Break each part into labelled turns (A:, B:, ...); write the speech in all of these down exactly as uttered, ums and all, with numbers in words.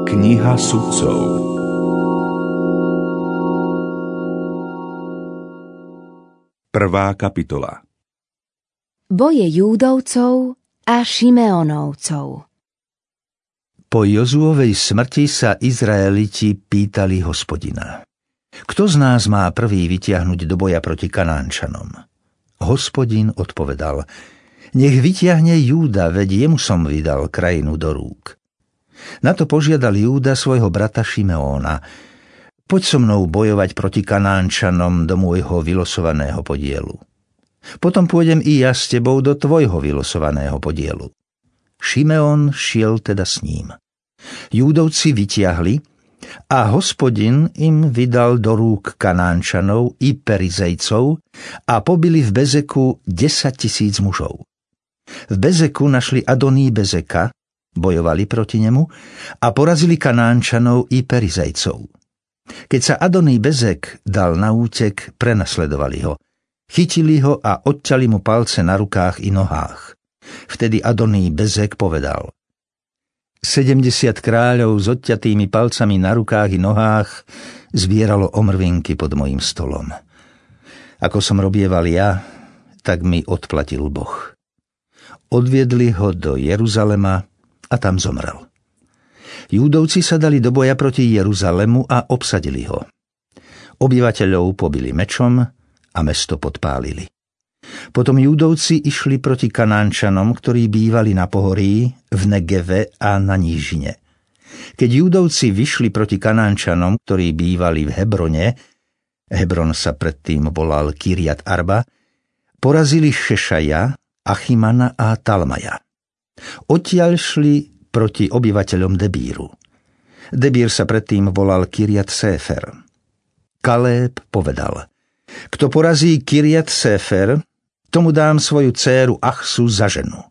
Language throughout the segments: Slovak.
A: Kniha sudcov. Prvá kapitola.
B: Boje Júdovcov a Šimeonovcov.
C: Po Jozuovej smrti sa Izraeliti pýtali Hospodina: Kto z nás má prvý vytiahnuť do boja proti Kanánčanom? Hospodin odpovedal: Nech vytiahne Júda, veď jemu som vydal krajinu do rúk. Na to požiadal Júda svojho brata Šimeóna: Poď so mnou bojovať proti Kanánčanom do môjho vylosovaného podielu. Potom pôjdem i ja s tebou do tvojho vylosovaného podielu. Šimeón šiel teda s ním. Júdovci vytiahli a Hospodin im vydal do rúk Kanánčanov i Perizejcov a pobili v Bezeku desaťtisíc mužov. V Bezeku našli Adoní Bezeka, bojovali proti nemu a porazili Kanánčanov i Perizejcov. Keď sa Adoní Bezek dal na útek, prenasledovali ho. Chytili ho a odťali mu palce na rukách i nohách. Vtedy Adoní Bezek povedal: sedemdesiat kráľov s odťatými palcami na rukách i nohách zbieralo omrvinky pod mojím stolom. Ako som robieval ja, tak mi odplatil Boh. Odviedli ho do Jeruzalema a tam zomrel. Júdovci sa dali do boja proti Jeruzalemu a obsadili ho. Obyvateľov pobili mečom a mesto podpálili. Potom Júdovci išli proti Kanánčanom, ktorí bývali na pohorí, v Negeve a na nížine. Keď Júdovci vyšli proti Kanánčanom, ktorí bývali v Hebrone, Hebron sa predtým volal Kirjat Arba, porazili Šešaja, Achimana a Talmaja. Odtiaľ šli proti obyvateľom Debíru. Debír sa predtým volal Kirjat Séfer. Kaleb povedal: Kto porazí Kirjat Séfer, tomu dám svoju dcéru Achsu za ženu.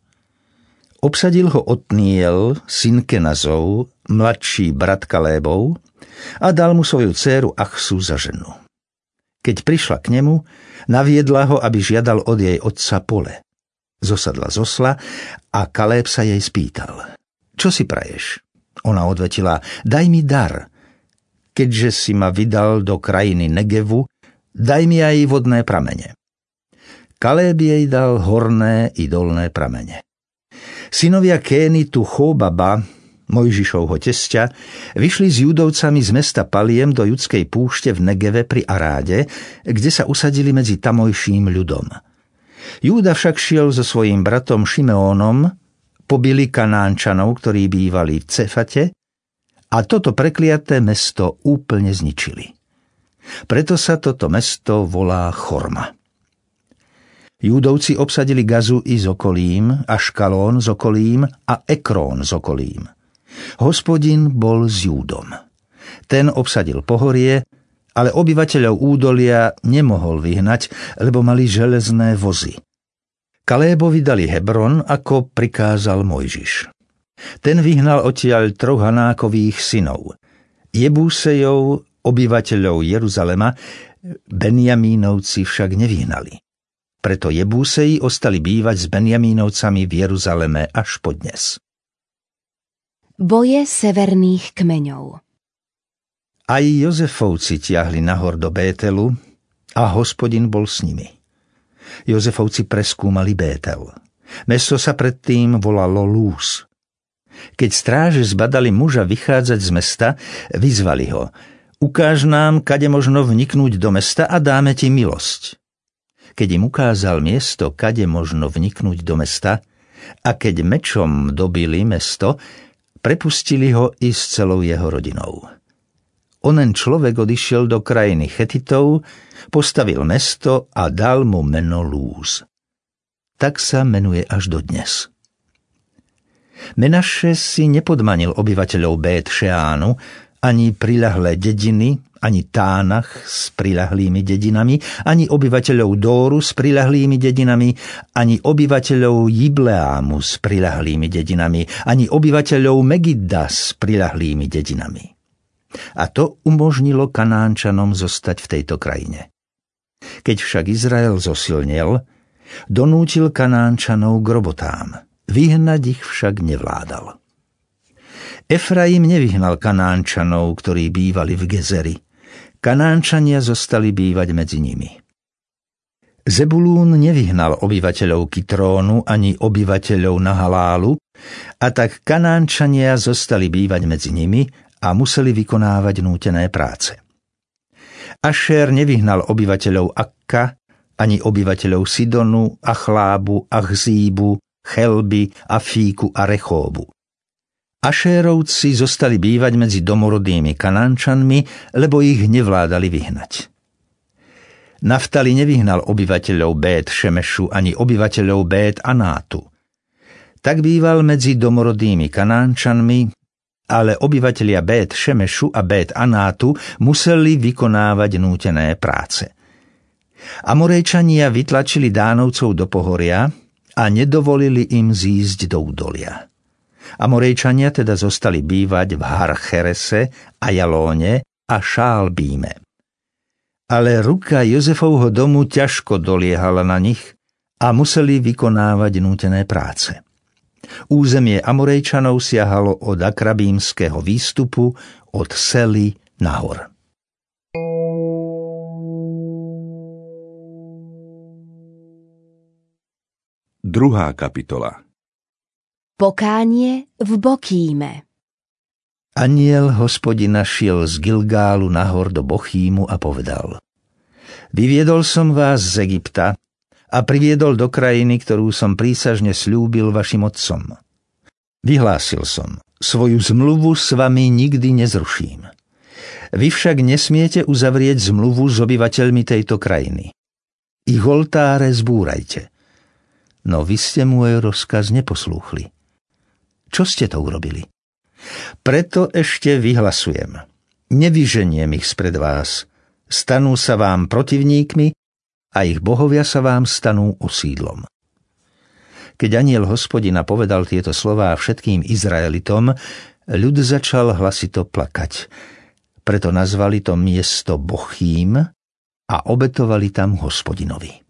C: Obsadil ho Otniel, syn Kenazov, mladší brat Kalébov, a dal mu svoju dcéru Achsu za ženu. Keď prišla k nemu, naviedla ho, aby žiadal od jej otca pole. Zosadla z osla a Kaleb sa jej spýtal: Čo si praješ? Ona odvetila: Daj mi dar. Keďže si ma vydal do krajiny Negevu, daj mi aj vodné pramene. Kaleb jej dal horné i dolné pramene. Synovia Kénitu Chóbaba, Mojžišovho tesťa, vyšli s Júdovcami z mesta Paliem do judskej púšte v Negeve pri Aráde, kde sa usadili medzi tamojším ľudom. Júda však šiel so svojím bratom Šimeónom, pobili Kanánčanov, ktorí bývali v Cefate, a toto prekliaté mesto úplne zničili. Preto sa toto mesto volá Chorma. Júdovci obsadili Gazu i s okolím, Aškalón s okolím a Ekrón s okolím. Hospodin bol s Júdom. Ten obsadil pohorie, ale obyvateľov údolia nemohol vyhnať, lebo mali železné vozy. Kalébovi dali Hebron, ako prikázal Mojžiš. Ten vyhnal odtiaľ troch Hanákových synov. Jebúsejov, obyvateľov Jeruzalema, Benjamínovci však nevyhnali. Preto Jebúseji ostali bývať s Benjamínovcami v Jeruzaleme až podnes.
B: Boje severných kmeňov.
C: Aj Jozefovci tiahli nahor do Bételu a Hospodin bol s nimi. Jozefovci preskúmali Bétel. Mesto sa predtým volalo Lúz. Keď stráže zbadali muža vychádzať z mesta, vyzvali ho: Ukáž nám, kade možno vniknúť do mesta a dáme ti milosť. Keď im ukázal miesto, kade možno vniknúť do mesta, a keď mečom dobili mesto, prepustili ho i s celou jeho rodinou. Onen človek odišiel do krajiny Chetitov, postavil mesto a dal mu meno Lúz. Tak sa menuje až dodnes. Menaše si nepodmanil obyvateľov Bét Šeánu, ani priľahlé dediny, ani Tánach s priľahlými dedinami, ani obyvateľov Dóru s priľahlými dedinami, ani obyvateľov Jibleámu s priľahlými dedinami, ani obyvateľov Megidda s priľahlými dedinami. A to umožnilo Kanánčanom zostať v tejto krajine. Keď však Izrael zosilnel, donútil Kanánčanov k robotám. Vyhnať ich však nevládal. Efraim nevyhnal Kanánčanov, ktorí bývali v Gezeri. Kanánčania zostali bývať medzi nimi. Zebulún nevyhnal obyvateľov Kitrónu ani obyvateľov Nahalálu, a tak Kanánčania zostali bývať medzi nimi a museli vykonávať nútené práce. Ašér nevyhnal obyvateľov Akka, ani obyvateľov Sidonu, Achlábu, Achzíbu, Chelby, Afíku a Rechóbu. Ašérovci zostali bývať medzi domorodými Kanánčanmi, lebo ich nevládali vyhnať. Naftali nevyhnal obyvateľov Bét Šemešu ani obyvateľov Bét Anátu. Tak býval medzi domorodými Kanánčanmi, ale obyvatelia Bét Šemešu a Bét Anátu museli vykonávať nútené práce. Amorejčania vytlačili Dánovcov do pohoria a nedovolili im zísť do údolia. Amorejčania teda zostali bývať v Harcherese, Ajalóne a Šálbíme. Ale ruka Jozefovho domu ťažko doliehala na nich a museli vykonávať nútené práce. Územie Amorejčanov siahalo od Akrabímskeho výstupu, od Sely nahor.
A: Druhá kapitola.
B: Pokánie v Bokíme.
C: Anjel Hospodina šiel z Gilgálu nahor do Bochímu a povedal: Vyviedol som vás z Egypta a priviedol do krajiny, ktorú som prísažne sľúbil vašim otcom. Vyhlásil som: svoju zmluvu s vami nikdy nezruším. Vy však nesmiete uzavrieť zmluvu s obyvateľmi tejto krajiny. Ich oltáre zbúrajte. No vy ste môj rozkaz neposlúchli. Čo ste to urobili? Preto ešte vyhlasujem. Nevyženiem ich spred vás. Stanú sa vám protivníkmi a ich bohovia sa vám stanú osídlom. Keď anjel Hospodina povedal tieto slová všetkým Izraelitom, ľud začal hlasito plakať. Preto nazvali to miesto Bochím a obetovali tam Hospodinovi.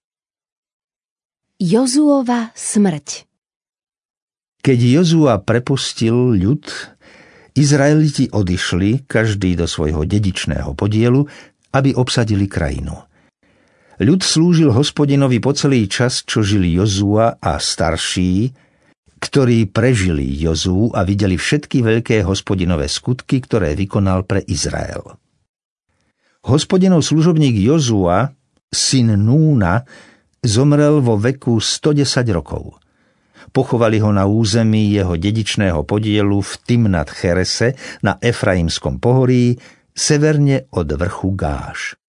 B: Jozuova smrť.
C: Keď Jozua prepustil ľud, Izraeliti odišli, každý do svojho dedičného podielu, aby obsadili krajinu. Ľud slúžil Hospodinovi po celý čas, čo žili Jozua a starší, ktorí prežili Jozuu a videli všetky veľké Hospodinové skutky, ktoré vykonal pre Izrael. Hospodinov služobník Jozua, syn Núna, zomrel vo veku stodesať rokov. Pochovali ho na území jeho dedičného podielu v Timnat Cherese na Efraimskom pohorí, severne od vrchu Gáš.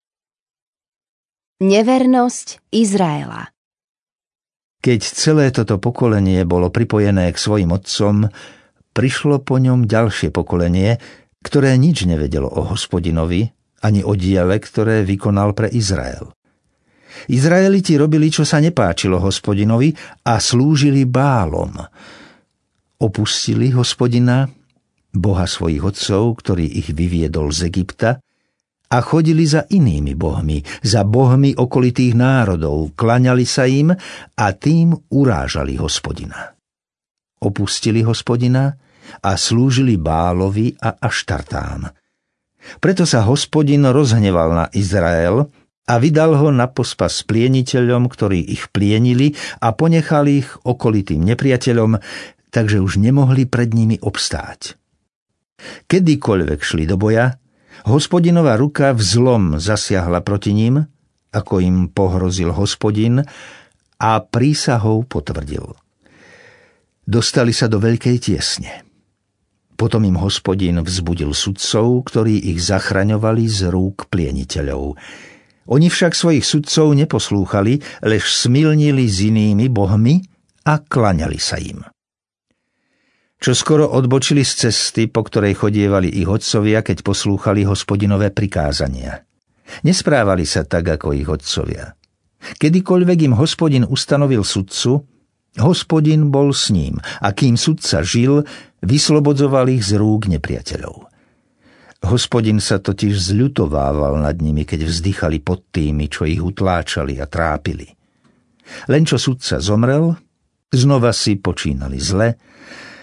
B: Nevernosť Izraela.
C: Keď celé toto pokolenie bolo pripojené k svojim otcom, prišlo po ňom ďalšie pokolenie, ktoré nič nevedelo o Hospodinovi, ani o diele, ktoré vykonal pre Izrael. Izraeliti robili, čo sa nepáčilo Hospodinovi a slúžili Bálom. Opustili Hospodina, Boha svojich otcov, ktorý ich vyviedol z Egypta, a chodili za inými bohmi, za bohmi okolitých národov, klaňali sa im a tým urážali Hospodina. Opustili Hospodina a slúžili Bálovi a Aštartám. Preto sa Hospodin rozhneval na Izrael a vydal ho na pospas plieniteľom, ktorí ich plienili, a ponechal ich okolitým nepriateľom, takže už nemohli pred nimi obstáť. Kedykoľvek šli do boja, Hospodinova ruka vzlom zasiahla proti ním, ako im pohrozil Hospodin, a prísahou potvrdil. Dostali sa do veľkej tiesne. Potom im Hospodin vzbudil sudcov, ktorí ich zachraňovali z rúk plieniteľov. Oni však svojich sudcov neposlúchali, lež smilnili s inými bohmi a klaňali sa im. Čo skoro odbočili z cesty, po ktorej chodievali ich otcovia, keď poslúchali Hospodinové prikázania. Nesprávali sa tak, ako ich otcovia. Kedykoľvek im Hospodin ustanovil sudcu, Hospodin bol s ním, a kým sudca žil, vyslobodzoval ich z rúk nepriateľov. Hospodin sa totiž zľutovával nad nimi, keď vzdychali pod tými, čo ich utláčali a trápili. Len čo sudca zomrel, znova si počínali zle,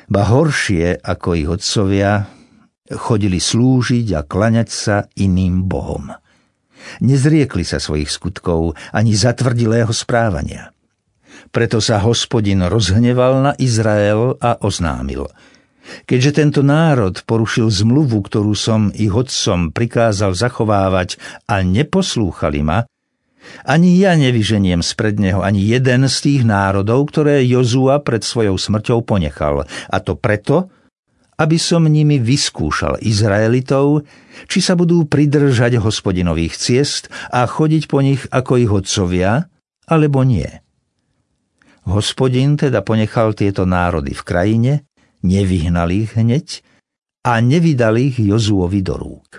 C: ba horšie ako ich otcovia, chodili slúžiť a klaňať sa iným bohom. Nezriekli sa svojich skutkov ani zatvrdilého správania. Preto sa Hospodin rozhneval na Izrael a oznámil: keďže tento národ porušil zmluvu, ktorú som ich otcom prikázal zachovávať, a neposlúchali ma, ani ja nevyženiem spred neho ani jeden z tých národov, ktoré Jozua pred svojou smrťou ponechal. A to preto, aby som nimi vyskúšal Izraelitov, či sa budú pridržať Hospodinových ciest a chodiť po nich ako ich otcovia, alebo nie. Hospodin teda ponechal tieto národy v krajine, nevyhnal ich hneď a nevydal ich Jozuovi do rúk.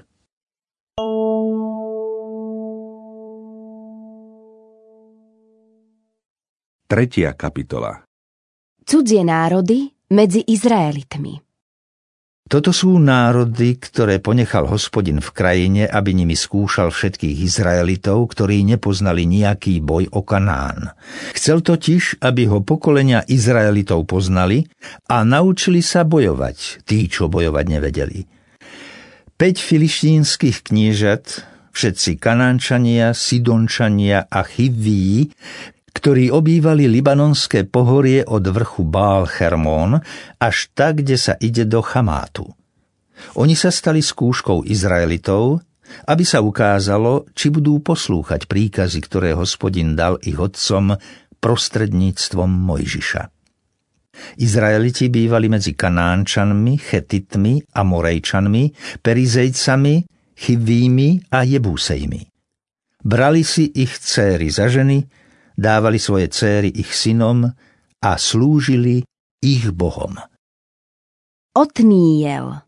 A: Tretia kapitola.
B: Cudzie národy medzi Izraelitmi.
C: Toto sú národy, ktoré ponechal Hospodin v krajine, aby nimi skúšal všetkých Izraelitov, ktorí nepoznali nejaký boj o Kanán. Chcel totiž, aby ho pokolenia Izraelitov poznali a naučili sa bojovať, tí, čo bojovať nevedeli. Päť filištínskych kniežat, všetci Kanánčania, Sidončania a Chivíi, ktorí obývali libanonské pohorie od vrchu Bál Hermón až tak, kde sa ide do Chamátu. Oni sa stali skúškou Izraelitov, aby sa ukázalo, či budú poslúchať príkazy, ktoré Hospodin dal ich otcom prostredníctvom Mojžiša. Izraeliti bývali medzi Kanánčanmi, Chetitmi, Amorejčanmi, Perizejcami, Chivími a Jebúsejmi. Brali si ich dcéry za ženy, dávali svoje dcéry ich synom a slúžili ich bohom.
B: Otníjel.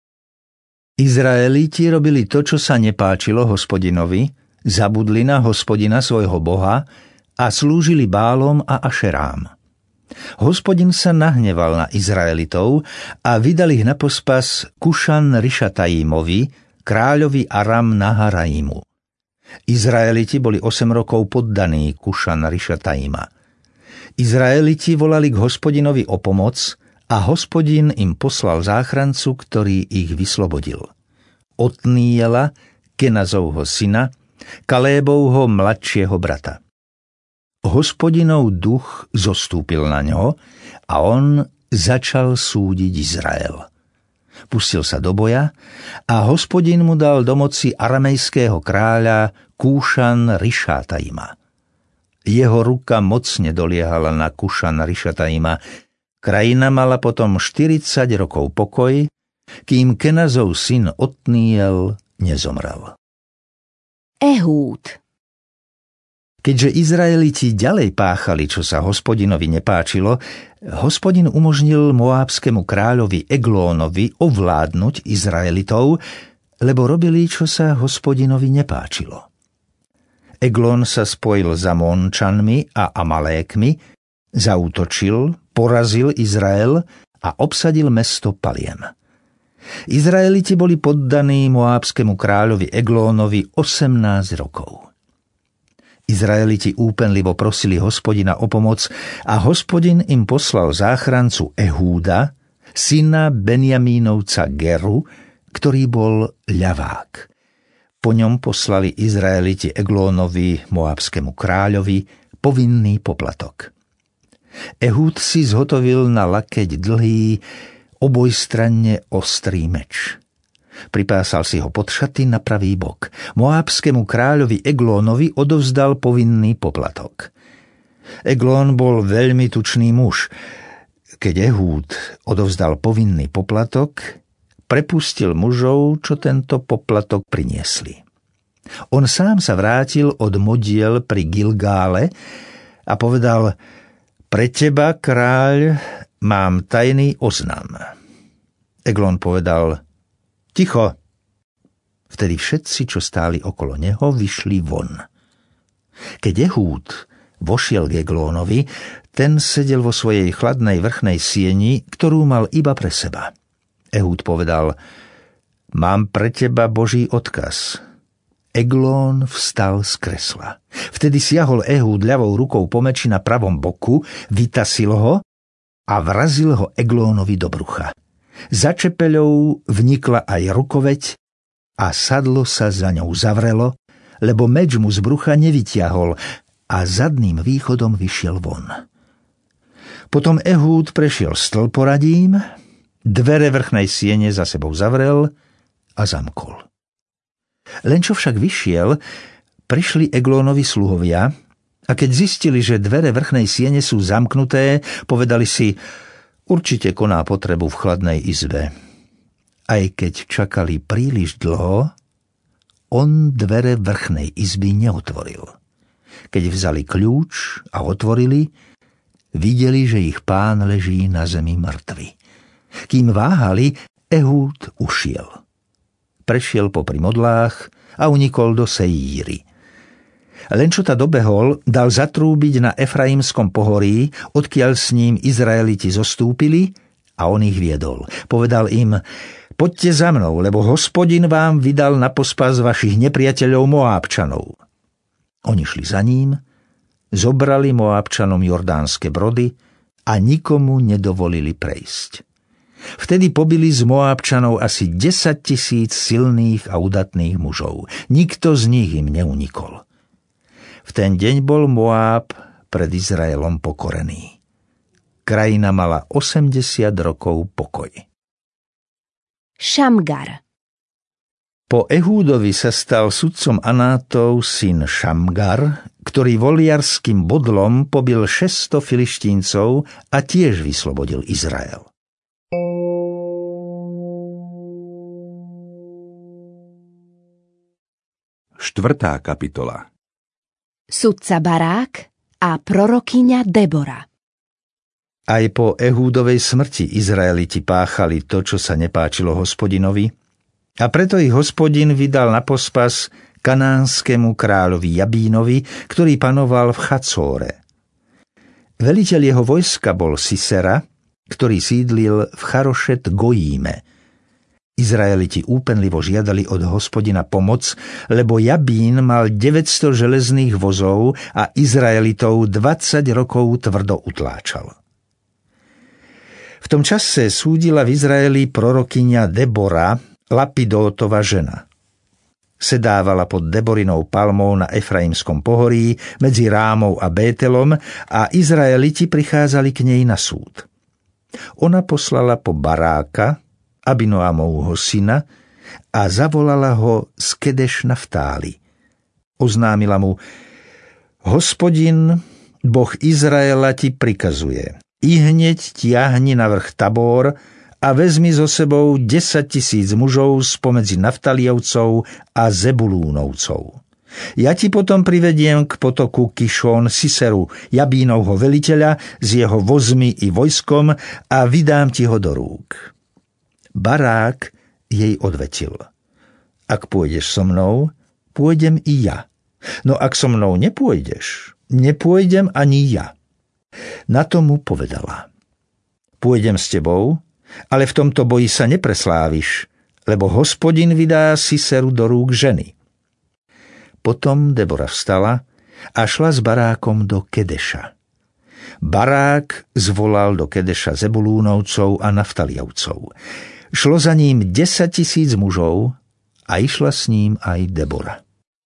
C: Izraeliti robili to, čo sa nepáčilo Hospodinovi, zabudli na Hospodina svojho boha a slúžili Bálom a Ašerám. Hospodin sa nahneval na Izraelitov a vydal ich na pospas Kušan Rišatajímovi, kráľovi Aram Naharaimu. Izraeliti boli osem rokov poddaní Kušan Rišatajíma. Izraeliti volali k Hospodinovi o pomoc a Hospodin im poslal záchrancu, ktorý ich vyslobodil. Otníjela, Kenazovho syna, Kalébovho mladšieho brata. Hospodinov duch zostúpil na ňo a on začal súdiť Izrael. Pustil sa do boja a Hospodin mu dal do moci aramejského kráľa Kúšan Rišatajíma. Jeho ruka mocne doliehala na Kušan Rišatajíma. Krajina mala potom štyridsať rokov pokoj, kým Kenazov syn Otníjel nezomrel.
B: Ehúd.
C: Keďže Izraeliti ďalej páchali, čo sa Hospodinovi nepáčilo, Hospodin umožnil moábskému kráľovi Eglónovi ovládnuť Izraelitov, lebo robili, čo sa Hospodinovi nepáčilo. Eglón sa spojil s Amónčanmi a Amalékmi, zaútočil, porazil Izrael a obsadil mesto Paliem. Izraeliti boli poddaní moábskému kráľovi Eglónovi osemnásť rokov. Izraeliti úpenlivo prosili Hospodina o pomoc a Hospodin im poslal záchrancu Ehúda, syna Benjamínovca Geru, ktorý bol ľavák. Po ňom poslali Izraeliti Eglónovi, moabskému kráľovi, povinný poplatok. Ehúd si zhotovil na lakeť dlhý, obojstranne ostrý meč. Pripásal si ho pod šaty na pravý bok. Moábskému kráľovi Eglónovi odovzdal povinný poplatok. Eglón bol veľmi tučný muž. Keď Ehúd odovzdal povinný poplatok, prepustil mužov, čo tento poplatok priniesli. On sám sa vrátil od modiel pri Gilgále a povedal: Pre teba, kráľ, mám tajný oznam. Eglón povedal: Ticho. Vtedy všetci, čo stáli okolo neho, vyšli von. Keď Ehúd vošiel k Eglónovi, ten sedel vo svojej chladnej vrchnej sieni, ktorú mal iba pre seba. Ehúd povedal: Mám pre teba Boží odkaz. Eglón vstal z kresla. Vtedy siahol Ehúd ľavou rukou po meči na pravom boku, vytasil ho a vrazil ho Eglónovi do brucha. Za čepeľou vnikla aj rukoveď a sadlo sa za ňou zavrelo, lebo meč mu z brucha nevytiahol a zadným východom vyšiel von. Potom Ehúd prešiel stĺporadím, dvere vrchnej siene za sebou zavrel a zamkol. Len čo však vyšiel, prišli Eglónovi sluhovia a keď zistili, že dvere vrchnej siene sú zamknuté, povedali si, určite koná potrebu v chladnej izbe. Aj keď čakali príliš dlho, on dvere vrchnej izby neotvoril. Keď vzali kľúč a otvorili, videli, že ich pán leží na zemi mŕtvy. Kým váhali, Ehúd ušiel. Prešiel popri modlách a unikol do Seíry. Len čo ta dobehol, dal zatrúbiť na Efraimskom pohorí, odkiaľ s ním Izraeliti zostúpili, a on ich viedol. Povedal im, poďte za mnou, lebo Hospodin vám vydal na pospas vašich nepriateľov Moábčanov. Oni šli za ním, zobrali Moábčanom jordánske brody a nikomu nedovolili prejsť. Vtedy pobili z Moábčanov asi desaťtisíc silných a udatných mužov. Nikto z nich im neunikol. V ten deň bol Moáb pred Izraelom pokorený. Krajina mala osemdesiat rokov pokoj.
B: Šamgar.
C: Po Ehúdovi sa stal sudcom Anátov syn Šamgar, ktorý voliarským bodlom pobil šesťsto Filištíncov a tiež vyslobodil Izrael.
A: Štvrtá kapitola.
B: Sudca Barák a prorokyňa Debora.
C: Aj po Ehúdovej smrti Izraeliti páchali to, čo sa nepáčilo Hospodinovi, a preto ich Hospodin vydal na pospas kanánskemu kráľovi Jabínovi, ktorý panoval v Chacóre. Veliteľ jeho vojska bol Sisera, ktorý sídlil v Charošet Gojíme. Izraeliti úpenlivo žiadali od Hospodina pomoc, lebo Jabín mal deväťsto železných vozov a Izraelitov dvadsať rokov tvrdo utláčal. V tom čase súdila v Izraeli prorokyňa Debora, Lapidótova žena. Sedávala pod Deborinou palmou na Efraimskom pohorí medzi Rámou a Bételom a Izraeliti prichádzali k nej na súd. Ona poslala po Baráka, Abinoámovho syna, a zavolala ho z Kedeš Naftáli. Oznámila mu, Hospodin, Boh Izraela ti prikazuje, i hneď tiahni na vrch Tabor a vezmi so sebou desaťtisíc mužov spomedzi Naftalievcov a Zebulúnovcov. Ja ti potom privediem k potoku Kišón Siseru, Jabínovho veliteľa, s jeho vozmi i vojskom a vydám ti ho do rúk. Barák jej odvetil. Ak pôjdeš so mnou, pôjdem i ja. No ak so mnou nepôjdeš, nepôjdem ani ja. Na to mu povedala. Pôjdem s tebou, ale v tomto boji sa nepresláviš, lebo Hospodin vydá Siseru do rúk ženy. Potom Debora vstala a šla s Barákom do Kedeša. Barák zvolal do Kedeša Zebulúnovcov a Naftalievcov. Šlo za ním desaťtisíc mužov a išla s ním aj Debora.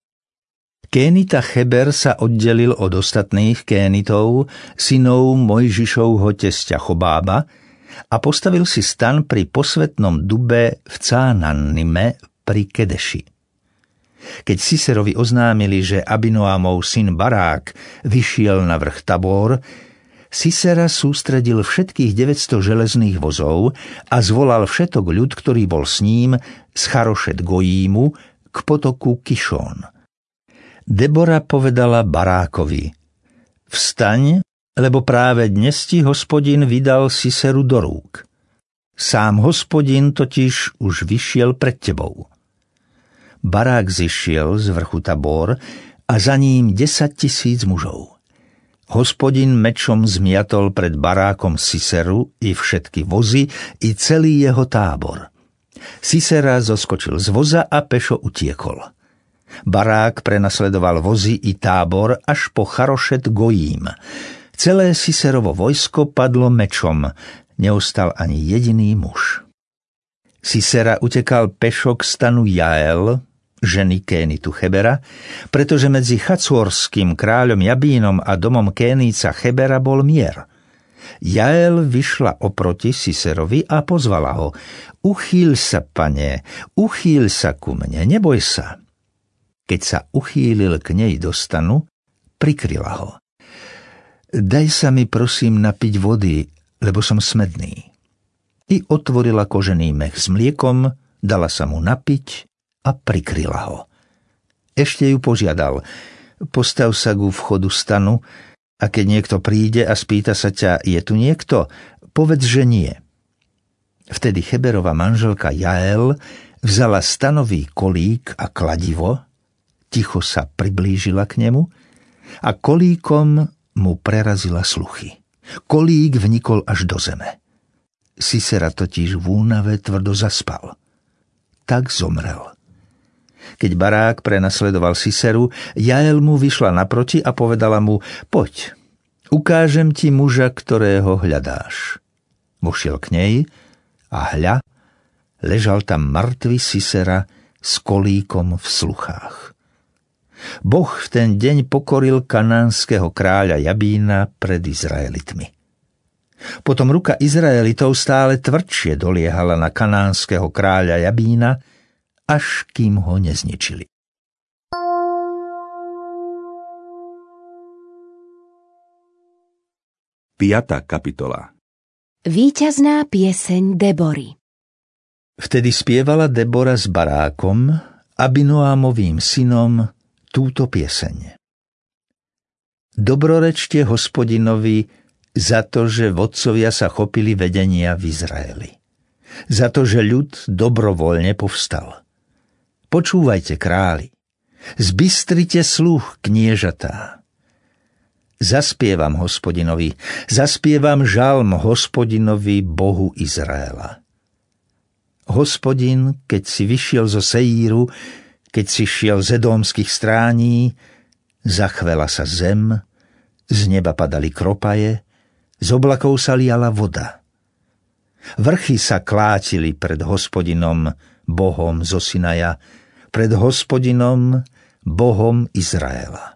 C: Kénita Cheber sa oddelil od ostatných Kénitov, synov Mojžišovho tesťa Chobába, a postavil si stan pri posvetnom dube v Cánannime pri Kedeši. Keď Siserovi oznámili, že Abinoámov syn Barák vyšiel na vrch Tabor, Sisera sústredil všetkých deväťsto železných vozov a zvolal všetok ľud, ktorý bol s ním, z Charošet Gojímu k potoku Kišón. Debora povedala Barákovi, vstaň, lebo práve dnes ti Hospodin vydal Siseru do rúk. Sám Hospodin totiž už vyšiel pred tebou. Barák zišiel z vrchu Tabor a za ním desaťtisíc mužov. Hospodin mečom zmiatol pred Barákom Siseru i všetky vozy, i celý jeho tábor. Sisera zoskočil z voza a pešo utiekol. Barák prenasledoval vozy i tábor až po Charošet Gojím. Celé Siserovo vojsko padlo mečom, neostal ani jediný muž. Sisera utekal pešo k stanu Jael, ženy Kénitu Chebera, pretože medzi Chacórským kráľom Jabínom a domom Kéníca Chebera bol mier. Jael vyšla oproti Siserovi a pozvala ho: Uchýľ sa, pane, uchýľ sa ku mne, neboj sa. Keď sa uchýlil k nej do stanu, prikryla ho. Daj sa mi prosím napiť vody, lebo som smedný. I otvorila kožený mech s mliekom, dala sa mu napiť a prikryla ho. Ešte ju požiadal: Postav sa ku vchodu stanu a keď niekto príde a spýta sa ťa: Je tu niekto? Povedz, že nie. Vtedy Cheberova manželka Jael vzala stanový kolík a kladivo, ticho sa priblížila k nemu a kolíkom mu prerazila sluchy. Kolík vnikol až do zeme. Sisera totiž v únave tvrdo zaspal. Tak zomrel. Keď barák prenasledoval Siseru, Jael mu vyšla naproti a povedala mu: Poď, ukážem ti muža, ktorého hľadáš. Vošiel k nej a hľa, ležal tam mŕtvy Sisera s kolíkom v sluchách. Boh v ten deň pokoril kanánskeho kráľa Jabína pred Izraelitmi. Potom ruka Izraelitov stále tvrdšie doliehala na kanánskeho kráľa Jabína, až kým ho nezničili.
A: Piatá kapitola.
B: Víťazná pieseň Debory.
C: Vtedy spievala Debora s Barákom, Abinoámovým synom, túto pieseň. Dobrorečte Hospodinovi za to, že vodcovia sa chopili vedenia v Izraeli. Za to, že ľud dobrovoľne povstal. Počúvajte, králi, zbystrite sluch, kniežatá. Zaspievam Hospodinovi, zaspievam žalm Hospodinovi, Bohu Izraela. Hospodin, keď si vyšiel zo Seíru, keď si šiel z edómskych strání, zachvela sa zem, z neba padali kropaje, z oblakov sa liala voda. Vrchy sa klátili pred Hospodinom, Bohom zo Sinaja, pred Hospodinom, Bohom Izraela.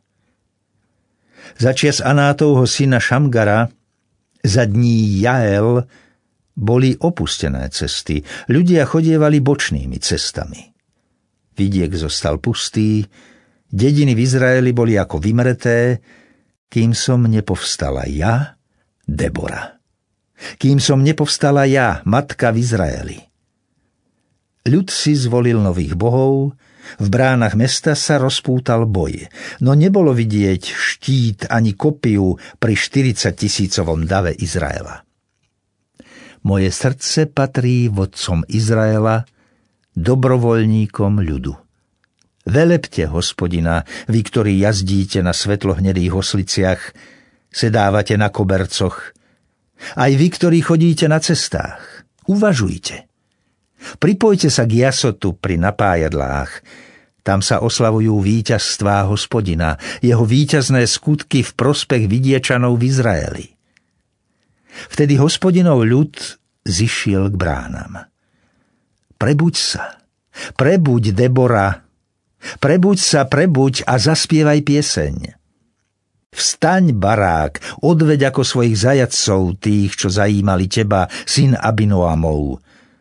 C: Za čias Anátovho syna Šamgara, za dní Jael, boli opustené cesty, ľudia chodievali bočnými cestami. Vidiek zostal pustý, dediny v Izraeli boli ako vymreté, kým som nepovstala ja, Debora. Kým som nepovstala ja, matka v Izraeli. Ľud si zvolil nových bohov, v bránach mesta sa rozpútal boj, no nebolo vidieť štít ani kopiu pri štyridsaťtisícovom dave Izraela. Moje srdce patrí vodcom Izraela, dobrovoľníkom ľudu. Velepte Hospodina, vy, ktorí jazdíte na svetlohnedých osliciach, sedávate na kobercoch, aj vy, ktorí chodíte na cestách, uvažujte. Pripojte sa k jasotu pri napájadlách, tam sa oslavujú víťazstvá Hospodina, jeho víťazné skutky v prospech vidiečanov v Izraeli. Vtedy Hospodinov ľud zišiel k bránam. Prebuď sa, prebuď, Debora, prebuď sa, prebuď a zaspievaj pieseň. Vstaň, Barák, odveď ako svojich zajatcov tých, čo zajímali teba, syn Abinoamov.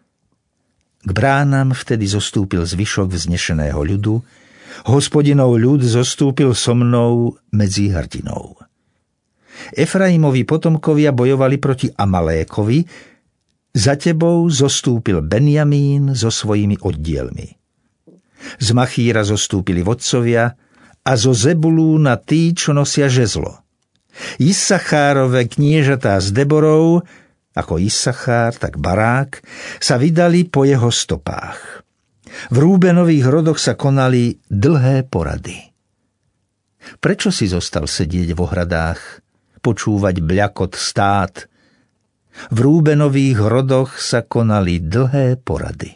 C: K bránam vtedy zostúpil zvyšok vznešeného ľudu, Hospodinov ľud zostúpil so mnou medzi hrdinou. Efraimovi potomkovia bojovali proti Amalékovi, za tebou zostúpil Benjamín so svojimi oddielmi. Z Machíra zostúpili vodcovia a zo Zebulúna tí, čo nosia žezlo. Issachárove kniežatá s Deborou, ako Issachár, tak Barák, sa vydali po jeho stopách. V Rúbenových rodoch sa konali dlhé porady. Prečo si zostal sedieť v ohradách, počúvať bľakot stát? V Rúbenových rodoch sa konali dlhé porady.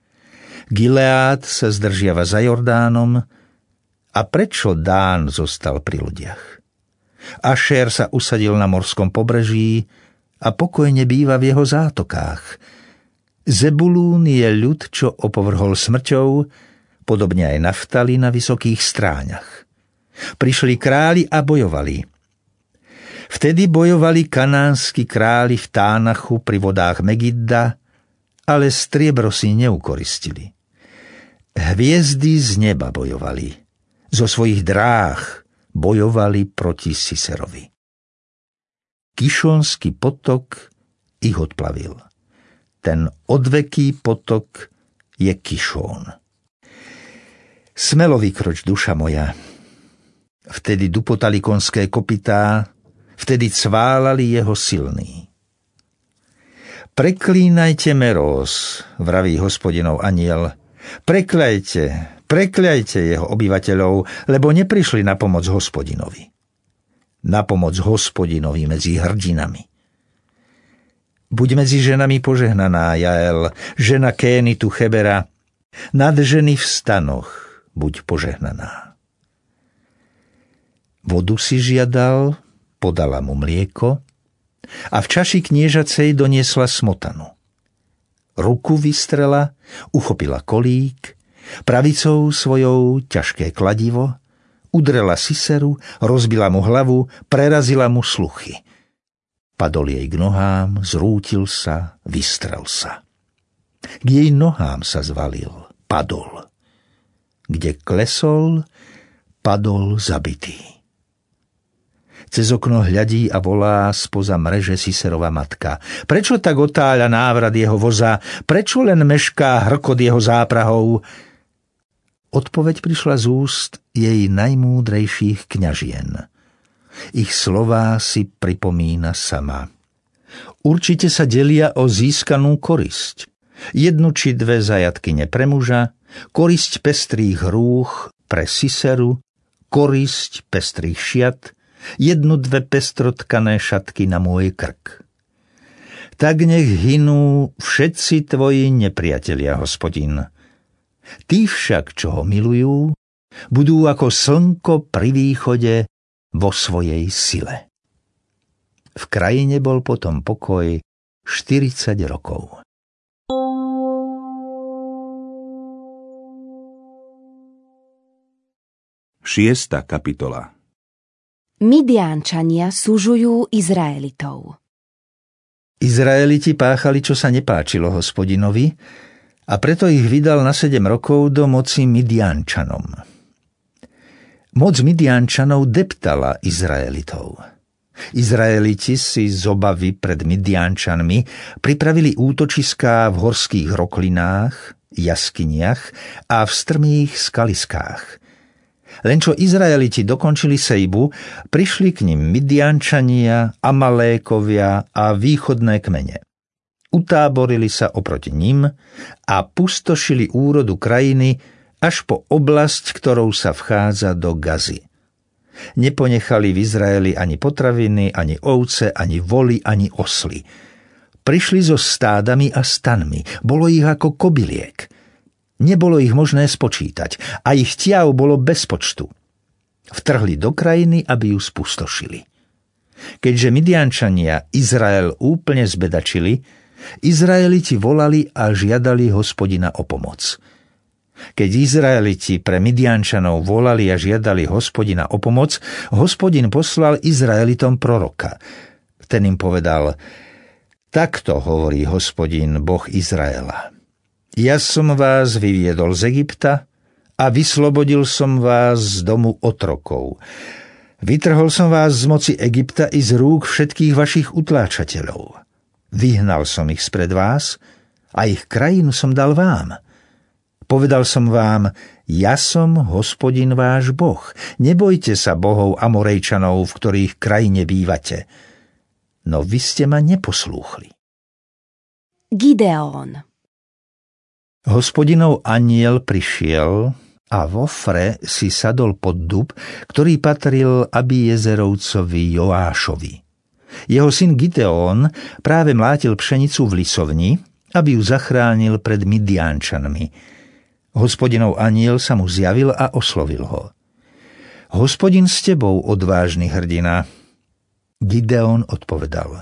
C: Gileád sa zdržiava za Jordánom, a prečo Dán zostal pri ľudiach? Ašér sa usadil na morskom pobreží a pokojne býva v jeho zátokách. Zebulún je ľud, čo opovrhol smrťou, podobne aj Naftali na vysokých stráňach. Prišli králi a bojovali. Vtedy bojovali kanánsky králi v Tánachu pri vodách Megidda, ale striebro si neukoristili. Hviezdy z neba bojovali. Zo svojich dráh bojovali proti Siserovi. Kišonský potok ich odplavil. Ten odveký potok je Kišón. Smelo vykroč, duša moja. Vtedy dupotali konské kopytá, vtedy cválali jeho silní. Preklínajte Meróz, vraví Hospodinov anjel. Prekľajte, prekľajte jeho obyvateľov, lebo neprišli na pomoc Hospodinovi. Na pomoc Hospodinovi medzi hrdinami. Buď medzi ženami požehnaná, Jael, žena Kénitu Chebera, nad ženy v stanoch buď požehnaná. Vodu si žiadal, podala mu mlieko a v čaši kniežacej doniesla smotanu. Ruku vystrela, uchopila kolík, pravicou svojou ťažké kladivo, udrela Siseru, rozbila mu hlavu, prerazila mu sluchy. Padol jej k nohám, zrútil sa, vystrel sa. K jej nohám sa zvalil, padol. Kde klesol, padol zabitý. Cez okno hľadí a volá spoza mreže Siserova matka. Prečo tak otáľa návrat jeho voza? Prečo len mešká hrkot jeho záprahov? Odpoveď prišla z úst jej najmúdrejších kňažien. Ich slová si pripomína sama. Určite sa delia o získanú korisť. Jednu či dve zajatkyne pre muža, korisť pestrých rúch pre Siseru, korisť pestrých šiat, jednu dve pestrotkané šatky na môj krk. Tak nech hynú všetci tvoji nepriatelia, Hospodin. Tí však, čo ho milujú, budú ako slnko pri východe vo svojej sile. V krajine bol potom pokoj štyridsať rokov.
A: Šiesta kapitola.
B: Midiánčania súžujú Izraelitov.
C: Izraeliti páchali, čo sa nepáčilo Hospodinovi, a preto ich vydal na sedem rokov do moci Midiánčanom. Moc Midiánčanov deptala Izraelitov. Izraeliti si z obavy pred Midiánčanmi pripravili útočiská v horských roklinách, jaskyniach a v strmých skaliskách. Len čo Izraeliti dokončili sejbu, prišli k nim Midiánčania, Amalékovia a východné kmene. Utáborili sa oproti nim a pustošili úrodu krajiny až po oblasť, ktorou sa vchádza do Gazy. Neponechali v Izraeli ani potraviny, ani ovce, ani voly, ani osly. Prišli so stádami a stanmi, bolo ich ako kobyliek. Nebolo ich možné spočítať a ich tiav bolo bez počtu. Vtrhli do krajiny, aby ju spustošili. Keďže Midiánčania Izrael úplne zbedačili, Izraeliti volali a žiadali Hospodina o pomoc. Keď Izraeliti pre Midiánčanov volali a žiadali Hospodina o pomoc, Hospodin poslal Izraelitom proroka. Ten im povedal: Takto hovorí Hospodin, Boh Izraela. Ja som vás vyviedol z Egypta a vyslobodil som vás z domu otrokov. Vytrhol som vás z moci Egypta i z rúk všetkých vašich utláčateľov. Vyhnal som ich spred vás a ich krajinu som dal vám. Povedal som vám: Ja som Hospodin váš Boh. Nebojte sa bohov Amorejčanov, v ktorých krajine bývate. No vy ste ma neposlúchli.
B: Gideón.
C: Hospodinov anjel prišiel a v Ofre si sadol pod dub, ktorý patril Abiezerovcovi Joášovi. Jeho syn Gideón práve mlátil pšenicu v lisovni, aby ju zachránil pred Midiánčanmi. Hospodinov anjel sa mu zjavil a oslovil ho. Hospodin s tebou, odvážny hrdina, Gideon odpovedal: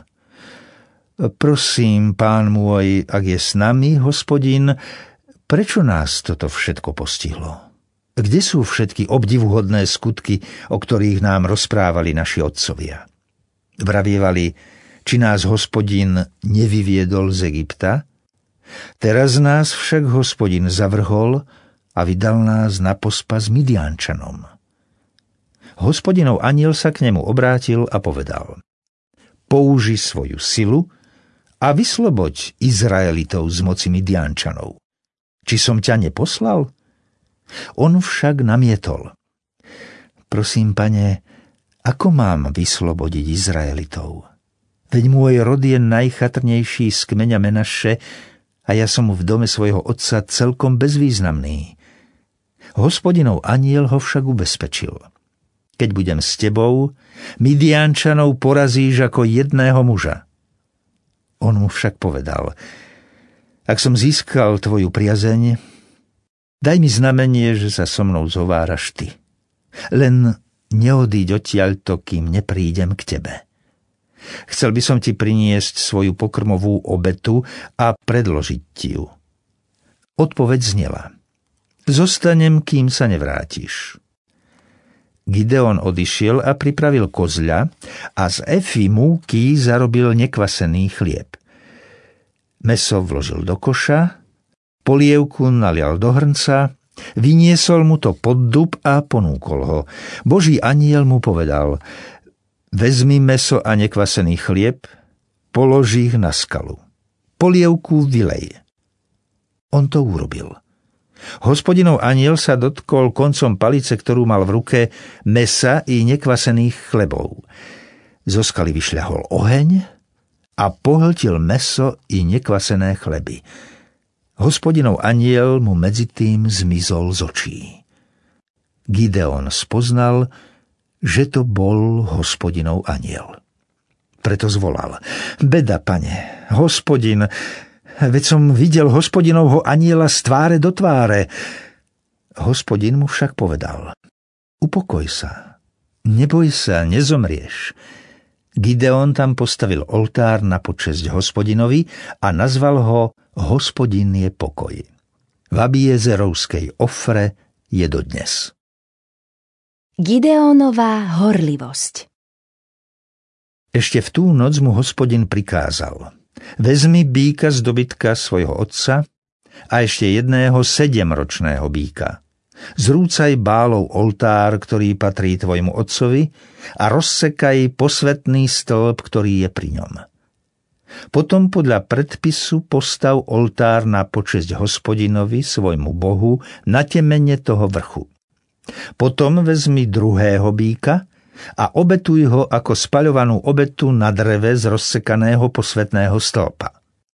C: Prosím, pán môj, ak je s nami, Hospodin, prečo nás toto všetko postihlo? Kde sú všetky obdivuhodné skutky, o ktorých nám rozprávali naši otcovia? Vravievali, či nás Hospodin nevyviedol z Egypta? Teraz nás však Hospodin zavrhol a vydal nás na pospas Midiančanom. Hospodinov anjel sa k nemu obrátil a povedal: Použi svoju silu a vysloboď Izraelitov z moci Midiančanov. Či som ťa neposlal? On však namietol: Prosím, pane, ako mám vyslobodiť Izraelitov? Veď môj rod je najchatrnejší z kmeňa Menaše a ja som v dome svojho otca celkom bezvýznamný. Hospodinov anjel ho však ubezpečil: Keď budem s tebou, Midiančanov porazíš ako jedného muža. On mu však povedal: Ak som získal tvoju priazeň, daj mi znamenie, že sa so mnou zováraš ty. Len neodíď odtiaľto, kým neprídem k tebe. Chcel by som ti priniesť svoju pokrmovú obetu a predložiť ti ju. Odpoveď znela: Zostanem, kým sa nevrátiš. Gideon odišiel a pripravil kozľa a z efy múky zarobil nekvasený chlieb. Mäso vložil do koša, polievku nalial do hrnca, vyniesol mu to pod dub a ponúkol ho. Boží anjel mu povedal: Vezmi mäso a nekvasený chlieb, polož ich na skalu. Polievku vylej. On to urobil. Hospodinov anjel sa dotkol koncom palice, ktorú mal v ruke, mäsa i nekvasených chlebov. Zo skaly vyšľahol oheň a pohltil mäso i nekvasené chleby. Hospodinov anjel mu medzi tým zmizol z očí. Gideon spoznal, že to bol Hospodinov anjel. Preto zvolal: Beda, pane, Hospodin, veď som videl Hospodinovho anjela z tváre do tváre. Hospodin mu však povedal: Upokoj sa, neboj sa, nezomrieš. Gideon tam postavil oltár na počesť Hospodinovi a nazval ho Hospodin je pokoj. V Abiezerovskej Ofre je dodnes.
B: Gideónová horlivosť.
C: Ešte v tú noc mu Hospodin prikázal: Vezmi býka z dobytka svojho otca a ešte jedného sedemročného býka. Zrúcaj Bálov oltár, ktorý patrí tvojmu otcovi, a rozsekaj posvätný stĺp, ktorý je pri ňom. Potom podľa predpisu postav oltár na počesť Hospodinovi, svojmu Bohu, na temene toho vrchu. Potom vezmi druhého býka a obetuj ho ako spaľovanú obetu na dreve z rozsekaného posvätného stĺpa.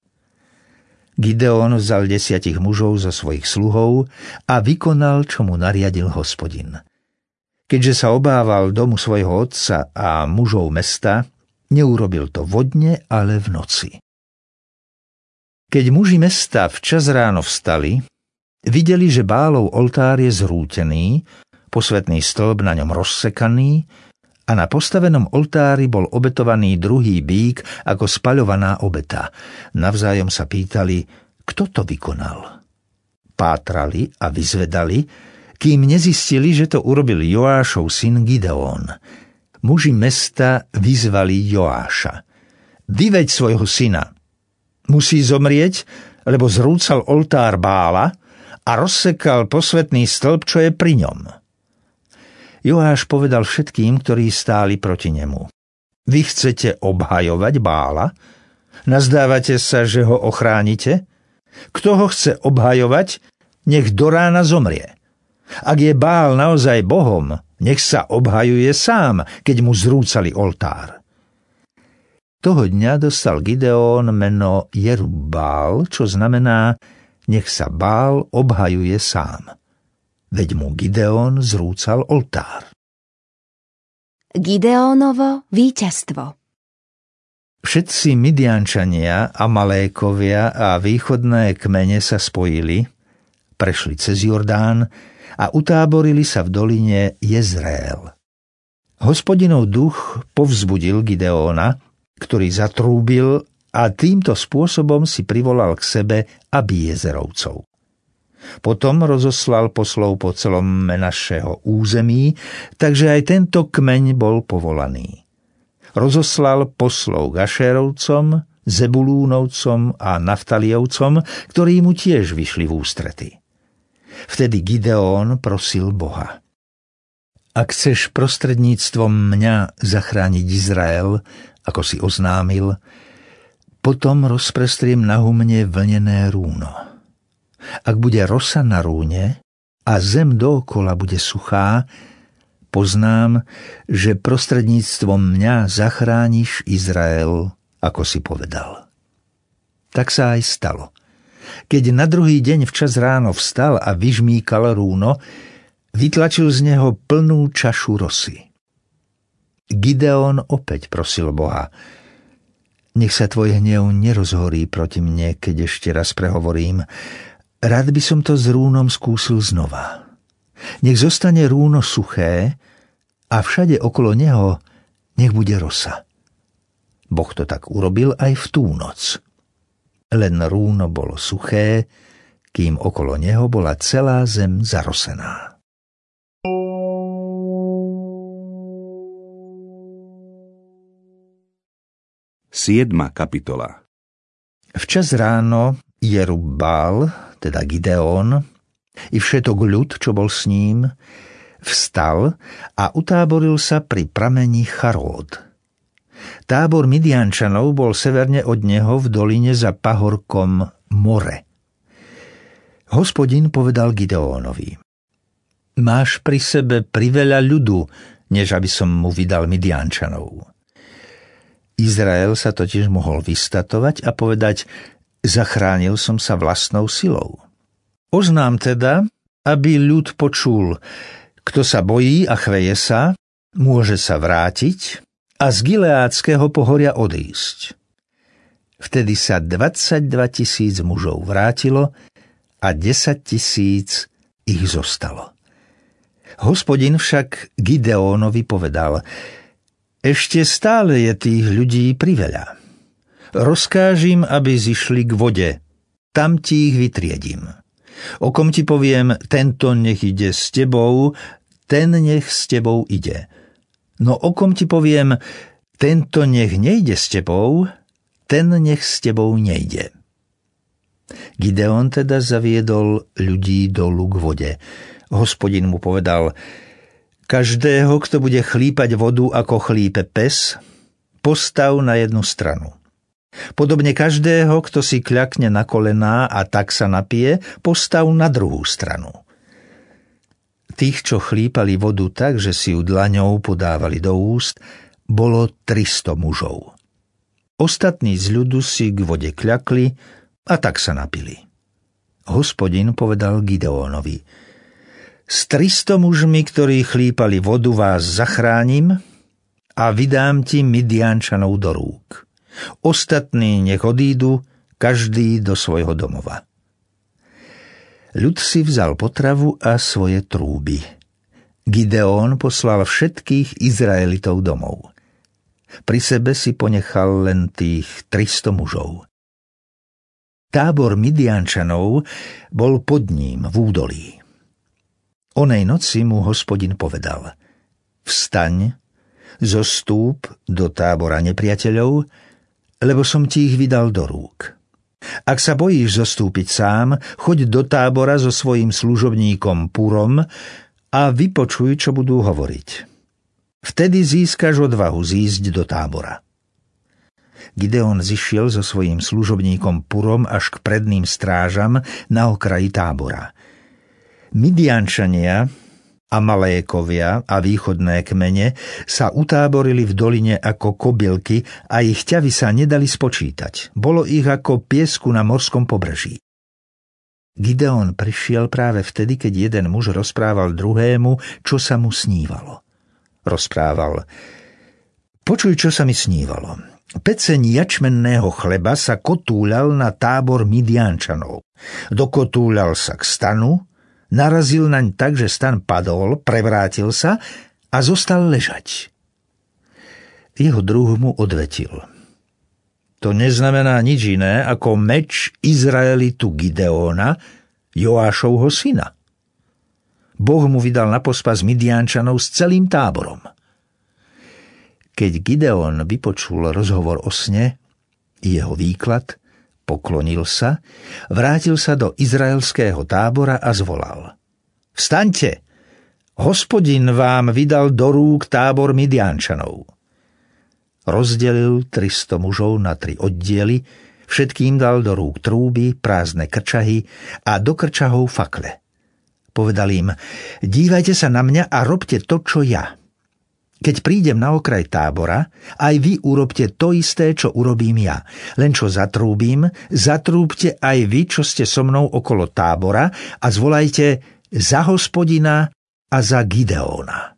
C: Gideon vzal desiatich mužov zo svojich sluhov a vykonal, čo mu nariadil Hospodin. Keďže sa obával domu svojho otca a mužov mesta, neurobil to vodne, ale v noci. Keď muži mesta včas ráno vstali, videli, že Bálov oltár je zrútený, posvätný stĺp na ňom rozsekaný a na postavenom oltári bol obetovaný druhý býk ako spaľovaná obeta. Navzájom sa pýtali, kto to vykonal. Pátrali a vyzvedali, kým nezistili, že to urobil Joášov syn Gideon. Muži mesta vyzvali Joáša: Vyveď svojho syna. Musí zomrieť, lebo zrúcal oltár Bála a rozsekal posvätný stĺp, čo je pri ňom. Joáš povedal všetkým, ktorí stáli proti nemu: Vy chcete obhajovať Bála? Nazdávate sa, že ho ochránite? Kto ho chce obhajovať, nech do rána zomrie. Ak je Bál naozaj Bohom, nech sa obhajuje sám, keď mu zrúcali oltár. Toho dňa dostal Gideon meno Jerub-Bál, čo znamená, nech sa Bál obhajuje sám. Veď mu Gideon zrúcal oltár.
B: Gideónovo víťazstvo.
C: Všetci Midiančania, Amalékovia a východné kmene sa spojili, prešli cez Jordán a utáborili sa v doline Jezreel. Hospodinov duch povzbudil Gideóna, ktorý zatrúbil a týmto spôsobom si privolal k sebe Abiezerovcov. Potom rozoslal poslov po celom Menašeho území, takže aj tento kmeň bol povolaný. Rozoslal poslov k Ašérovcom, Zebulúnovcom a Naftaliovcom, ktorí mu tiež vyšli v ústrety. Vtedy Gideón prosil Boha: Ak chceš prostredníctvom mňa zachrániť Izrael, ako si oznámil, potom rozprestriem na humne vlnené rúno. Ak bude rosa na rúne a zem dookola bude suchá, poznám, že prostredníctvom mňa zachrániš Izrael, ako si povedal. Tak sa aj stalo. Keď na druhý deň včas ráno vstal a vyžmýkal rúno, vytlačil z neho plnú čašu rosy. Gideón opäť prosil Boha: Nech sa tvoj hnev nerozhorí proti mne, keď ešte raz prehovorím. Rád by som to s rúnom skúsil znova. Nech zostane rúno suché a všade okolo neho nech bude rosa. Boh to tak urobil aj v tú noc. Len rúno bolo suché, kým okolo neho bola celá zem zarosená.
A: Siedma kapitola.
C: Včas ráno Jerub-Bál, teda Gideón, i všetok ľud, čo bol s ním, vstal a utáboril sa pri prameni Charód. Tábor Midiančanov bol severne od neho v doline za pahorkom More. Hospodin povedal Gideónovi: Máš pri sebe priveľa ľudu, než aby som mu vydal Midiančanov. Izrael sa totiž mohol vystatovať a povedať: Zachránil som sa vlastnou silou. Oznám teda, aby ľud počul: Kto sa bojí a chveje sa, môže sa vrátiť a z Gileádskeho pohoria odísť. Vtedy sa dvadsaťdva tisíc mužov vrátilo a desať tisíc ich zostalo. Hospodin však Gideónovi povedal: Ešte stále je tých ľudí priveľa. Rozkážim, aby zišli k vode. Tam ti ich vytriedím. O kom ti poviem: tento nech ide s tebou, ten nech s tebou ide. No o kom ti poviem: tento nech nejde s tebou, ten nech s tebou nejde. Gideón teda zaviedol ľudí dolu k vode. Hospodin mu povedal: Každého, kto bude chlípať vodu, ako chlípe pes, postav na jednu stranu. Podobne každého, kto si kľakne na kolená a tak sa napije, postav na druhú stranu. Tých, čo chlípali vodu tak, že si ju dlaňou podávali do úst, bolo tristo mužov. Ostatní z ľudu si k vode kľakli a tak sa napili. Hospodin povedal Gideónovi: S tristo mužmi, ktorí chlípali vodu, vás zachránim a vydám ti Midiančanov do rúk. Ostatní nech odídu, každý do svojho domova. Ľud si vzal potravu a svoje trúby. Gideón poslal všetkých Izraelitov domov. Pri sebe si ponechal len tých tristo mužov. Tábor Midiančanov bol pod ním v údolí. Onej noci mu Hospodin povedal: Vstaň, zostúp do tábora nepriateľov, lebo som ti ich vydal do rúk. Ak sa bojíš zostúpiť sám, choď do tábora so svojím služobníkom Purom a vypočuj, čo budú hovoriť. Vtedy získaš odvahu zísť do tábora. Gideón zišiel so svojím služobníkom Purom až k predným strážam na okraji tábora. Midiančania, Amalékovia a východné kmene sa utáborili v doline ako kobylky a ich ťavy sa nedali spočítať. Bolo ich ako piesku na morskom pobreží. Gideón prišiel práve vtedy, keď jeden muž rozprával druhému, čo sa mu snívalo. Rozprával: Počuj, čo sa mi snívalo. Peceň jačmenného chleba sa kotúľal na tábor Midiančanov. Dokotúľal sa k stanu, narazil naň tak, že stan padol, prevrátil sa a zostal ležať. Jeho druh mu odvetil: To neznamená nič iné ako meč Izraelitu Gideóna, Joášovho syna. Boh mu vydal na pospas Midiančanov s celým táborom. Keď Gideón vypočul rozhovor o sne i jeho výklad, poklonil sa, vrátil sa do izraelského tábora a zvolal: Vstaňte! Hospodin vám vydal do rúk tábor Midiančanov. Rozdelil tristo mužov na tri oddiely, všetkým dal do rúk trúby, prázdne krčahy a do krčahov fakle. Povedal im: Dívajte sa na mňa a robte to, čo ja. Keď prídem na okraj tábora, aj vy urobte to isté, čo urobím ja. Len čo zatrúbim, zatrúbte aj vy, čo ste so mnou okolo tábora, a zvolajte za Hospodina a za Gideóna.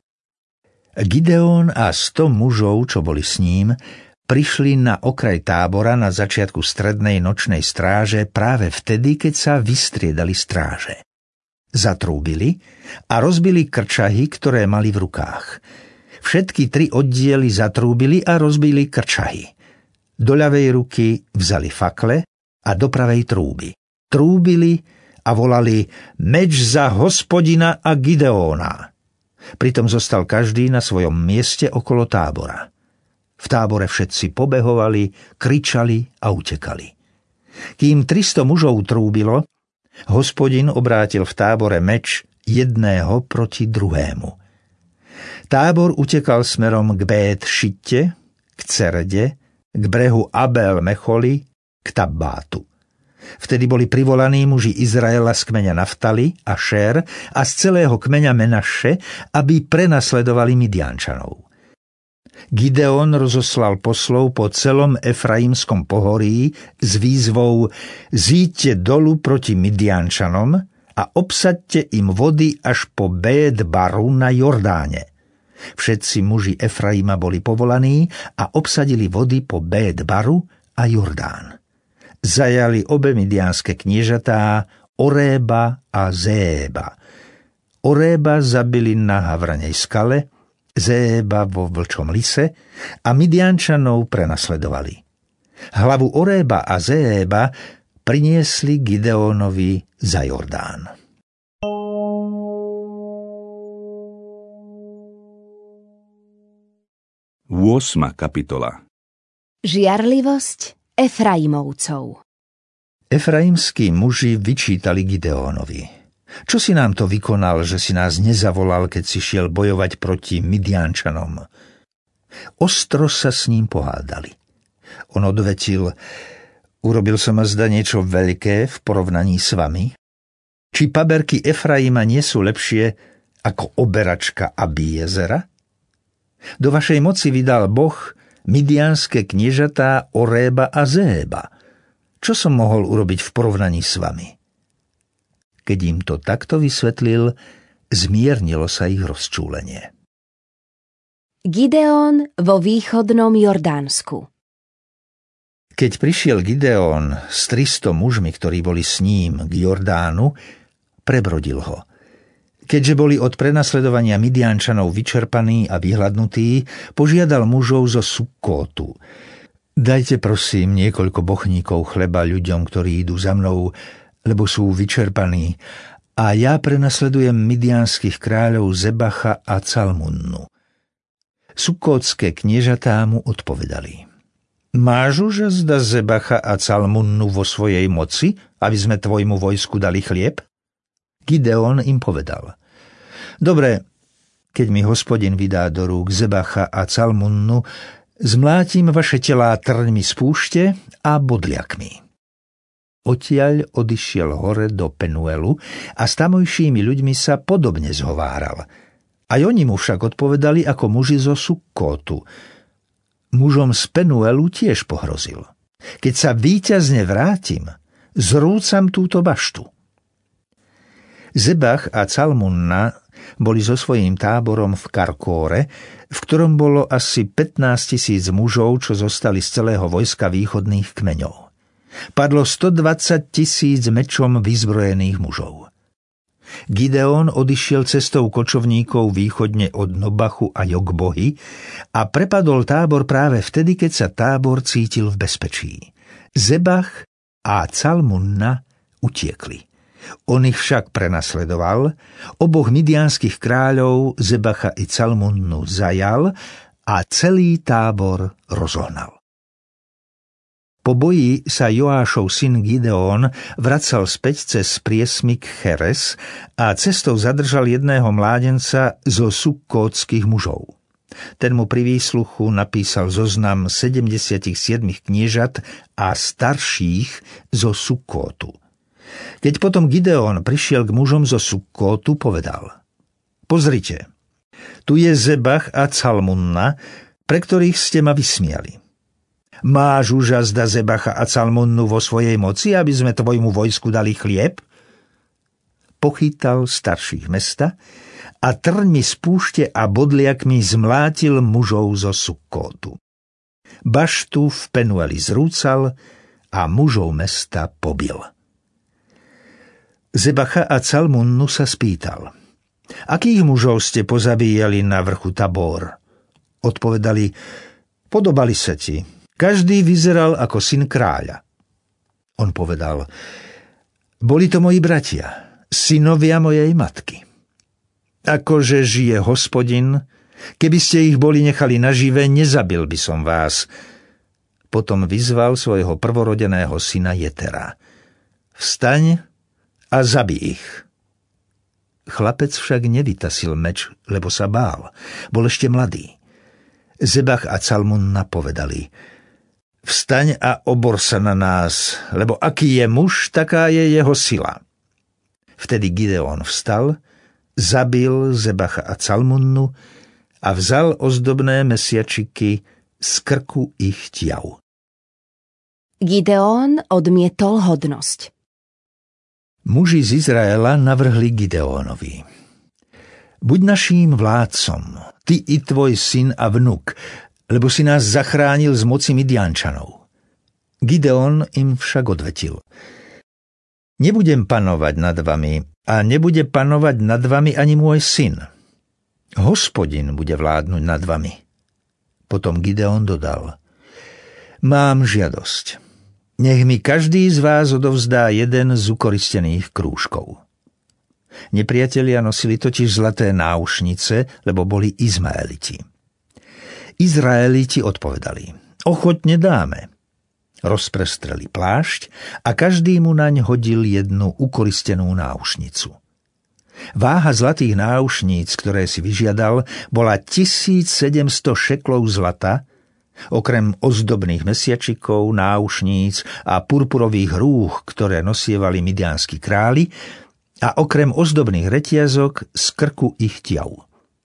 C: Gideón a sto mužov, čo boli s ním, prišli na okraj tábora na začiatku strednej nočnej stráže práve vtedy, keď sa vystriedali stráže. Zatrúbili a rozbili krčahy, ktoré mali v rukách. Všetky tri oddiely zatrúbili a rozbili krčahy. Do ľavej ruky vzali fakle a do pravej trúby. Trúbili a volali: Meč za Hospodina a Gideóna. Pritom zostal každý na svojom mieste okolo tábora. V tábore všetci pobehovali, kričali a utekali. Kým tristo mužov trúbilo, Hospodin obrátil v tábore meč jedného proti druhému. Tábor utekal smerom k Bét Šitte, k Cerede, k brehu Abel Mecholi, k Tabbátu. Vtedy boli privolaní muži Izraela z kmeňa Naftali a Šér a z celého kmeňa Menaše, aby prenasledovali Midiančanov. Gideón rozoslal poslov po celom Efraimskom pohorí s výzvou: Zíďte dolu proti Midiančanom a obsaďte im vody až po Bét Baru na Jordáne. Všetci muži Efraima boli povolaní a obsadili vody po Bét Baru a Jordán. Zajali obe midianske kniežatá, Oréba a Zéba. Oréba zabili na havranej skale, Zéba vo vlčom lise a Midiančanov prenasledovali. Hlavu Oréba a Zéba priniesli Gideónovi za Jordán.
A: ôsma kapitola.
B: Žiarlivosť Efraimovcov.
C: Efraimskí muži vyčítali Gideónovi: Čo si nám to vykonal, že si nás nezavolal, keď si šiel bojovať proti Midiančanom? Ostro sa s ním pohádali. On odvetil: Urobil som azda niečo veľké v porovnaní s vami? Či paberky Efraima nie sú lepšie ako oberačka Abiezera? Do vašej moci vydal Boh midianske kniežatá Oréba a Zéba. Čo som mohol urobiť v porovnaní s vami? Keď im to takto vysvetlil, zmiernilo sa ich rozčúlenie.
B: Gideón vo východnom Jordánsku.
C: Keď prišiel Gideón s tristo mužmi, ktorí boli s ním, k Jordánu, prebrodil ho. Keďže boli od prenasledovania Midiančanov vyčerpaní a vyhladnutí, požiadal mužov zo Sukkótu: Dajte prosím niekoľko bochníkov chleba ľuďom, ktorí idú za mnou, lebo sú vyčerpaní, a ja prenasledujem midianských kráľov Zebacha a Calmunnu. Sukkótske kniežatá mu odpovedali: Máš už azda Zebacha a Calmunnu vo svojej moci, aby sme tvojmu vojsku dali chlieb? Gideón im povedal: Dobre, keď mi Hospodin vydá do rúk Zebacha a Calmunnu, zmlátim vaše telá trňmi z púšte a bodliakmi. Odtiaľ odišiel hore do Penuelu a s tamojšími ľuďmi sa podobne zhováral. Aj oni mu však odpovedali ako muži zo Sukkótu. Mužom z Penuelu tiež pohrozil: Keď sa víťazne vrátim, zrúcam túto baštu. Zebach a Calmunna boli so svojím táborom v Karkóre, v ktorom bolo asi pätnásť tisíc mužov, čo zostali z celého vojska východných kmeňov. Padlo stodvadsať tisíc mečom vyzbrojených mužov. Gideon odišiel cestou kočovníkov východne od Nobachu a Jogbohy a prepadol tábor práve vtedy, keď sa tábor cítil v bezpečí. Zebach a Calmunna utiekli. On ich však prenasledoval, oboch midianských kráľov Zebacha i Calmunnu zajal a celý tábor rozohnal. Po boji sa Joášov syn Gideon vracal späť cez priesmyk Cheres a cestou zadržal jedného mládenca zo sukkótskych mužov. Ten mu pri výsluchu napísal zoznam sedemdesiatsedem kniežat a starších zo Sukkótu. Keď potom Gideon prišiel k mužom zo Sukkótu, povedal: Pozrite, tu je Zebach a Calmunna, pre ktorých ste ma vysmiali. Máš už azda Zebacha a Calmunnu vo svojej moci, aby sme tvojmu vojsku dali chlieb? Pochytal starších mesta a trňmi z púšte a bodliakmi zmlátil mužov zo Sukkótu. Baštu v Penueli zrúcal a mužov mesta pobil. Zebacha a Calmunnu sa spýtal: Akých mužov ste pozabíjali na vrchu Tabor? Odpovedali: Podobali sa ti. Každý vyzeral ako syn kráľa. On povedal: Boli to moji bratia, synovia mojej matky. Akože žije Hospodin, keby ste ich boli nechali nažive, nezabil by som vás. Potom vyzval svojho prvorodeného syna Jetera: Vstaň a zabij ich. Chlapec však nevytasil meč, lebo sa bál, bol ešte mladý. Zebach a Calmunna povedali: Vstaň a obor sa na nás, lebo aký je muž, taká je jeho sila. Vtedy Gideon vstal, zabil Zebacha a Calmunnu a vzal ozdobné mesiačiky z krku ich tiav.
B: Gideon odmietol hodnosť.
C: Muži z Izraela navrhli Gideónovi: Buď naším vládcom, ty i tvoj syn a vnuk, lebo si nás zachránil z moci Midiančanov. Gideon im však odvetil: Nebudem panovať nad vami a nebude panovať nad vami ani môj syn. Hospodin bude vládnuť nad vami. Potom Gideon dodal: Mám žiadosť. Nech mi každý z vás odovzdá jeden z ukoristených krúžkov. Nepriatelia nosili totiž zlaté náušnice, lebo boli Izmaeliti. Izraeliti odpovedali: Ochotne dáme. Rozprestreli plášť a každý mu naň hodil jednu ukoristenú náušnicu. Váha zlatých náušníc, ktoré si vyžiadal, bola tisícsedemsto šeklov zlata, okrem ozdobných mesiačikov, náušníc a purpurových rúch, ktoré nosievali midianskí králi, a okrem ozdobných retiazok z krku ich tiav.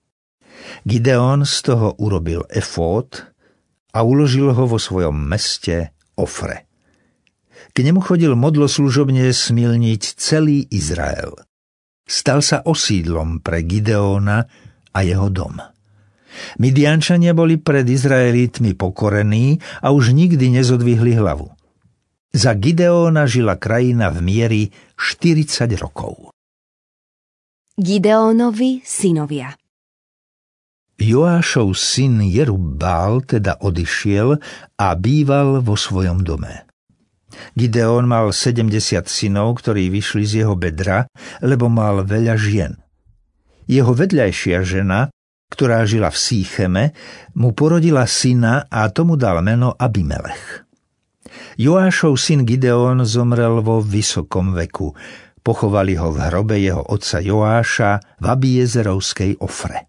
C: Gideon z toho urobil efód a uložil ho vo svojom meste Ofre. K nemu chodil modloslužobne smilniť celý Izrael. Stal sa osídlom pre Gideona a jeho dom. Midiančania boli pred Izraelitmi pokorení a už nikdy nezodvihli hlavu. Za Gideona žila krajina v mieri štyridsať rokov.
B: Gideonovi synovia.
C: Joášov syn Jerubbál teda odišiel a býval vo svojom dome. Gideon mal sedemdesiat synov, ktorí vyšli z jeho bedra, lebo mal veľa žien. Jeho vedľajšia žena, ktorá žila v Sícheme, mu porodila syna a tomu dal meno Abimelech. Joášov syn Gideon zomrel vo vysokom veku. Pochovali ho v hrobe jeho otca Joáša v Abiezerovskej Ofre.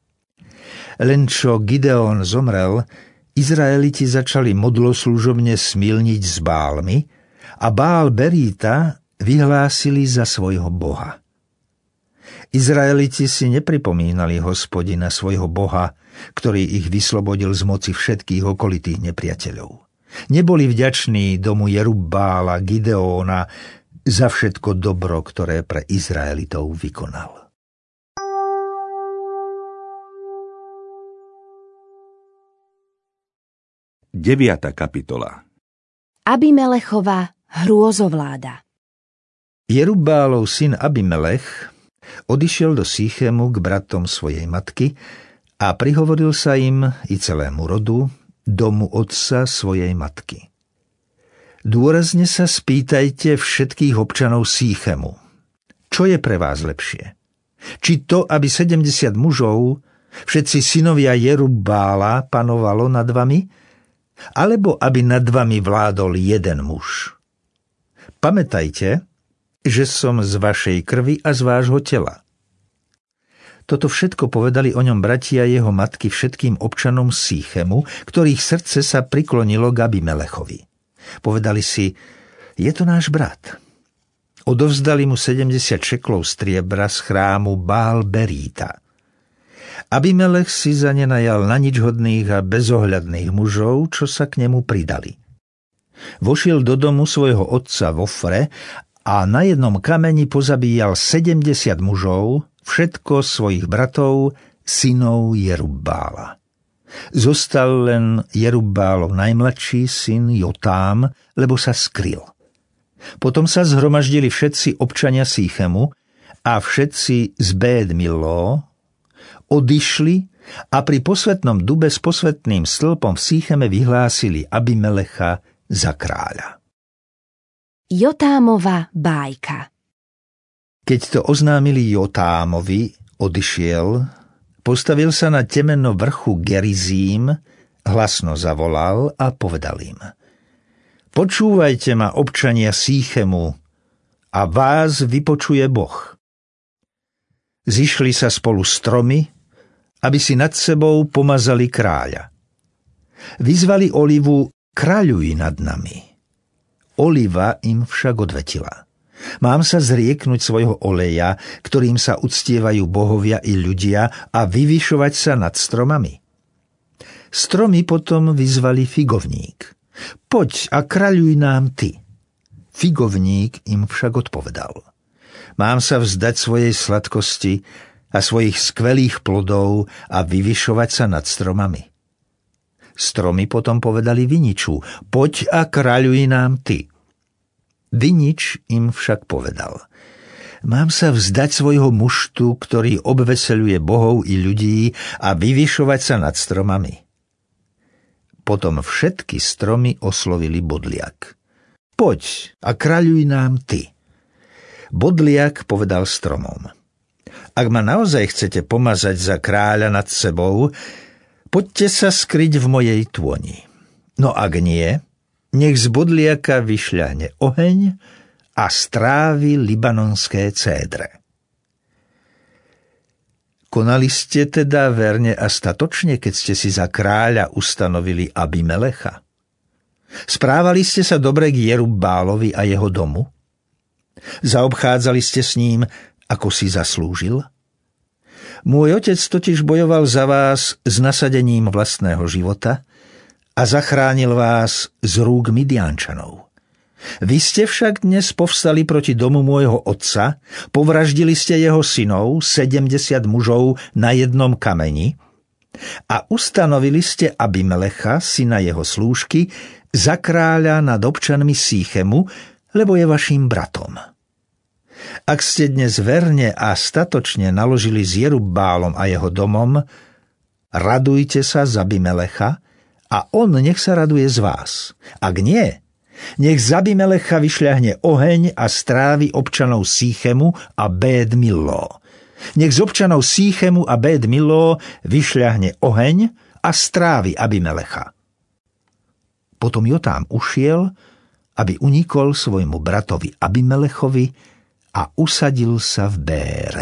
C: Len čo Gideon zomrel, Izraeliti začali modloslužobne smilniť s Bálmi a Bál Beríta vyhlásili za svojho boha. Izraeliti si nepripomínali Hospodina svojho boha, ktorý ich vyslobodil z moci všetkých okolitých nepriateľov. Neboli vďační domu Jerubbála, Gideóna za všetko dobro, ktoré pre Izraelitov vykonal.
A: deviata kapitola.
B: Abimelechova hrôzovláda.
C: Jerubbálov syn Abimelech Odišiel do Sýchemu k bratom svojej matky a prihovoril sa im i celému rodu, domu otca svojej matky. Dôrazne sa spýtajte všetkých občanov Sýchemu. Čo je pre vás lepšie? Či to, aby sedemdesiat mužov, všetci synovia Jerubála, panovalo nad vami, alebo aby nad vami vládol jeden muž? Pamätajte, že som z vašej krvi a z vášho tela. Toto všetko povedali o ňom bratia jeho matky všetkým občanom Sýchemu, ktorých srdce sa priklonilo k Abimelechovi. Povedali si, je to náš brat. Odovzdali mu sedemdesiat šeklov striebra z chrámu Bál Beríta. Abimelech si za ne najal na nič hodných a bezohľadných mužov, čo sa k nemu pridali. Vošiel do domu svojho otca v Ofre a na jednom kameni pozabíjal sedemdesiat mužov, všetko svojich bratov, synov Jerubála. Zostal len Jerubálov najmladší syn Jotám, lebo sa skryl. Potom sa zhromaždili všetci občania Sýchemu a všetci z Bét Millo odišli a pri posvetnom dube s posvetným stĺpom v Sýcheme vyhlásili Abimelecha za kráľa.
B: Jotámova bájka.
C: Keď to oznámili Jotámovi, odišiel, postavil sa na temeno vrchu Gerizím, hlasno zavolal a povedal im: Počúvajte ma, občania Sýchemu, a vás vypočuje Boh. Zišli sa spolu stromy, aby si nad sebou pomazali kráľa. Vyzvali Olivu: Kráľuj nad nami. Oliva im však odvetila: Mám sa zrieknúť svojho oleja, ktorým sa uctievajú bohovia i ľudia, a vyvyšovať sa nad stromami. Stromy potom vyzvali figovník: Poď a kráľuj nám ty. Figovník im však odpovedal: Mám sa vzdať svojej sladkosti a svojich skvelých plodov a vyvyšovať sa nad stromami. Stromy potom povedali viniču: Poď a kráľuj nám ty. Vinič im však povedal: Mám sa vzdať svojho muštu, ktorý obveseľuje bohov i ľudí, a vyvyšovať sa nad stromami. Potom všetky stromy oslovili bodliak: Poď a kráľuj nám ty. Bodliak povedal stromom: Ak ma naozaj chcete pomazať za kráľa nad sebou, poďte sa skryť v mojej tôni. No ak nie, nech z bodliaka vyšľahne oheň a strávi libanonské cédre. Konali ste teda verne a statočne, keď ste si za kráľa ustanovili Abimelecha? Správali ste sa dobre k Jerubálovi a jeho domu? Zaobchádzali ste s ním, ako si zaslúžil? Môj otec totiž bojoval za vás s nasadením vlastného života a zachránil vás z rúk Midiančanov. Vy ste však dnes povstali proti domu môjho otca, povraždili ste jeho synov, sedemdesiat mužov na jednom kameni, a ustanovili ste Abimelecha, syna jeho slúžky, za kráľa nad občanmi Sýchemu, lebo je vaším bratom. Ak ste dnes verne a statočne naložili s Jerubálom a jeho domom, radujte sa z Abimelecha, a on nech sa raduje z vás. Ak nie, nech z Abimelecha vyšľahne oheň a strávi občanov Sýchemu a Bét Millo. Nech z občanov Sýchemu a Bét Millo vyšľahne oheň a strávi Abimelecha. Potom Jotám ušiel, aby unikol svojmu bratovi Abimelechovi, a usadil sa v Bére.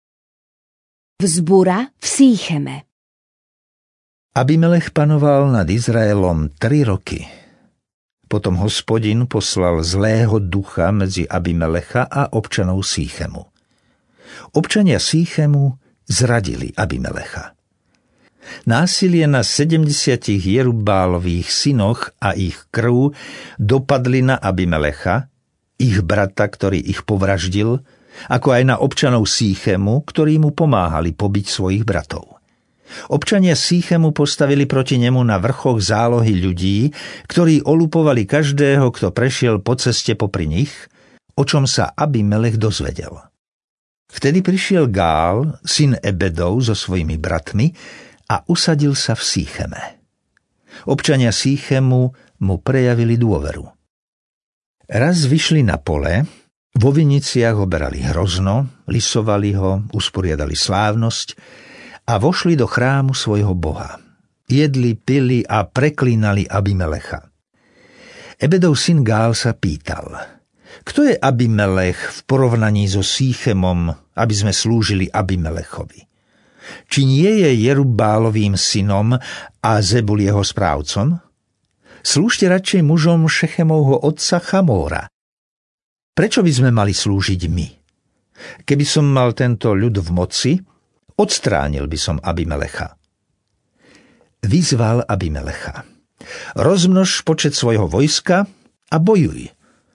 B: Vzbura v Sýcheme.
C: Abimelech panoval nad Izraelom tri roky. Potom Hospodin poslal zlého ducha medzi Abimelecha a občanov Sýchemu. Občania Sýchemu zradili Abimelecha. Násilie na sedemdesiatich Jerubálových synoch a ich krv dopadli na Abimelecha, ich brata, ktorý ich povraždil, ako aj na občanov Sýchemu, ktorí mu pomáhali pobiť svojich bratov. Občania Sýchemu postavili proti nemu na vrchoch zálohy ľudí, ktorí olupovali každého, kto prešiel po ceste popri nich, o čom sa Abimelech dozvedel. Vtedy prišiel Gál, syn Ebedov, so svojimi bratmi a usadil sa v Sýcheme. Občania Sýchemu mu prejavili dôveru. Raz vyšli na pole, vo viniciach oberali hrozno, lisovali ho, usporiadali slávnosť a vošli do chrámu svojho boha. Jedli, pili a preklínali Abimelecha. Ebedov syn Gál sa pýtal: Kto je Abimelech v porovnaní so Sýchemom, aby sme slúžili Abimelechovi? Či nie je Jerubálovým synom a Zebul jeho správcom? Slúžte radšej mužom Šechemovho otca Chamóra. Prečo by sme mali slúžiť my? Keby som mal tento ľud v moci, odstránil by som Abimelecha. Vyzval Abimelecha: Rozmnož počet svojho vojska a bojuj.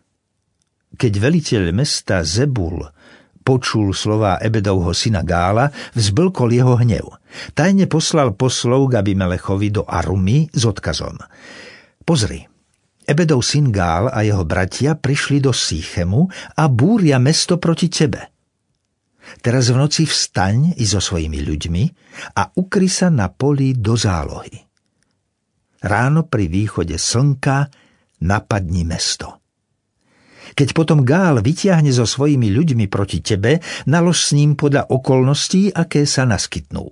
C: Keď veliteľ mesta Zebul počul slová Ebedovho syna Gála, vzblkol jeho hnev. Tajne poslal poslov k Abimelechovi do Arumy s odkazom: Pozri, Ebedov syn Gál a jeho bratia prišli do Sýchemu a búria mesto proti tebe. Teraz v noci vstaň i so svojimi ľuďmi a ukry sa na poli do zálohy. Ráno pri východe slnka napadni mesto. Keď potom Gál vytiahne so svojimi ľuďmi proti tebe, nalož s ním podľa okolností, aké sa naskytnú.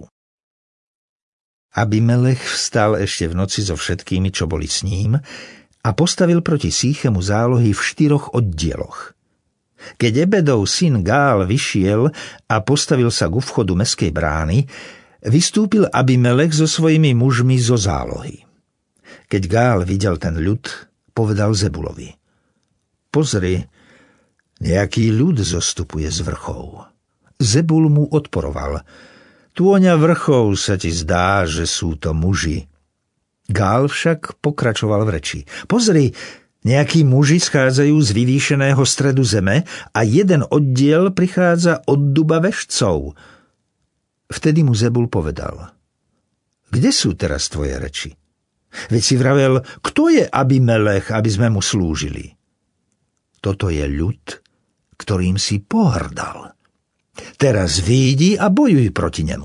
C: Abimelech vstal ešte v noci so všetkými, čo boli s ním, a postavil proti Sýchemu zálohy v štyroch oddieloch. Keď Ebedov syn Gál vyšiel a postavil sa ku vchodu mestskej brány, vystúpil Abimelech so svojimi mužmi zo zálohy. Keď Gál videl ten ľud, povedal Zebulovi: Pozri, nejaký ľud zostupuje z vrchov. Zebul mu odporoval: Tôňa vrchov sa ti zdá, že sú to muži. Gál však pokračoval v reči: Pozri, nejakí muži schádzajú z vyvýšeného stredu zeme a jeden oddiel prichádza od duba vešcov. Vtedy mu Zebul povedal: Kde sú teraz tvoje reči? Veď si vravel, kto je Abimelech, aby sme mu slúžili? Toto je ľud, ktorým si pohrdal. Teraz výjdi a bojuj proti nemu.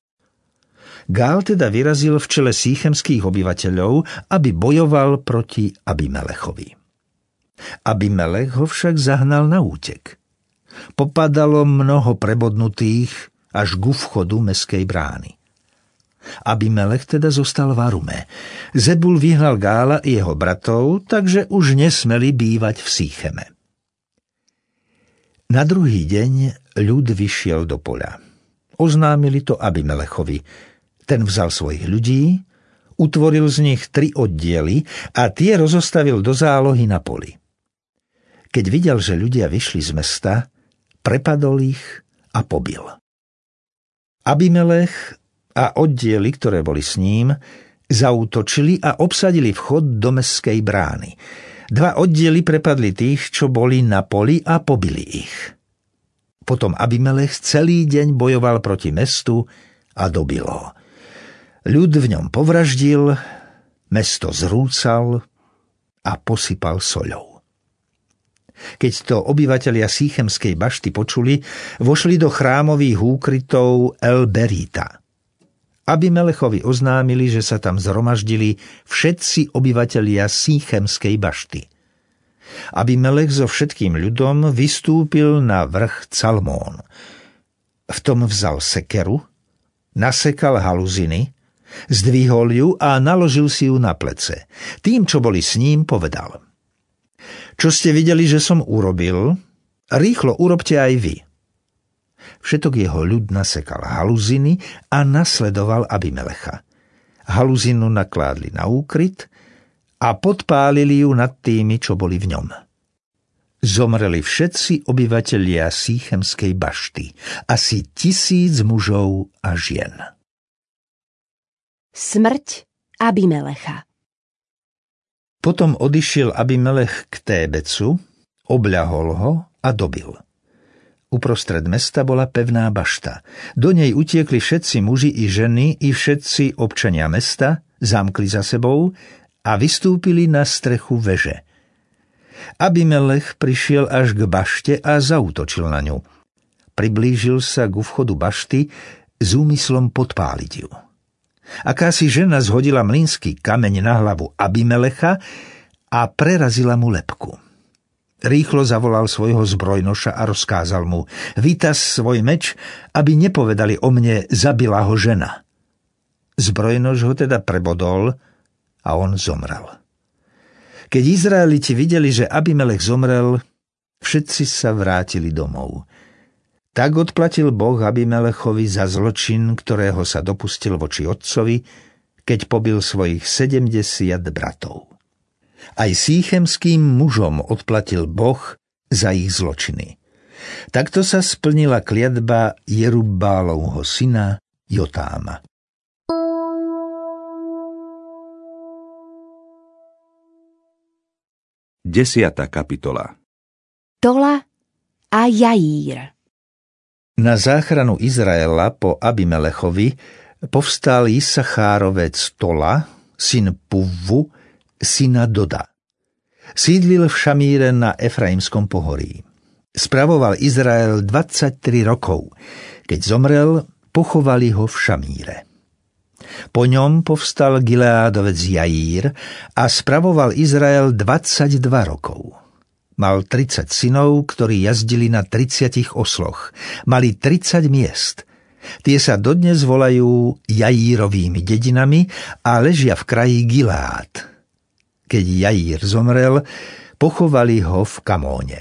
C: Gál teda vyrazil v čele sýchemských obyvateľov, aby bojoval proti Abimelechovi. Abimelech ho však zahnal na útek. Popadalo mnoho prebodnutých až ku vchodu mestskej brány. Abimelech teda zostal v Arume. Zebul vyhnal Gála i jeho bratov, takže už nesmeli bývať v Sýcheme. Na druhý deň ľud vyšiel do poľa. Oznámili to Abimelechovi. Ten vzal svojich ľudí, utvoril z nich tri oddiely a tie rozostavil do zálohy na poli. Keď videl, že ľudia vyšli z mesta, prepadol ich a pobil. Abimelech a oddiely, ktoré boli s ním, zaútočili a obsadili vchod do mestskej brány. Dva oddiely prepadli tých, čo boli na poli, a pobili ich. Potom Abimelech celý deň bojoval proti mestu a dobil ho. Ľud v ňom povraždil, mesto zrúcal a posypal soľou. Keď to obyvatelia Sýchemskej bašty počuli, vošli do chrámových úkrytov El Berita. Abimelechovi oznámili, že sa tam zhromaždili všetci obyvatelia Sýchemskej bašty. Abimelech so všetkým ľudom vystúpil na vrch Calmón. V tom vzal sekeru, nasekal haluziny, zdvihol ju a naložil si ju na plece. Tým, čo boli s ním, povedal: Čo ste videli, že som urobil, rýchlo urobte aj vy. Všetok jeho ľud nasekal haluziny a nasledoval Abimelecha. Haluzinu nakládli na úkryt a podpálili ju nad tými, čo boli v ňom. Zomreli všetci obyvatelia Sýchemskej bašty, asi tisíc mužov a žien.
B: Smrť Abimelecha.
C: Potom odišiel Abimelech k Tébecu, obľahol ho a dobil. Uprostred mesta bola pevná bašta. Do nej utiekli všetci muži i ženy i všetci občania mesta, zamkli za sebou a vystúpili na strechu veže. Abimelech prišiel až k bašte a zaútočil na ňu. priblížil sa ku vchodu bašty s úmyslom podpáliť ju. Akási žena zhodila mlynský kameň na hlavu Abimelecha a prerazila mu lebku. Rýchlo zavolal svojho zbrojnoša a rozkázal mu: vytaz svoj meč, aby nepovedali o mne, zabila ho žena. Zbrojnoš ho teda prebodol a on zomrel. Keď Izraeliti videli, že Abimelech zomrel, všetci sa vrátili domov. Tak odplatil Boh Abimelechovi za zločin, ktorého sa dopustil voči otcovi, keď pobil svojich sedemdesiat bratov. Aj síchemským mužom odplatil Boh za ich zločiny. Takto sa splnila kliatba Jerubálovho syna Jotáma.
A: Desiata kapitola.
B: Tola a Jaír.
C: Na záchranu Izraela po Abimelechovi povstal Isachárovec Tola, syn Puvvu, syna Doda. Sídlil v Šamíre na Efraimskom pohorí. Spravoval Izrael dvadsaťtri rokov. Keď zomrel, pochovali ho v Šamíre. Po ňom povstal Gileádovec Jaír a spravoval Izrael dvadsaťdva rokov. Mal tridsať synov, ktorí jazdili na tridsiatich osloch. Mali tridsať miest. Tie sa dodnes volajú Jaírovými dedinami a ležia v kraji Gileád. Keď Jaír zomrel, pochovali ho v Kamóne.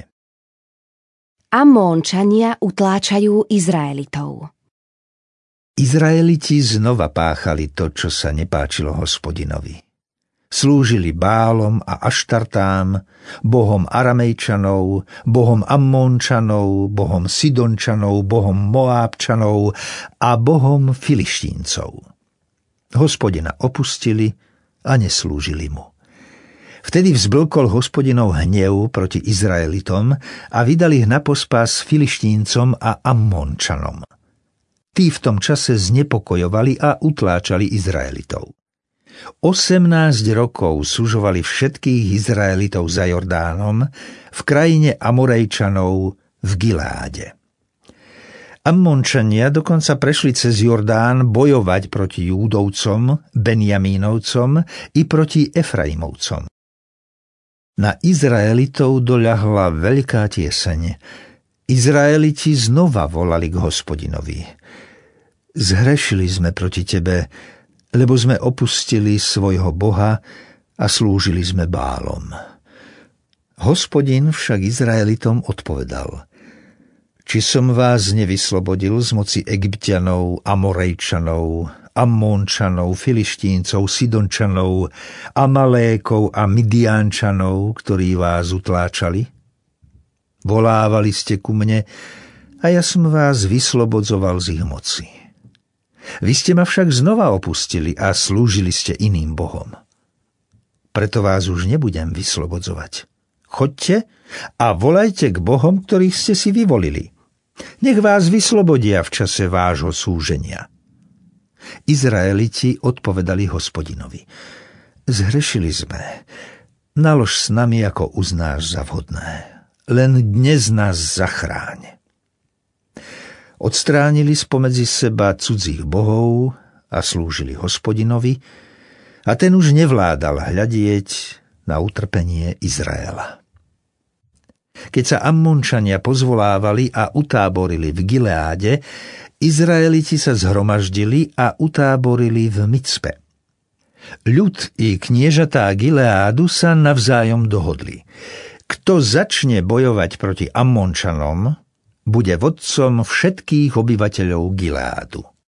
B: Ammónčania utláčajú Izraelitov.
C: Izraeliti znova páchali to, čo sa nepáčilo Hospodinovi. Slúžili Bálom a Aštartám, bohom Aramejčanov, bohom Ammónčanov, bohom Sidončanov, bohom Moábčanov a bohom Filištíncov. Hospodina opustili a neslúžili mu. Vtedy vzblkol Hospodinov hnev proti Izraelitom a vydali ich na pospás Filištíncom a Ammónčanom. Tí v tom čase znepokojovali a utláčali Izraelitov. Osemnásť rokov sužovali všetkých Izraelitov za Jordánom v krajine Amorejčanov v Gileáde. Ammončania dokonca prešli cez Jordán bojovať proti Júdovcom, Benjamínovcom i proti Efraimovcom. Na Izraelitov doľahla veľká tieseň. Izraeliti znova volali k Hospodinovi: zhrešili sme proti tebe, lebo sme opustili svojho Boha a slúžili sme Bálom. Hospodin však Izraelitom odpovedal: či som vás nevyslobodil z moci Egypťanov, Amorejčanov, Ammónčanov, Filištíncov, Sidončanov, Amalékov a Midiánčanov, ktorí vás utláčali? Volávali ste ku mne a ja som vás vyslobodzoval z ich moci. Vy ste ma však znova opustili a slúžili ste iným bohom. Preto vás už nebudem vyslobodzovať. Choďte a volajte k bohom, ktorých ste si vyvolili. Nech vás vyslobodia v čase vášho súženia. Izraeliti odpovedali Hospodinovi: zhrešili sme. Nalož s nami, ako uznáš za vhodné. Len dnes nás zachráň. Odstránili spomedzi seba cudzích bohov a slúžili Hospodinovi, a ten už nevládal hľadieť na utrpenie Izraela. Keď sa Ammončania pozvolávali a utáborili v Gileáde, Izraeliti sa zhromaždili a utáborili v Micpe. Ľud i kniežatá Gileádu sa navzájom dohodli: kto začne bojovať proti Ammončanom, bude vodcom všetkých obyvateľov Gileádu.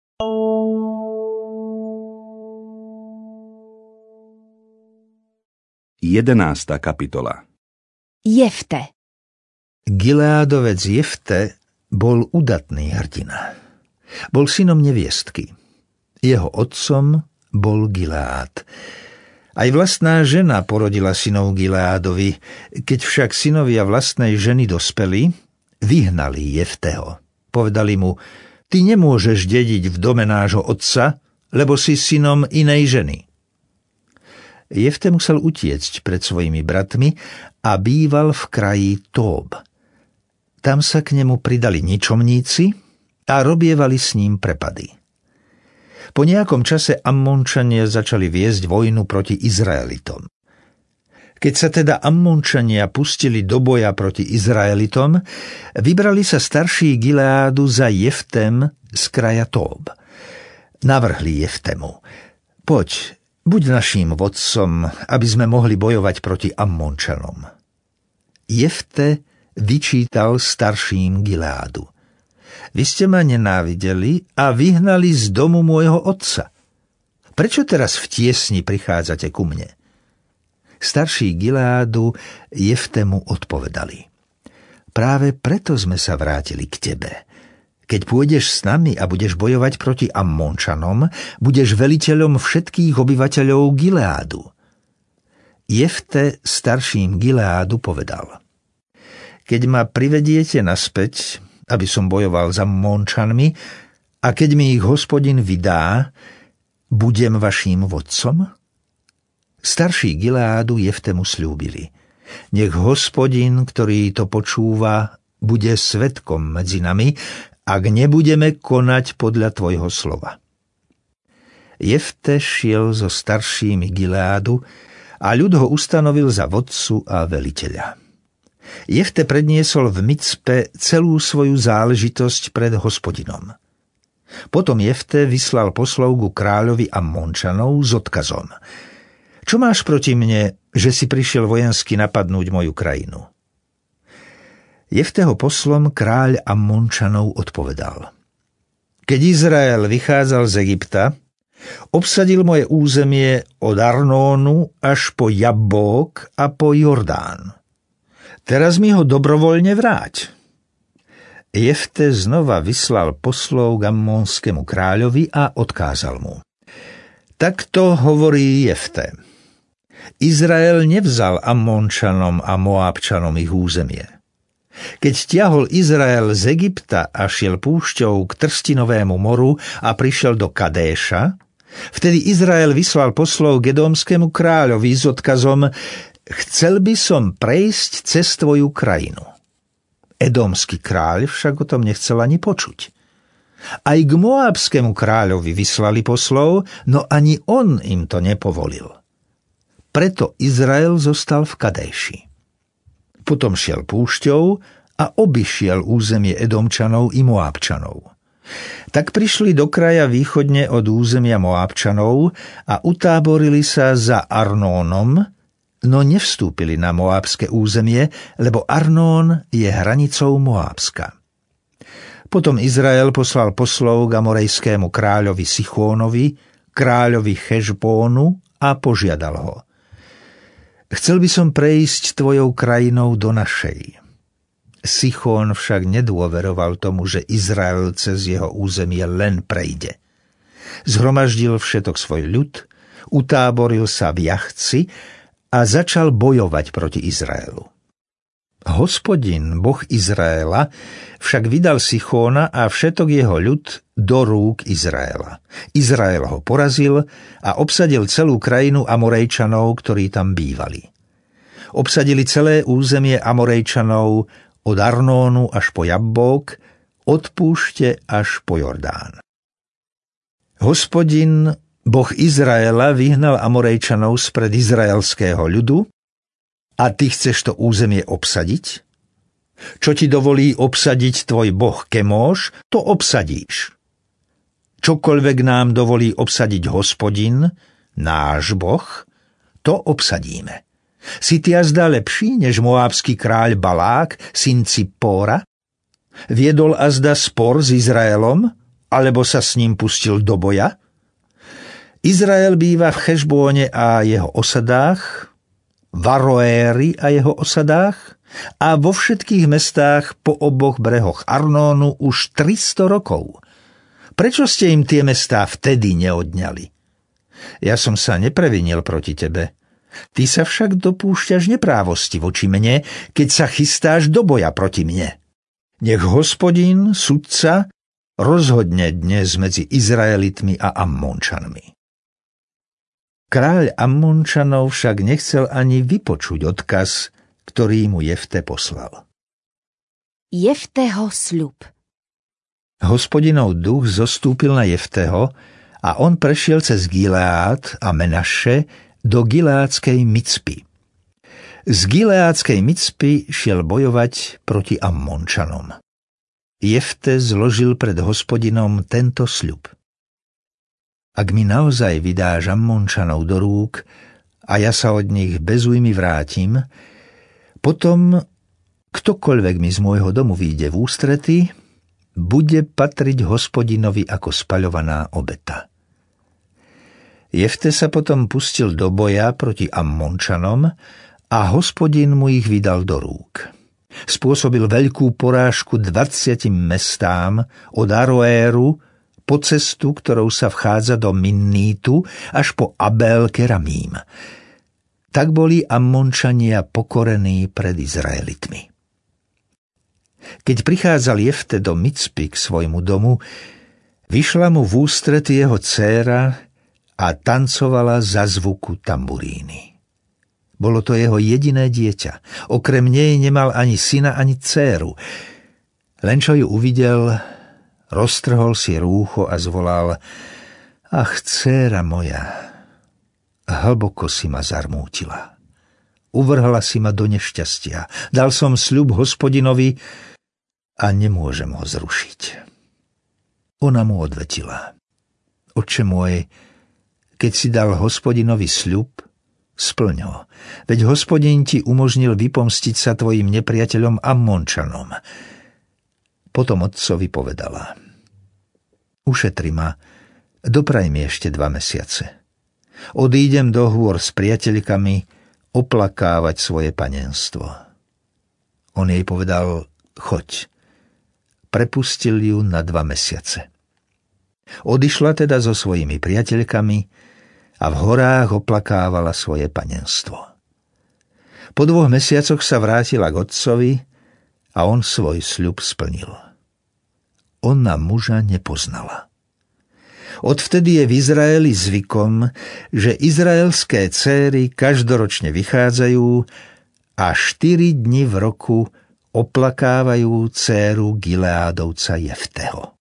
A: Jedenásta kapitola.
B: Jefte.
C: Gileádovec Jefte bol udatný hrdina. Bol synom neviestky. Jeho otcom bol Gileád. Aj vlastná žena porodila synov Gileádovi. Keď však synovia vlastnej ženy dospeli, vyhnali Jefteho. Povedali mu: ty nemôžeš dediť v dome nášho otca, lebo si synom inej ženy. Jefte musel utiecť pred svojimi bratmi a býval v kraji Tób. Tam sa k nemu pridali ničomníci a robievali s ním prepady. Po nejakom čase Ammončania začali viesť vojnu proti Izraelitom. Keď sa teda Ammončania pustili do boja proti Izraelitom, vybrali sa starší Gileádu za Jeftem z kraja Tób. Navrhli Jeftemu: poď, buď naším vodcom, aby sme mohli bojovať proti Ammončanom. Jefte vyčítal starším Gileádu: vy ste ma nenávideli a vyhnali z domu môjho otca. Prečo teraz v tiesni prichádzate ku mne? Starší Gileádu Jeftemu odpovedali: práve preto sme sa vrátili k tebe. Keď pôjdeš s nami a budeš bojovať proti Ammončanom, budeš veliteľom všetkých obyvateľov Gileádu. Jefte starším Gileádu povedal: keď ma privediete naspäť, aby som bojoval s Ammončanmi, a keď mi ich Hospodin vydá, budem vaším vodcom? Starší Gileádu Jeftemu sľúbili: nech Hospodin, ktorý to počúva, bude svedkom medzi nami, ak nebudeme konať podľa tvojho slova. Jefte šiel so staršími Gileádu a ľud ho ustanovil za vodcu a veliteľa. Jefte predniesol v Micpe celú svoju záležitosť pred Hospodinom. Potom Jefte vyslal poslov ku kráľovi Ammončanov s odkazom: čo máš proti mne, že si prišiel vojensky napadnúť moju krajinu? Jefteho poslom kráľ Ammončanov odpovedal: keď Izrael vychádzal z Egypta, obsadil moje územie od Arnónu až po Jabbók a po Jordán. Teraz mi ho dobrovoľne vráť. Jefte znova vyslal poslov k Ammonskému kráľovi a odkázal mu: takto hovorí Jefte: Izrael nevzal Ammončanom a Moábčanom ich územie. Keď ťahol Izrael z Egypta a šiel púšťou k Trstinovému moru a prišiel do Kadéša, vtedy Izrael vyslal poslov k Edomskému kráľovi s odkazom: chcel by som prejsť cez tvoju krajinu. Edomský kráľ však o tom nechcel ani počuť. Aj k Moábskému kráľovi vyslali poslov, no ani on im to nepovolil. Preto Izrael zostal v Kadéši. Potom šiel púšťou a obišiel územie Edomčanov i Moábčanov. Tak prišli do kraja východne od územia Moábčanov a utáborili sa za Arnónom, no nevstúpili na moábske územie, lebo Arnón je hranicou Moábska. Potom Izrael poslal poslov k amorejskému kráľovi Sichónovi, kráľovi Chešbónu a požiadal ho: chcel by som prejsť tvojou krajinou do našej. Sichón však nedôveroval tomu, že Izrael cez jeho územie len prejde. Zhromaždil všetok svoj ľud, utáboril sa v Jachci a začal bojovať proti Izraelu. Hospodin, Boh Izraela, však vydal Sichóna a všetok jeho ľud do rúk Izraela. Izrael ho porazil a obsadil celú krajinu Amorejčanov, ktorí tam bývali. Obsadili celé územie Amorejčanov od Arnónu až po Jabbók, od púšte až po Jordán. Hospodin, Boh Izraela, vyhnal Amorejčanov spred izraelského ľudu. A ty chceš to územie obsadiť? Čo ti dovolí obsadiť tvoj boh Kemóš, to obsadíš. Čokoľvek nám dovolí obsadiť Hospodin, náš boh, to obsadíme. Si ty azda lepší než moábsky kráľ Balák, syn Cippóra? Viedol azda spor s Izraelom, alebo sa s ním pustil do boja? Izrael býva v Chešbóne a jeho osadách, v Aroéri a jeho osadách a vo všetkých mestách po oboch brehoch Arnónu už tristo rokov. Prečo ste im tie mestá vtedy neodňali? Ja som sa neprevinil proti tebe. Ty sa však dopúšťaš neprávosti voči mne, keď sa chystáš do boja proti mne. Nech Hospodin, sudca, rozhodne dnes medzi Izraelitmi a Ammončanmi. Kráľ Ammončanov však nechcel ani vypočuť odkaz, ktorý mu Jefte poslal.
B: Jefteho sľub.
C: Hospodinov duch zostúpil na Jefteho a on prešiel cez Gileád a Menaše do Gileádskej Micpy. Z Gileádskej Micpy šiel bojovať proti Ammončanom. Jefte zložil pred Hospodinom tento sľub. Ak mi naozaj vydáš Ammončanov do rúk a ja sa od nich bez újmy vrátim, potom ktokoľvek mi z môjho domu vyjde v ústrety, bude patriť Hospodinovi ako spaľovaná obeta. Jefte sa potom pustil do boja proti Ammončanom a Hospodin mu ich vydal do rúk. Spôsobil veľkú porážku dvadsiatim mestám od Aroéru po cestu, ktorou sa vchádza do Minnítu až po Abel Keramím. Tak boli Ammončania pokorení pred Izraelitmi. Keď prichádzal Jefte do Micpy k svojmu domu, vyšla mu v ústrety jeho dcéra a tancovala za zvuku tamburíny. Bolo to jeho jediné dieťa. Okrem nej nemal ani syna, ani dcéru. Len čo ju uvidel, roztrhol si rúcho a zvolal: Ach, dcéra moja, hlboko si ma zarmútila. Uvrhla si ma do nešťastia. Dal som sľub Hospodinovi a nemôžem ho zrušiť. Ona mu odvetila: Otče môj, keď si dal Hospodinovi sľub, splň ho, veď Hospodin ti umožnil vypomstiť sa tvojim nepriateľom Ammončanom. Potom otcovi povedala: Ušetri ma, dopraj mi ešte dva mesiace. Odídem do hôr s priateľkami oplakávať svoje panenstvo. On jej povedal: Choď. Prepustil ju na dva mesiace. Odišla teda so svojimi priateľkami a v horách oplakávala svoje panenstvo. Po dvoch mesiacoch sa vrátila k otcovi a on svoj sľub splnil. Ona muža nepoznala. Odvtedy je v Izraeli zvykom, že izraelské céry každoročne vychádzajú a štyri dni v roku oplakávajú dcéru Gileádovca Jefteho.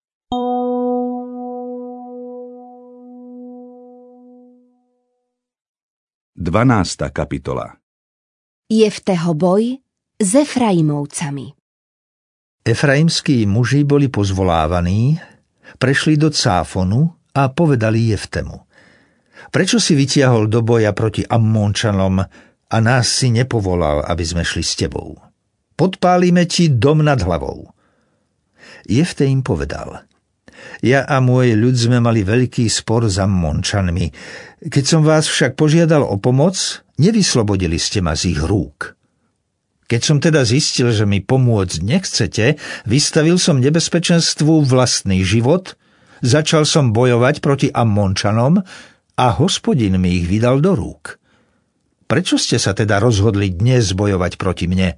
A: dvanásta kapitola.
B: Jefteho boj s Efraimovcami.
C: Efraimskí muži boli pozvolávaní, prešli do Cáfonu a povedali Jeftemu: Prečo si vytiahol do boja proti Ammončanom a nás si nepovolal, aby sme šli s tebou? Podpálime ti dom nad hlavou. Jefte im povedal: Ja a môj ľud sme mali veľký spor s Ammončanmi. Keď som vás však požiadal o pomoc, nevyslobodili ste ma z ich rúk. Keď som teda zistil, že mi pomôcť nechcete, vystavil som nebezpečenstvu vlastný život, začal som bojovať proti Ammončanom a Hospodin mi ich vydal do rúk. Prečo ste sa teda rozhodli dnes bojovať proti mne?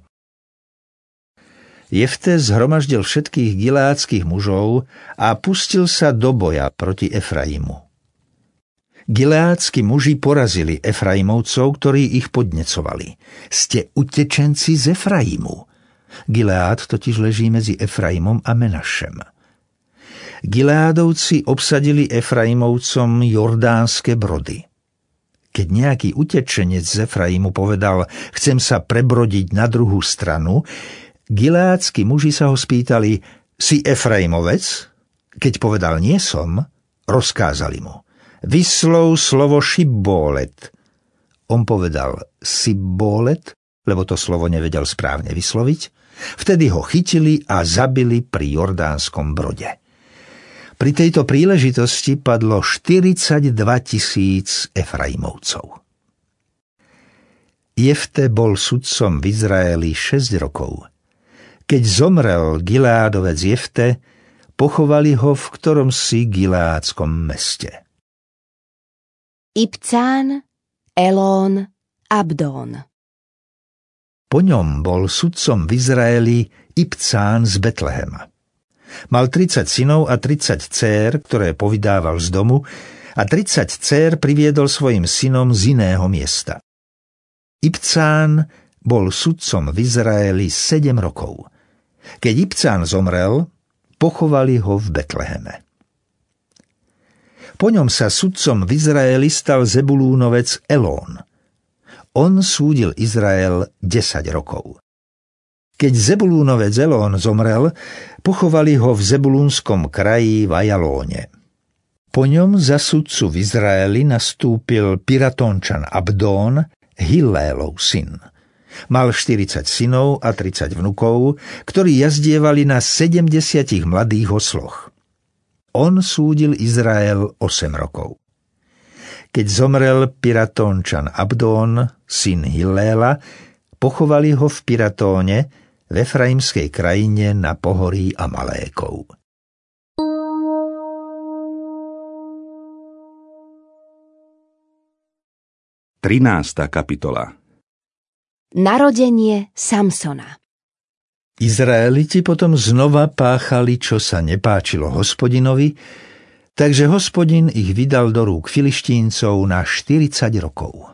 C: Jefte zhromaždil všetkých gileádskych mužov a pustil sa do boja proti Efraimu. Gileádski muži porazili Efraimovcov, ktorí ich podnecovali. Ste utečenci z Efraimu. Gileád totiž leží medzi Efraimom a Menašem. Gileádovci obsadili Efraimovcom jordánske brody. Keď nejaký utečenec z Efraimu povedal: Chcem sa prebrodiť na druhú stranu, gileádski muži sa ho spýtali: Si Efraimovec? Keď povedal: Nie som, rozkázali mu: Vyslov slovo šibbolet. On povedal: Sibbolet, lebo to slovo nevedel správne vysloviť. Vtedy ho chytili a zabili pri jordánskom brode. Pri tejto príležitosti padlo štyridsaťdva tisíc Efraimovcov. Jefte bol sudcom v Izraeli šesť rokov. Keď zomrel Gileádovec Jefte, pochovali ho v ktorom si gileádskom meste.
B: Ibcán, Elón, Abdón.
C: Po ňom bol sudcom v Izraeli Ibcán z Betlehema. Mal tridsať synov a tridsať dcér, ktoré povydával z domu, a tridsať dcér priviedol svojim synom z iného miesta. Ibcán bol sudcom v Izraeli sedem rokov. Keď Ibcán zomrel, pochovali ho v Betleheme. Po ňom sa sudcom v Izraeli stal Zebulúnovec Elón. On súdil Izrael desať rokov. Keď Zebulúnovec Elón zomrel, pochovali ho v Zebulúnskom kraji v Ajalóne. Po ňom za sudcu v Izraeli nastúpil Piratónčan Abdón, Hillélov syn. Mal štyridsať synov a tridsať vnukov, ktorí jazdievali na sedemdesiatich mladých osloch. On súdil Izrael osem rokov. Keď zomrel Piratónčan Abdón, syn Hilléla, pochovali ho v Piratóne, v Efraimskej krajine na pohorí Amalékov.
A: trinásta kapitola.
B: Narodenie Samsona.
C: Izraeliti potom znova páchali, čo sa nepáčilo Hospodinovi, takže Hospodin ich vydal do rúk Filištíncov na štyridsať rokov.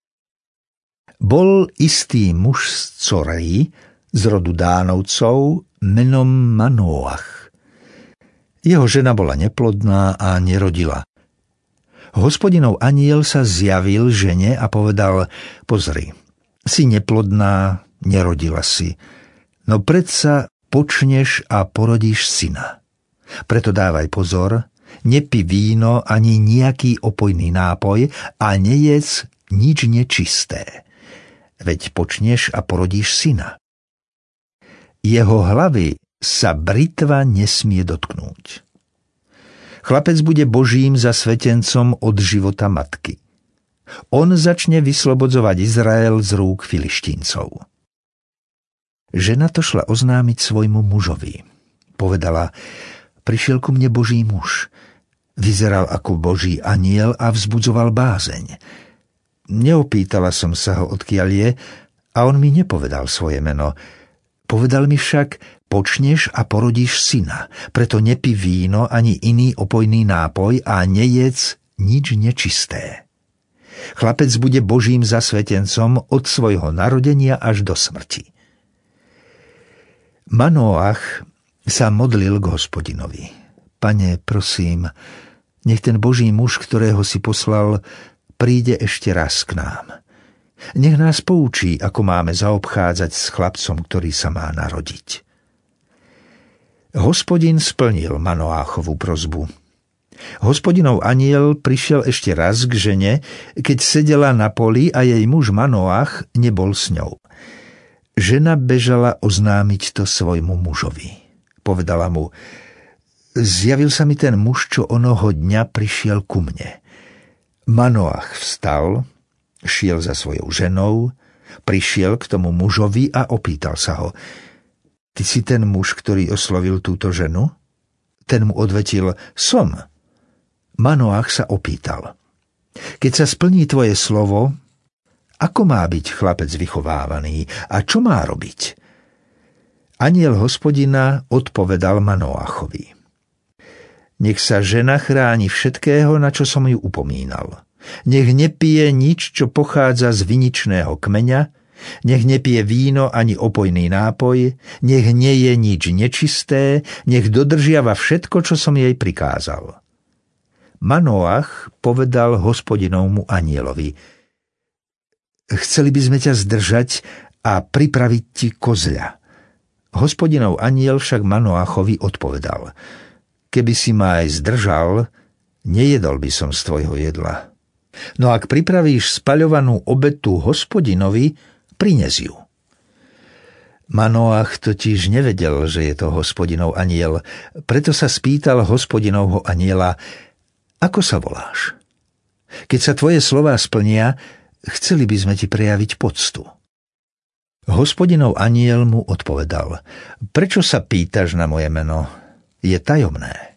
C: Bol istý muž z Coreji, z rodu Dánovcov, menom Manóach. Jeho žena bola neplodná a nerodila. Hospodinov anjel sa zjavil žene a povedal: pozri, si neplodná, nerodila si, no predsa počneš a porodíš syna. Preto dávaj pozor, nepí víno ani nejaký opojný nápoj a nejedz nič nečisté. Veď počneš a porodíš syna. Jeho hlavy sa britva nesmie dotknúť. Chlapec bude Božím zasvetencom od života matky. On začne vyslobodzovať Izrael z rúk Filištíncov. Žena to šla oznámiť svojmu mužovi. Povedala: prišiel ku mne Boží muž. Vyzeral ako Boží anjel a vzbudzoval bázeň. Neopýtala som sa ho, odkiaľ je, a on mi nepovedal svoje meno. Povedal mi však: počneš a porodíš syna, preto nepí víno ani iný opojný nápoj a nejedz nič nečisté. Chlapec bude Božím zasvetencom od svojho narodenia až do smrti. Manóach sa modlil k Hospodinovi: Pane, prosím, nech ten Boží muž, ktorého si poslal, príde ešte raz k nám. Nech nás poučí, ako máme zaobchádzať s chlapcom, ktorý sa má narodiť. Hospodin splnil Manoáchovú prosbu. Hospodinov anjel prišiel ešte raz k žene, keď sedela na poli a jej muž Manóach nebol s ňou. Žena bežala oznámiť to svojmu mužovi. Povedala mu: zjavil sa mi ten muž, čo onoho dňa prišiel ku mne. Manóach vstal, šiel za svojou ženou, prišiel k tomu mužovi a opýtal sa ho: ty si ten muž, ktorý oslovil túto ženu? Ten mu odvetil: som. Manóach sa opýtal: keď sa splní tvoje slovo, ako má byť chlapec vychovávaný a čo má robiť? Anjel Hospodina odpovedal Manóachovi: nech sa žena chráni všetkého, na čo som ju upomínal. Nech nepije nič, čo pochádza z viničného kmeňa, nech nepije víno ani opojný nápoj, nech neje nič nečisté, nech dodržiava všetko, čo som jej prikázal. Manóach povedal Hospodinovmu anjelovi: chceli by sme ťa zdržať a pripraviť ti kozľa. Hospodinov anjel však Manóachovi odpovedal: keby si ma aj zdržal, nejedol by som z tvojho jedla. No ak pripravíš spaľovanú obetu Hospodinovi, prines ju. Manóach totiž nevedel, že je to Hospodinov anjel, preto sa spýtal Hospodinovho anjela: ako sa voláš? Keď sa tvoje slová splnia, chceli by sme ti prejaviť poctu. Hospodinov anjel mu odpovedal: prečo sa pýtaš na moje meno? Je tajomné.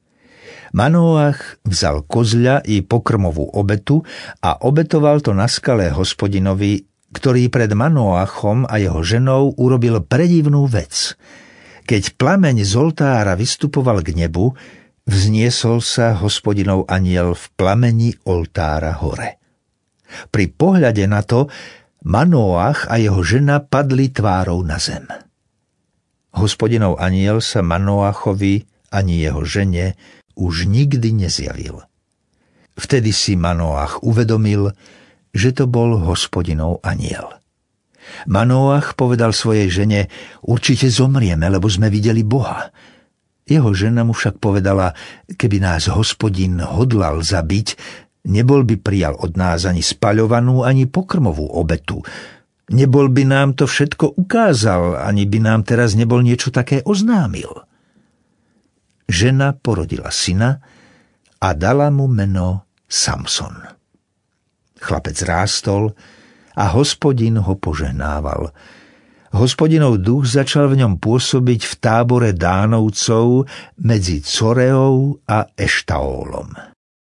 C: Manóach vzal kozľa i pokrmovú obetu a obetoval to na skale Hospodinovi, ktorý pred Manóachom a jeho ženou urobil predivnú vec. Keď plameň z oltára vystupoval k nebu, vzniesol sa Hospodinov anjel v plameni oltára hore. Pri pohľade na to Manóach a jeho žena padli tvárou na zem. Hospodinov anjel sa Manoachovi ani jeho žene už nikdy nezjavil. Vtedy si Manoach uvedomil, že to bol Hospodinov anjel. Manoach povedal svojej žene: určite zomrieme, lebo sme videli Boha. Jeho žena mu však povedala: keby nás Hospodin hodlal zabiť, nebol by prijal od nás ani spaľovanú, ani pokrmovú obetu. Nebol by nám to všetko ukázal, ani by nám teraz nebol niečo také oznámil. Žena porodila syna a dala mu meno Samson. Chlapec rástol a Hospodin ho požehnával. Hospodinov duch začal v ňom pôsobiť v tábore Dánovcov medzi Coreou a Eštaólom.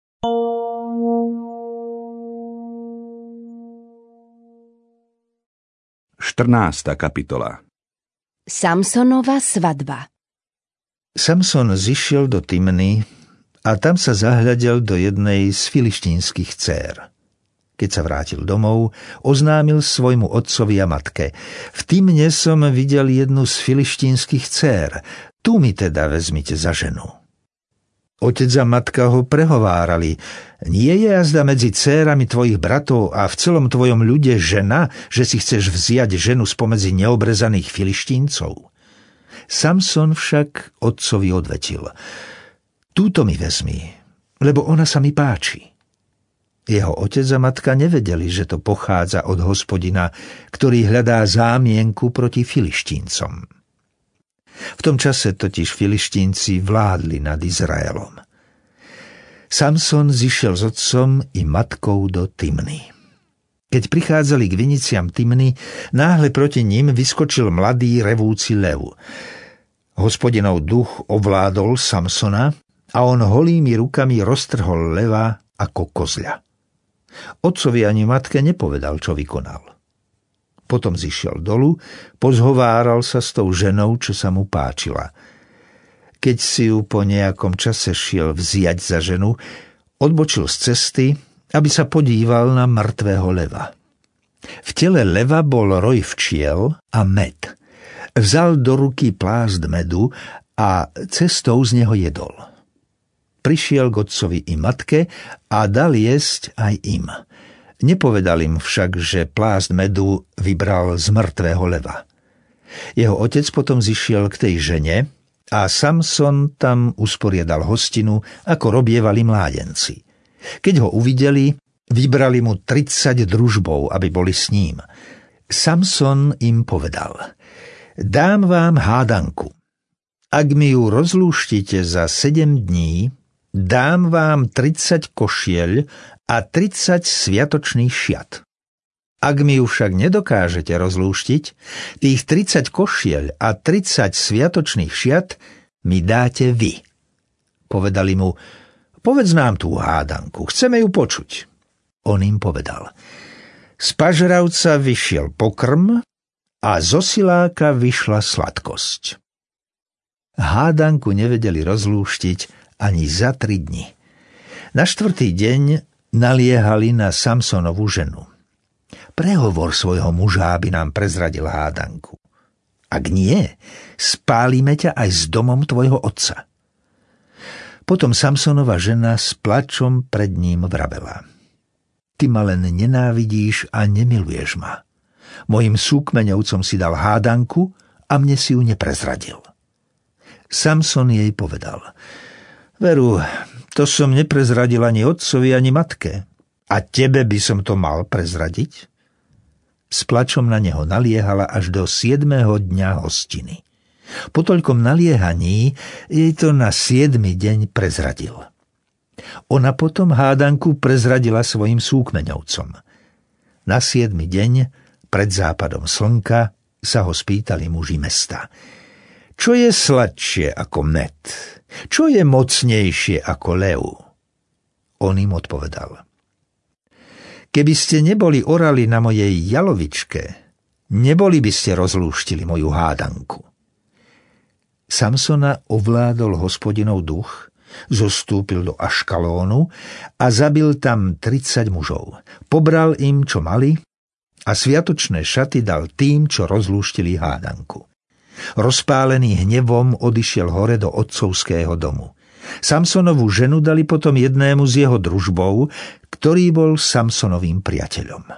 A: štrnásta kapitola.
B: Samsonova svadba.
C: Samson zišiel do Timny a tam sa zahľadel do jednej z filištínskych dcér. Keď sa vrátil domov, oznámil svojmu otcovi a matke: v Timne som videl jednu z filištínskych dcér, tu mi teda vezmite za ženu. Otec a matka ho prehovárali: nie je jazda medzi dcérami tvojich bratov a v celom tvojom ľude žena, že si chceš vziať ženu spomedzi neobrezaných filištíncov? Samson však otcovi odvetil: túto mi vezmi, lebo ona sa mi páči. Jeho otec a matka nevedeli, že to pochádza od Hospodina, ktorý hľadá zámienku proti filištíncom. V tom čase totiž filištínci vládli nad Izraelom. Samson zišiel s otcom i matkou do Timny. Keď prichádzali k viniciam Timny, náhle proti ním vyskočil mladý revúci lev. Hospodinov duch ovládol Samsona a on holými rukami roztrhol leva ako kozľa. Otcovi ani matke nepovedal, čo vykonal. Potom zišiel dolu, pozhováral sa s tou ženou, čo sa mu páčila. Keď si ju po nejakom čase šiel vziať za ženu, odbočil z cesty, aby sa podíval na mŕtvého leva. V tele leva bol roj včiel a med. Vzal do ruky plásť medu a cestou z neho jedol. Prišiel k otcovi i matke a dal jesť aj im. Nepovedal im však, že plásť medu vybral z mŕtvého leva. Jeho otec potom zišiel k tej žene a Samson tam usporiadal hostinu, ako robievali mládenci. Keď ho uvideli, vybrali mu tridsať družbov, aby boli s ním. Samson im povedal: dám vám hádanku. Ak mi ju rozlúštite za sedem dní, dám vám tridsať košieľ a tridsať sviatočných šiat. Ak mi ju však nedokážete rozlúštiť, tých tridsať košiel a tridsať sviatočných šiat mi dáte vy. Povedali mu: povedz nám tú hádanku, chceme ju počuť. On im povedal: z pažravca vyšiel pokrm a zo siláka vyšla sladkosť. Hádanku nevedeli rozlúštiť ani za tri dni. Na štvrtý deň naliehali na Samsonovu ženu: prehovor svojho muža, aby nám prezradil hádanku. Ak nie, spálime ťa aj s domom tvojho otca. Potom Samsonova žena s plačom pred ním vravela: ty ma len nenávidíš a nemiluješ ma. Mojim súkmeňovcom si dal hádanku a mne si ju neprezradil. Samson jej povedal: veru, to som neprezradil ani otcovi, ani matke. A tebe by som to mal prezradiť? S plačom na neho naliehala až do siedmeho dňa hostiny. Po toľkom naliehaní jej to na siedmy deň prezradil. Ona potom hádanku prezradila svojim súkmeňovcom. Na siedmy deň, pred západom slnka, sa ho spýtali muži mesta: čo je sladšie ako med? Čo je mocnejšie ako lev? On im odpovedal: keby ste neboli orali na mojej jalovičke, neboli by ste rozlúštili moju hádanku. Samsona ovládol Hospodinov duch, zostúpil do Aškalónu a zabil tam tridsať mužov. Pobral im, čo mali, a sviatočné šaty dal tým, čo rozlúštili hádanku. Rozpálený hnevom odišiel hore do otcovského domu. Samsonovú ženu dali potom jednému z jeho družbov, ktorý bol Samsonovým priateľom.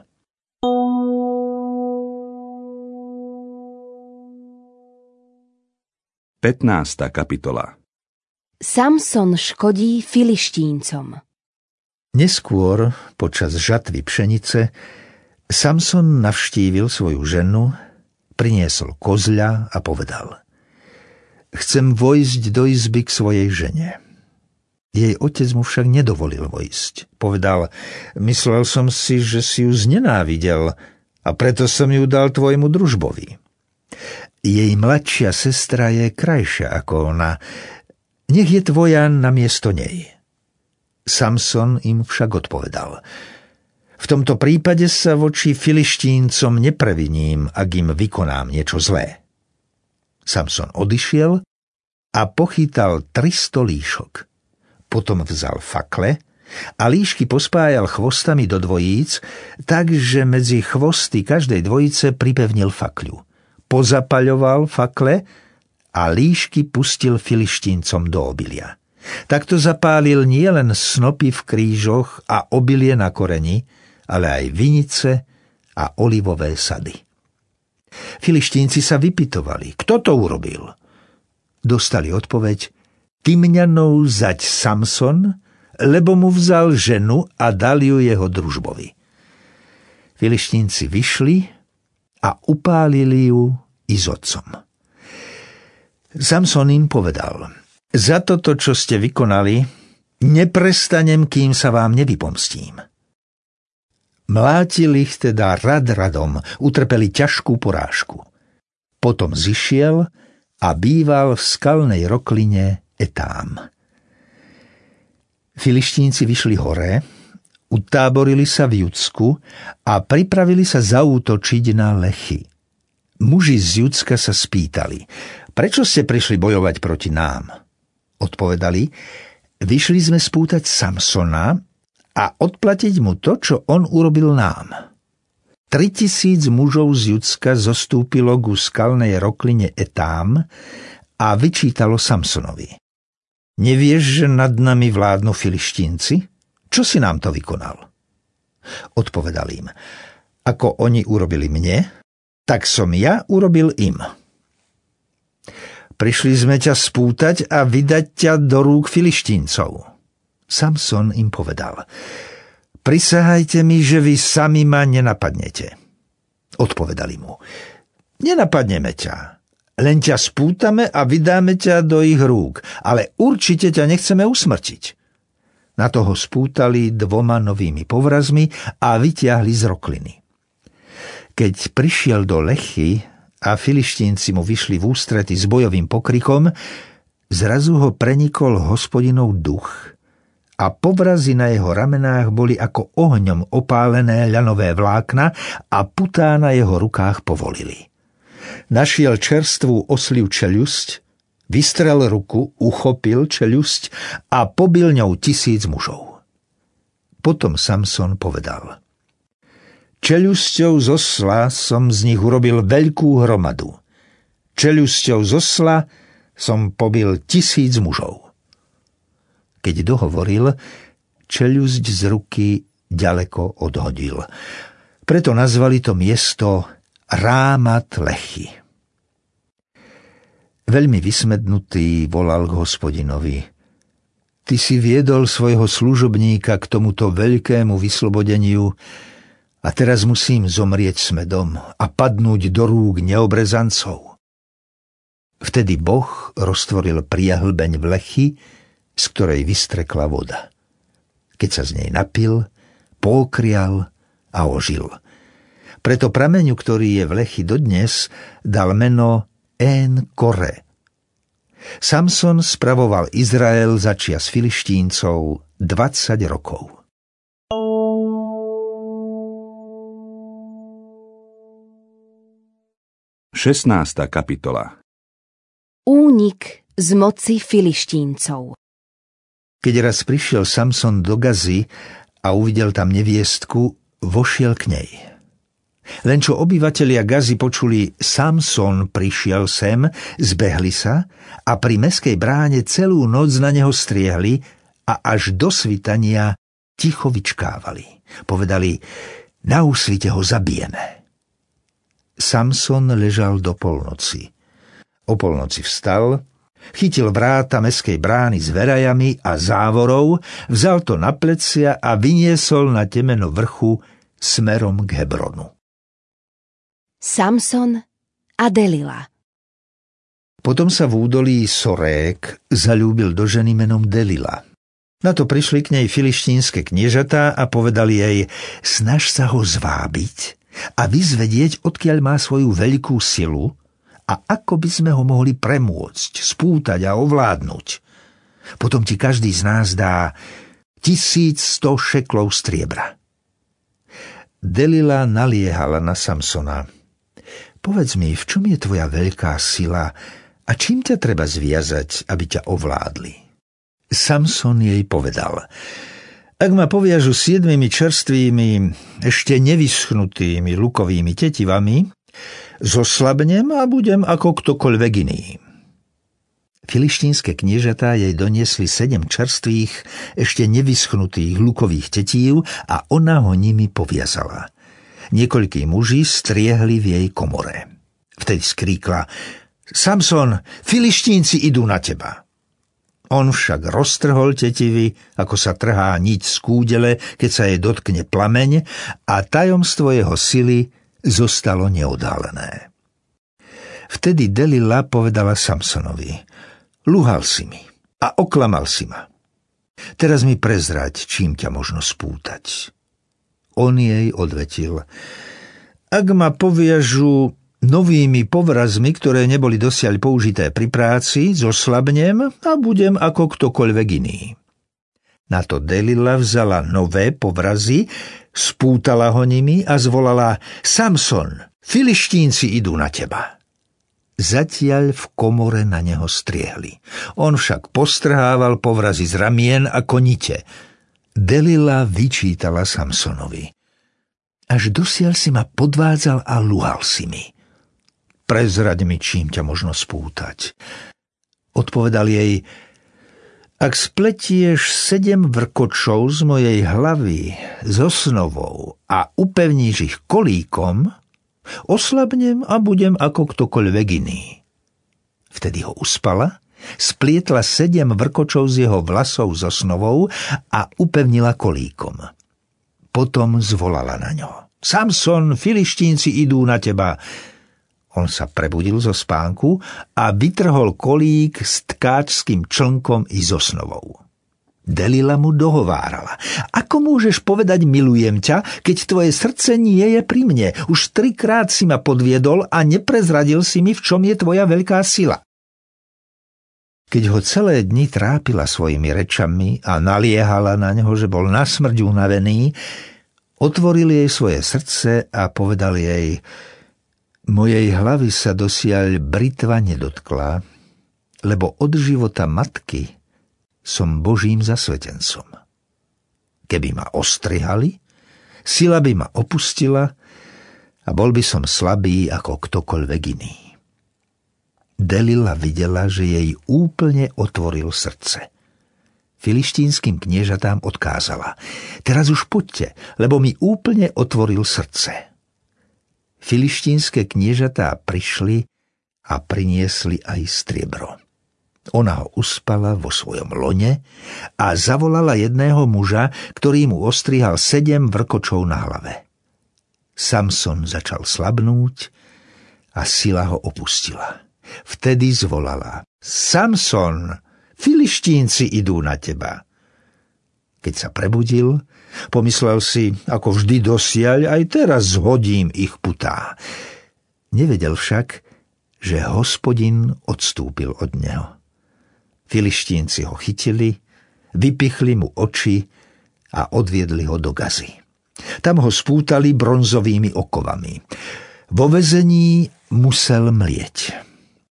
A: pätnásta kapitola.
B: Samson škodí Filištíncom.
C: Neskôr, počas žatvy pšenice, Samson navštívil svoju ženu, priniesol kozľa a povedal: Chcem vojsť do izby k svojej žene. Jej otec mu však nedovolil vojsť. Povedal: Myslel som si, že si ju znenávidel a preto som ju dal tvojmu družbovi. Jej mladšia sestra je krajšia ako ona. Nech je tvoja namiesto nej. Samson im však odpovedal: V tomto prípade sa voči Filištíncom nepreviním, ak im vykonám niečo zlé. Samson odišiel a pochytal tristo líšok. Potom vzal fakle a líšky pospájal chvostami do dvojíc, takže medzi chvosty každej dvojice pripevnil fakľu. Pozapaľoval fakle a líšky pustil Filištíncom do obilia. Takto zapálil nielen snopy v krížoch a obilie na koreni, ale aj vinice a olivové sady. Filištínci sa vypytovali, kto to urobil. Dostali odpoveď: Tymňanou zať Samson, lebo mu vzal ženu a dal ju jeho družbovi. Filištínci vyšli a upálili ju i s otcom. Samson im povedal: Za toto, čo ste vykonali, neprestanem, kým sa vám nevypomstím. Mlátil ich teda rad radom, utrpeli ťažkú porážku. Potom zišiel a býval v skalnej rokline Etám. Filištínci vyšli hore, utáborili sa v Judsku a pripravili sa zaútočiť na Lechy. Muži z Judska sa spýtali: Prečo ste prišli bojovať proti nám? Odpovedali: Vyšli sme spútať Samsona a odplatiť mu to, čo on urobil nám. Tritisíc mužov z Judska zostúpilo ku skalnej rokline Etám a vyčítalo Samsonovi: Nevieš, že nad nami vládnu Filištínci? Čo si nám to vykonal? Odpovedal im: Ako oni urobili mne, tak som ja urobil im. Prišli sme ťa spútať a vydať ťa do rúk Filištíncov. Samson im povedal: Prisahajte mi, že vy sami ma nenapadnete. Odpovedali mu: Nenapadneme ťa, len ťa spútame a vydáme ťa do ich rúk, ale určite ťa nechceme usmrtiť. Na toho spútali dvoma novými povrazmi a vytiahli z rokliny. Keď prišiel do Lechy a Filištínci mu vyšli v ústrety s bojovým pokrikom, zrazu ho prenikol Hospodinov duch a povrazy na jeho ramenách boli ako ohňom opálené ľanové vlákna a putá na jeho rukách povolili. Našiel čerstvú osliu čeľusť, vystrel ruku, uchopil čeľusť a pobil ňou tisíc mužov. Potom Samson povedal: Čeľusťou z osla som z nich urobil veľkú hromadu. Čeľusťou z osla som pobil tisíc mužov. Keď dohovoril, čeľusť z ruky ďaleko odhodil. Preto nazvali to miesto Rámat Lechy. Veľmi vysmednutý volal k Hospodinovi: Ty si viedol svojho služobníka k tomuto veľkému vyslobodeniu a teraz musím zomrieť smedom a padnúť do rúk neobrezancov. Vtedy Boh roztvoril priahlbeň v Lechy, z ktorej vystrekla voda. Keď sa z nej napil, pokrial a ožil. Preto prameňu, ktorý je v Lechy dodnes, dal meno En Kore. Samson spravoval Izrael za čias Filištíncov dvadsať rokov.
A: šestnásta kapitola.
B: Únik z moci Filištíncov.
C: Keď raz prišiel Samson do Gazy a uvidel tam neviestku, vošiel k nej. Len čo obyvatelia Gazy počuli Samson prišiel sem, zbehli sa a pri mestskej bráne celú noc na neho striehli a až do svitania ticho vyčkávali. Povedali, na úsvite ho zabijeme. Samson ležal do polnoci. O polnoci vstal, chytil vráta mestskej brány s verajami a závorou, vzal to na plecia a vyniesol na temeno vrchu smerom k Hebronu.
B: Samson a Delila.
C: Potom sa v údolí Sorék zaľúbil do ženy menom Delila. Na to prišli k nej filištínske kniežatá a povedali jej, snaž sa ho zvábiť a vyzvedieť, odkiaľ má svoju veľkú silu a ako by sme ho mohli premôcť, spútať a ovládnuť. Potom ti každý z nás dá tisíc sto šeklov striebra. Delila naliehala na Samsona. Povedz mi, v čom je tvoja veľká sila a čím ťa treba zviazať, aby ťa ovládli? Samson jej povedal, ak ma poviažu siedmimi čerstvými, ešte nevyschnutými lukovými tetivami, zoslabnem a budem ako ktokoľvek iný. Filištínske kniežatá jej doniesli sedem čerstvých, ešte nevyschnutých lukových tetív a ona ho nimi poviazala. Niekoľkí muži striehli v jej komore. Vtedy skríkla, Samson, filištínci idú na teba. On však roztrhol tetivy, ako sa trhá niť z kúdele, keď sa jej dotkne plameň, a tajomstvo jeho sily zostalo neodálené. Vtedy Delila povedala Samsonovi, luhal si mi a oklamal si ma. Teraz mi prezrať, čím ťa možno spútať. On jej odvetil, ak ma poviažu novými povrazmi, ktoré neboli dosiaľ použité pri práci, zoslabnem a budem ako ktokoľvek iný. Na to Delila vzala nové povrazy, spútala ho nimi a zvolala, Samson, filištínci idú na teba. Zatiaľ v komore na neho striehli. On však postrhával povrazy z ramien ako nite. Delila vyčítala Samsonovi. Až dosiaľ si ma podvádzal a luhal si mi. Prezraď mi, čím ťa možno spútať. Odpovedal jej, ak spletieš sedem vrkočov z mojej hlavy s osnovou a upevníš ich kolíkom, oslabnem a budem ako ktokoľvek iný. Vtedy ho uspala, splietla sedem vrkočov z jeho vlasov s osnovou a upevnila kolíkom. Potom zvolala na ňo. Samson, filištínci idú na teba. On sa prebudil zo spánku a vytrhol kolík s tkáčským člnkom i s osnovou. Delila mu dohovárala. Ako môžeš povedať milujem ťa, keď tvoje srdce nie je pri mne? Už trikrát si ma podviedol a neprezradil si mi, v čom je tvoja veľká sila. Keď ho celé dni trápila svojimi rečami a naliehala na neho, že bol na smrť unavený, otvoril jej svoje srdce a povedal jej, mojej hlavy sa dosiaľ britva nedotkla, lebo od života matky som Božím zasvetencom. Keby ma ostrihali, sila by ma opustila a bol by som slabý ako ktokoľvek iný. Delila videla, že jej úplne otvoril srdce. Filištínskym kniežatám odkázala, teraz už poďte, lebo mi úplne otvoril srdce. Filištínske kniežatá prišli a priniesli aj striebro. Ona ho uspala vo svojom lone a zavolala jedného muža, ktorý mu ostrihal sedem vrkočov na hlave. Samson začal slabnúť a sila ho opustila. Vtedy zvolala, Samson, filištínci idú na teba. Keď sa prebudil, pomyslel si, ako vždy dosiaľ, aj teraz zhodím ich putá. Nevedel však, že Hospodin odstúpil od neho. Filištínci ho chytili, vypichli mu oči a odviedli ho do Gazy. Tam ho spútali bronzovými okovami. Vo väzení musel mlieť.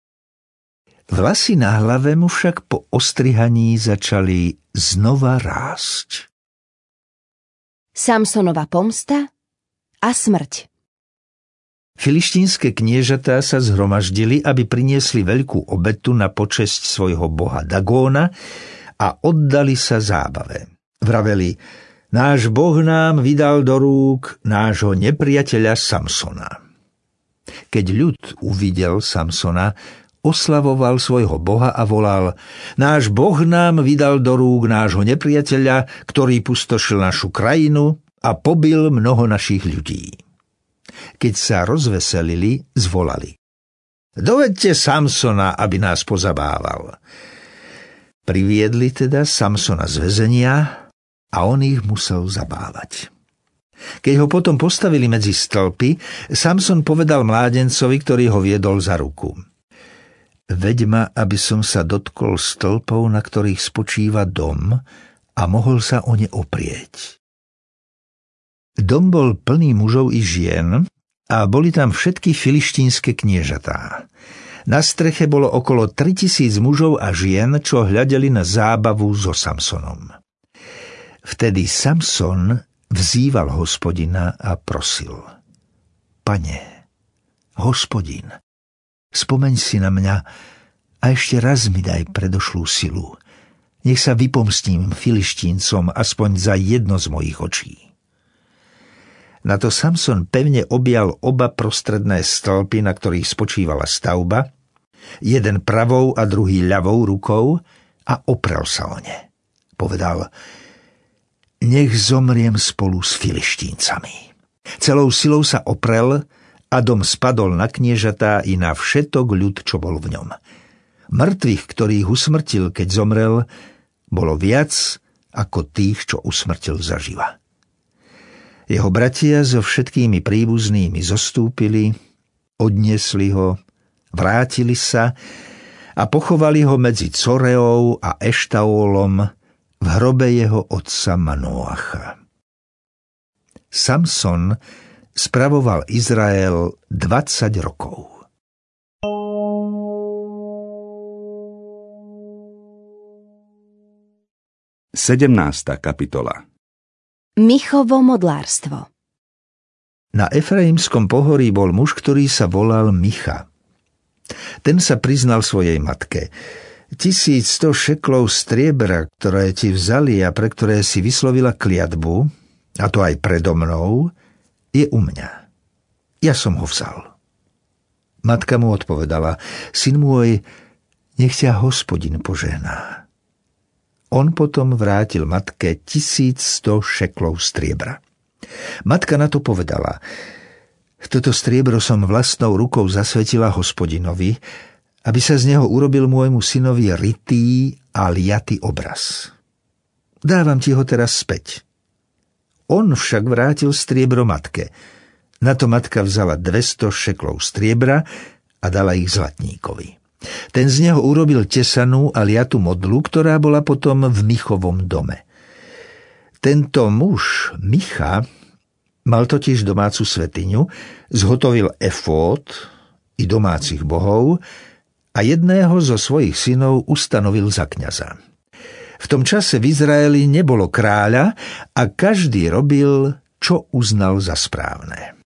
C: Vlasy na hlave mu však po ostrihaní začali znova rásť.
B: Samsonova pomsta a smrť.
C: Filištínske kniežatá sa zhromaždili, aby priniesli veľkú obetu na počesť svojho boha Dagóna a oddali sa zábave. Vraveli: náš boh nám vydal do rúk nášho nepriateľa Samsona. Keď ľud uvidel Samsona, oslavoval svojho boha a volal: náš boh nám vydal do rúk nášho nepriateľa, ktorý pustošil našu krajinu a pobil mnoho našich ľudí. Keď sa rozveselili, zvolali: dovedte Samsona, aby nás pozabával. Priviedli teda Samsona z väzenia a on ich musel zabávať. Keď ho potom postavili medzi stĺpy, Samson povedal mládencovi, ktorý ho viedol za ruku: veď ma, aby som sa dotkol stĺpov, na ktorých spočíva dom, a mohol sa o ne oprieť. Dom bol plný mužov i žien a boli tam všetky filištínske kniežatá. Na streche bolo okolo tritisíc mužov a žien, čo hľadeli na zábavu so Samsonom. Vtedy Samson vzýval Hospodina a prosil: Pane, Hospodin, spomeň si na mňa a ešte raz mi daj predošlú silu. Nech sa vypomstím Filištíncom aspoň za jedno z mojich očí. Na to Samson pevne objal oba prostredné stĺpy, na ktorých spočívala stavba, jeden pravou a druhý ľavou rukou, a oprel sa o ne. Povedal: nech zomriem spolu s Filištíncami. Celou silou sa oprel a dom spadol na kniežatá i na všetok ľud, čo bol v ňom. Mŕtvych, ktorých usmrtil, keď zomrel, bolo viac ako tých, čo usmrtil zaživa. Jeho bratia so všetkými príbuznými zostúpili, odniesli ho, vrátili sa a pochovali ho medzi Coreou a Eštaolom v hrobe jeho otca Manoacha. Samson spravoval Izrael dvadsať rokov.
A: sedemnásta kapitola.
B: Michovo modlárstvo.
C: Na Efraimskom pohorí bol muž, ktorý sa volal Micha. Ten sa priznal svojej matke: tisíc sto šeklov striebra, ktoré ti vzali a pre ktoré si vyslovila kliatbu, a to aj predo mnou, je u mňa. Ja som ho vzal. Matka mu odpovedala: syn môj, nech ťa Hospodin požehná. On potom vrátil matke tisíc sto šeklov striebra. Matka na to povedala: toto striebro som vlastnou rukou zasvetila Hospodinovi, aby sa z neho urobil môjmu synovi rytý a liatý obraz. Dávam ti ho teraz späť. On však vrátil striebro matke. Na to matka vzala dvesto šeklov striebra a dala ich zlatníkovi. Ten z neho urobil tesanú a liatú modlu, ktorá bola potom v Michovom dome. Tento muž, Micha, mal totiž domácu svätyňu, zhotovil efód i domácich bohov a jedného zo svojich synov ustanovil za kňaza. V tom čase v Izraeli nebolo kráľa a každý robil, čo uznal za správne.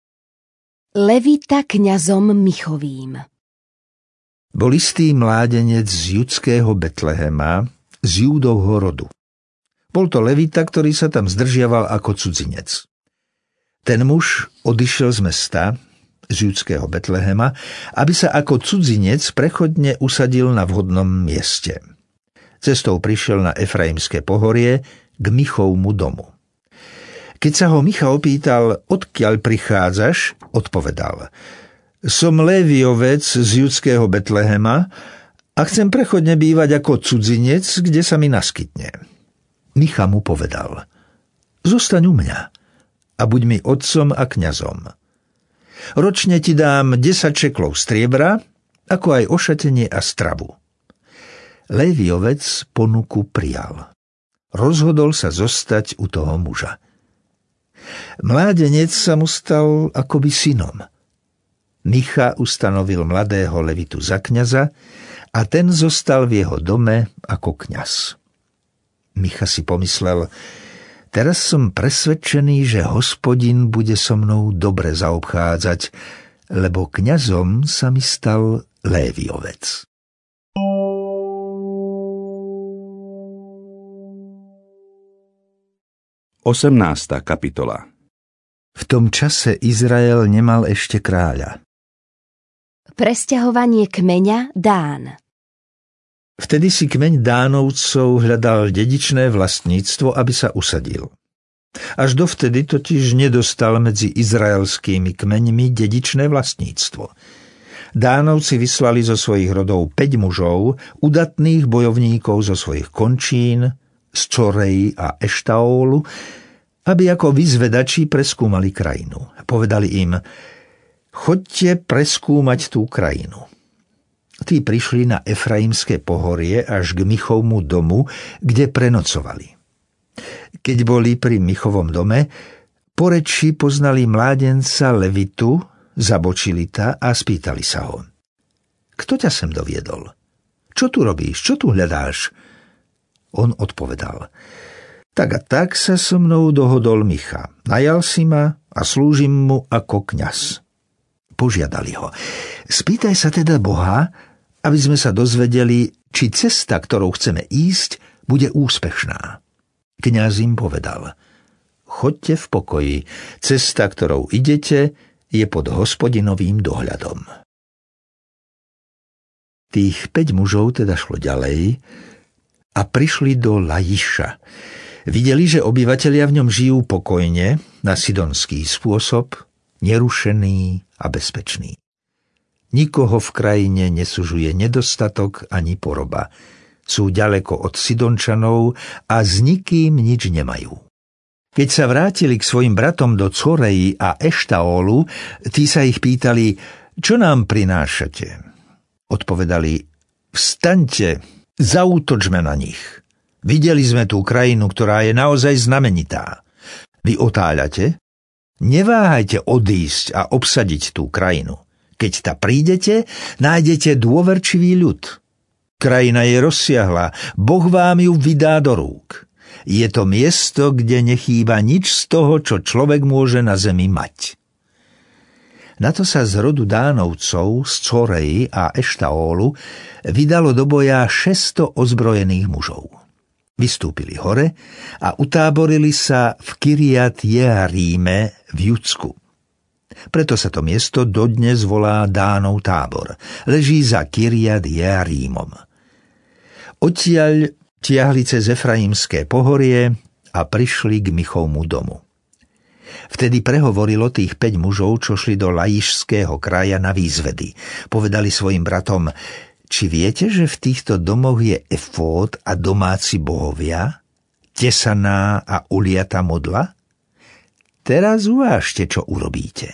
B: Levita kňazom Michovým.
C: Bol istý mládenec z judského Betlehema, z Júdovho rodu. Bol to levita, ktorý sa tam zdržiaval ako cudzinec. Ten muž odišiel z mesta, z judského Betlehema, aby sa ako cudzinec prechodne usadil na vhodnom mieste. Cestou prišiel na Efraimské pohorie k Michovmu domu. Keď sa ho Micha opýtal, odkiaľ prichádzaš, odpovedal: som Léviovec z judského Betlehema a chcem prechodne bývať ako cudzinec, kde sa mi naskytne. Micha mu povedal: zostaň u mňa a buď mi otcom a kňazom. Ročne ti dám desať šeklov striebra, ako aj ošatenie a stravu. Léviovec ponuku prijal. Rozhodol sa zostať u toho muža. Mládenec sa mu stal akoby synom. Micha ustanovil mladého levitu za kňaza a ten zostal v jeho dome ako kňaz. Micha si pomyslel: Teraz som presvedčený, že Hospodin bude so mnou dobre zaobchádzať, lebo kňazom sa mi stal Léviovec.
A: osemnásta kapitola.
C: V tom čase Izrael nemal ešte kráľa.
B: Presťahovanie kmeňa Dán.
C: Vtedy si kmeň Dánovcov hľadal dedičné vlastníctvo, aby sa usadil. Až dovtedy totiž nedostal medzi izraelskými kmeňmi dedičné vlastníctvo. Dánovci vyslali zo svojich rodov päť mužov, udatných bojovníkov zo svojich končín, z Coreji a Eštaólu, aby ako vyzvedači preskúmali krajinu. Povedali im: choďte preskúmať tú krajinu. Tí prišli na Efraimské pohorie až k Michovmu domu, kde prenocovali. Keď boli pri Michovom dome, po reči poznali mládenca Levitu, zabočili ta a spýtali sa ho: kto ťa sem doviedol? Čo tu robíš? Čo tu hľadáš? On odpovedal: tak a tak sa so mnou dohodol Micha. Najal si ma a slúžim mu ako kňaz. Požiadali ho: spýtaj sa teda Boha, aby sme sa dozvedeli, či cesta, ktorou chceme ísť, bude úspešná. Kňaz im povedal: choďte v pokoji, cesta, ktorou idete, je pod Hospodinovým dohľadom. Tých päť mužov teda šlo ďalej a prišli do Lajiša. Videli, že obyvatelia v ňom žijú pokojne, na sidonský spôsob, nerušený a bezpečný. Nikoho v krajine nesužuje nedostatok ani poroba. Sú ďaleko od Sidončanov a s nikým nič nemajú. Keď sa vrátili k svojim bratom do Coreji a Eštaólu, tí sa ich pýtali: čo nám prinášate? Odpovedali: vstaňte, zaútočme na nich. Videli sme tú krajinu, ktorá je naozaj znamenitá. Vy otáľate? Neváhajte odísť a obsadiť tú krajinu. Keď ta prídete, nájdete dôverčivý ľud. Krajina je rozsiahla, Boh vám ju vydá do rúk. Je to miesto, kde nechýba nič z toho, čo človek môže na zemi mať. Na to sa z rodu Dánovcov, z Coreji a Eštaólu vydalo do boja šesťsto ozbrojených mužov. Vystúpili hore a utáborili sa v Kiriat Jearíme v Judsku. Preto sa to miesto dodnes volá Dánov tábor. Leží za Kiriat Jearímom. Odtiaľ tiahli cez Efraimské pohorie a prišli k Michovmu domu. Vtedy prehovorilo tých päť mužov, čo šli do Lajišského kraja na výzvedy. Povedali svojim bratom: či viete, že v týchto domoch je efód a domáci bohovia, tesaná a uliata modla? Teraz uvážte, čo urobíte.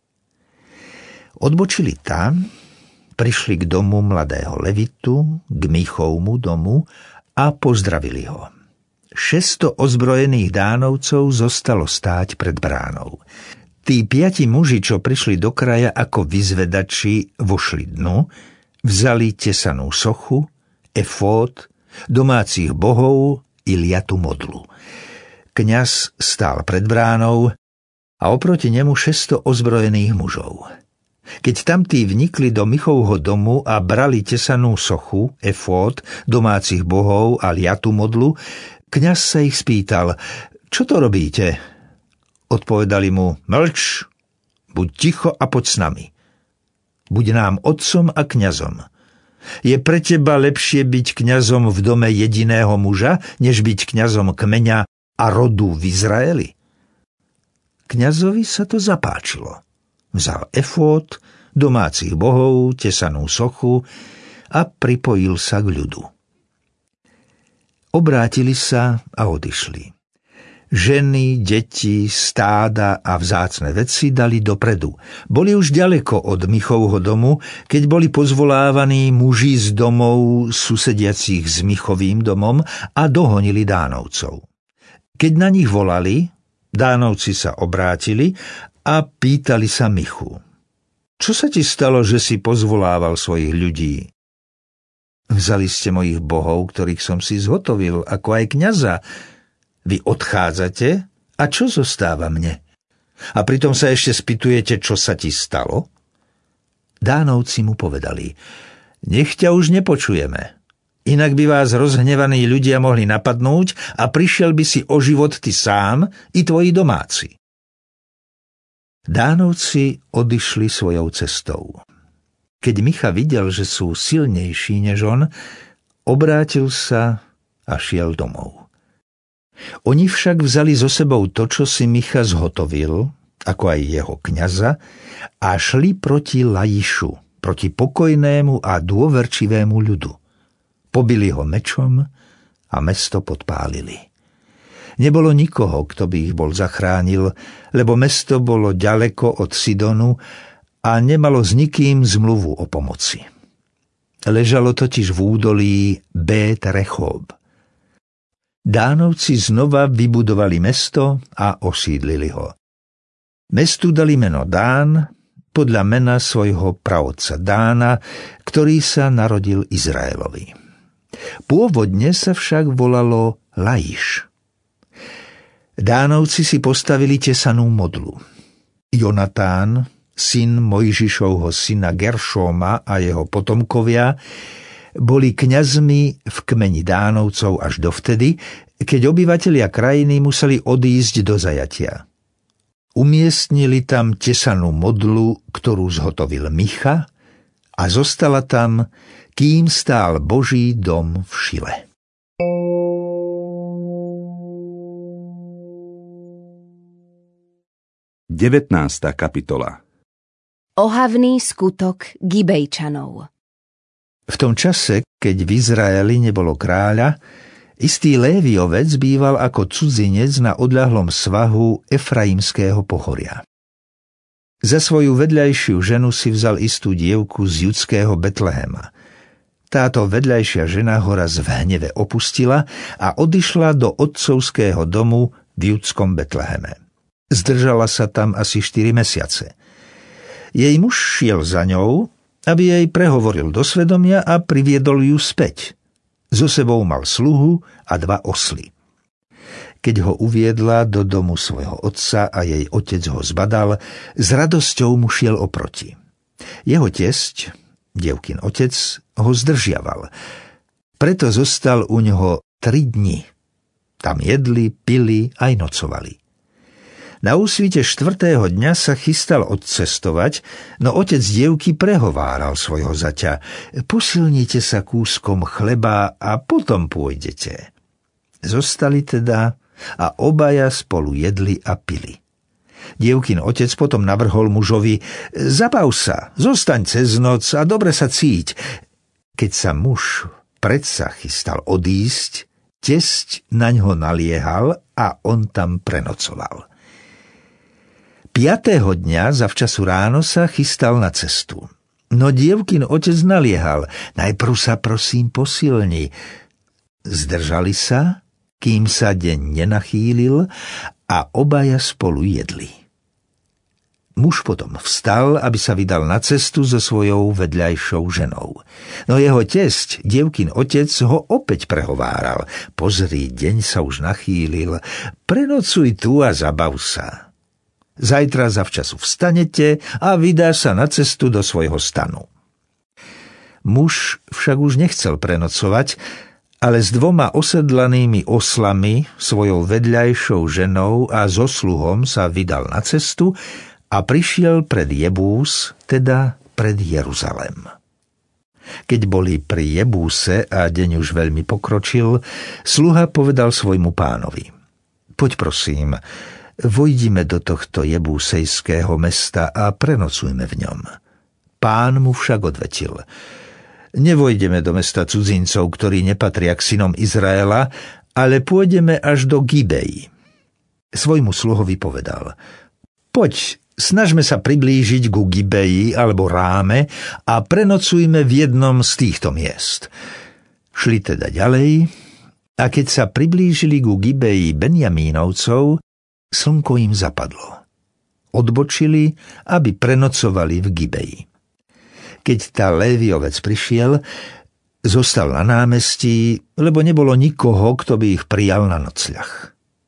C: Odbočili tam, prišli k domu mladého Levitu, k Michovmu domu a pozdravili ho. Šesťsto ozbrojených Dánovcov zostalo stáť pred bránou. Tí piati muži, čo prišli do kraja ako vyzvedači, vošli dnu, vzali tesanú sochu, efód, domácich bohov i liatu modlu. Kňaz stál pred bránou a oproti nemu šesťsto ozbrojených mužov. Keď tamtí vnikli do Michovho domu a brali tesanú sochu, efód, domácich bohov a liatu modlu, kňaz sa ich spýtal: čo to robíte? Odpovedali mu: mlč, buď ticho a poď s nami. Buď nám otcom a kňazom. Je pre teba lepšie byť kňazom v dome jediného muža, než byť kňazom kmeňa a rodu v Izraeli? Kňazovi sa to zapáčilo. Vzal efód, domácich bohov, tesanú sochu a pripojil sa k ľudu. Obrátili sa a odišli. Ženy, deti, stáda a vzácne veci dali dopredu. Boli už ďaleko od Michovho domu, keď boli pozvolávaní muži z domov susediacich s Michovým domom a dohonili Dánovcov. Keď na nich volali, Dánovci sa obrátili a pýtali sa Michu: čo sa ti stalo, že si pozvolával svojich ľudí? Vzali ste mojich bohov, ktorých som si zhotovil, ako aj kňaza, Vy odchádzate a čo zostáva mne? A pritom sa ešte spýtujete, čo sa ti stalo? Dánovci mu povedali: Nech ťa už nepočujeme. Inak by vás rozhnevaní ľudia mohli napadnúť a prišiel by si o život ty sám i tvoji domáci. Dánovci odišli svojou cestou. Keď Micha videl, že sú silnejší než on, obrátil sa a šiel domov. Oni však vzali so sebou to, čo si Micha zhotovil, ako aj jeho kňaza, a šli proti Lajišu, proti pokojnému a dôverčivému ľudu. Pobili ho mečom a mesto podpálili. Nebolo nikoho, kto by ich bol zachránil, lebo mesto bolo ďaleko od Sidonu a nemalo s nikým zmluvu o pomoci. Ležalo totiž v údolí Bét Rechob. Dánovci znova vybudovali mesto a osídlili ho. Mestu dali meno Dán podľa mena svojho praotca Dána, ktorý sa narodil Izraelovi. Pôvodne sa však volalo Lajiš. Dánovci si postavili tesanú modlu. Jonatán, syn Mojžišovho syna Geršóma a jeho potomkovia, boli kňazmi v kmeni Dánovcov až dovtedy, keď obyvatelia krajiny museli odísť do zajatia. Umiestnili tam tesanú modlu, ktorú zhotovil Micha, a zostala tam, kým stál Boží dom v Šile.
A: devätnásta kapitola.
B: Ohavný skutok Gibejčanov.
C: V tom čase, keď v Izraeli nebolo kráľa, istý Léviovec býval ako cudzinec na odľahlom svahu Efraimského pohoria. Za svoju vedľajšiu ženu si vzal istú dievku z judského Betlehema. Táto vedľajšia žena ho raz v hneve opustila a odišla do otcovského domu v judskom Betleheme. Zdržala sa tam asi štyri mesiace. Jej muž šiel za ňou, aby jej prehovoril do svedomia a priviedol ju späť. So sebou mal sluhu a dva osly. Keď ho uviedla do domu svojho otca a jej otec ho zbadal, s radosťou mu šiel oproti. Jeho tesť, dievkin otec, ho zdržiaval. Preto zostal u ňoho tri dni. Tam jedli, pili aj nocovali. Na úsvite štvrtého dňa sa chystal odcestovať, no otec dievky prehováral svojho zaťa: Posilnite sa kúskom chleba a potom pôjdete. Zostali teda a obaja spolu jedli a pili. Dievkin otec potom navrhol mužovi: Zabav sa, zostaň cez noc a dobre sa cíť. Keď sa muž predsa chystal odísť, tesť naňho naliehal a on tam prenocoval. Piatého dňa zavčasu ráno sa chystal na cestu. No dievkin otec naliehal: Najprv sa prosím posilni. Zdržali sa, kým sa deň nenachýlil, a obaja spolu jedli. Muž potom vstal, aby sa vydal na cestu so svojou vedľajšou ženou. No jeho tesť, dievkin otec, ho opäť prehováral: Pozri, deň sa už nachýlil, prenocuj tu a zabav sa. Zajtra zavčasu vstanete a vydá sa na cestu do svojho stanu. Muž však už nechcel prenocovať, ale s dvoma osedlanými oslami, svojou vedľajšou ženou a so sluhom sa vydal na cestu a prišiel pred Jebús, teda pred Jeruzalém. Keď boli pri Jebúse a deň už veľmi pokročil, sluha povedal svojmu pánovi: Poď prosím, vojdime do tohto jebúsejského mesta a prenocujme v ňom. Pán mu však odvetil: Nevojdeme do mesta cudzincov, ktorí nepatria k synom Izraela, ale pôjdeme až do Gibeji. Svojmu sluhovi povedal: Poď, snažme sa priblížiť ku Gibeji alebo Ráme a prenocujme v jednom z týchto miest. Šli teda ďalej a keď sa priblížili ku Gibeji Benjamínovcov, slnko im zapadlo. Odbočili, aby prenocovali v Gibeji. Keď tá Léviovec prišiel, zostal na námestí, lebo nebolo nikoho, kto by ich prijal na nocľah.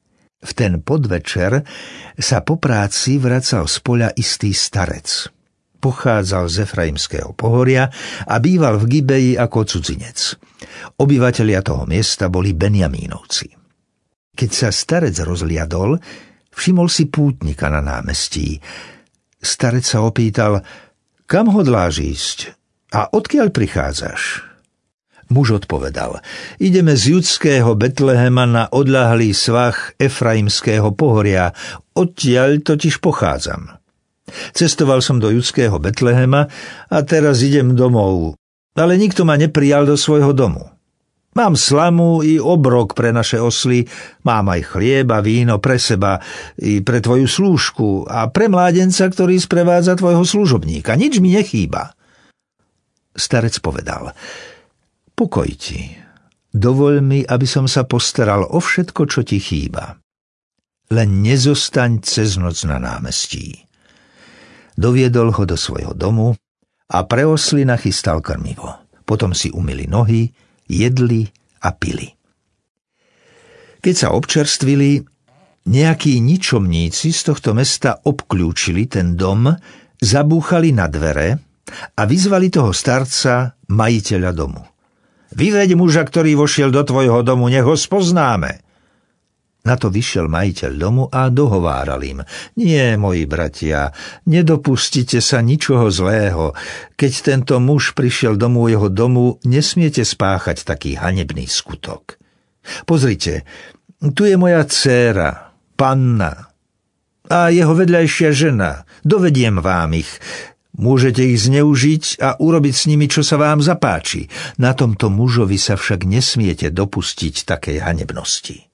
C: V ten podvečer sa po práci vracal z poľa istý starec. Pochádzal z Efraimského pohoria a býval v Gibeji ako cudzinec. Obyvatelia toho miesta boli Benjamínovci. Keď sa starec rozliadol, všimol si pútnika na námestí. Starec sa opýtal: kam hodláš ísť a odkiaľ prichádzaš? Muž odpovedal: ideme z judského Betlehema na odľahlý svah Efraimského pohoria, odtiaľ totiž pochádzam. Cestoval som do judského Betlehema a teraz idem domov, ale nikto ma neprijal do svojho domu. Mám slamu i obrok pre naše osly, mám aj chlieb a víno pre seba i pre tvoju slúžku a pre mládenca, ktorý sprevádza tvojho služobníka. Nič mi nechýba. Starec povedal: pokoj ti, dovoľ mi, aby som sa postaral o všetko, čo ti chýba. Len nezostaň cez noc na námestí. Doviedol ho do svojho domu a pre osly nachystal krmivo. Potom si umyli nohy, jedli a pili. Keď sa občerstvili, nejakí ničomníci z tohto mesta obklúčili ten dom, zabúchali na dvere a vyzvali toho starca, majiteľa domu. Vyveď muža, ktorý vošiel do tvojho domu, nech ho spoznáme. Na to vyšiel majiteľ domu a dohováral im: nie, moji bratia, nedopustite sa ničoho zlého. Keď tento muž prišiel do môjho domu, nesmiete spáchať taký hanebný skutok. Pozrite, tu je moja dcéra, panna, a jeho vedľajšia žena. Dovediem vám ich. Môžete ich zneužiť a urobiť s nimi, čo sa vám zapáči. Na tomto mužovi sa však nesmiete dopustiť takej hanebnosti.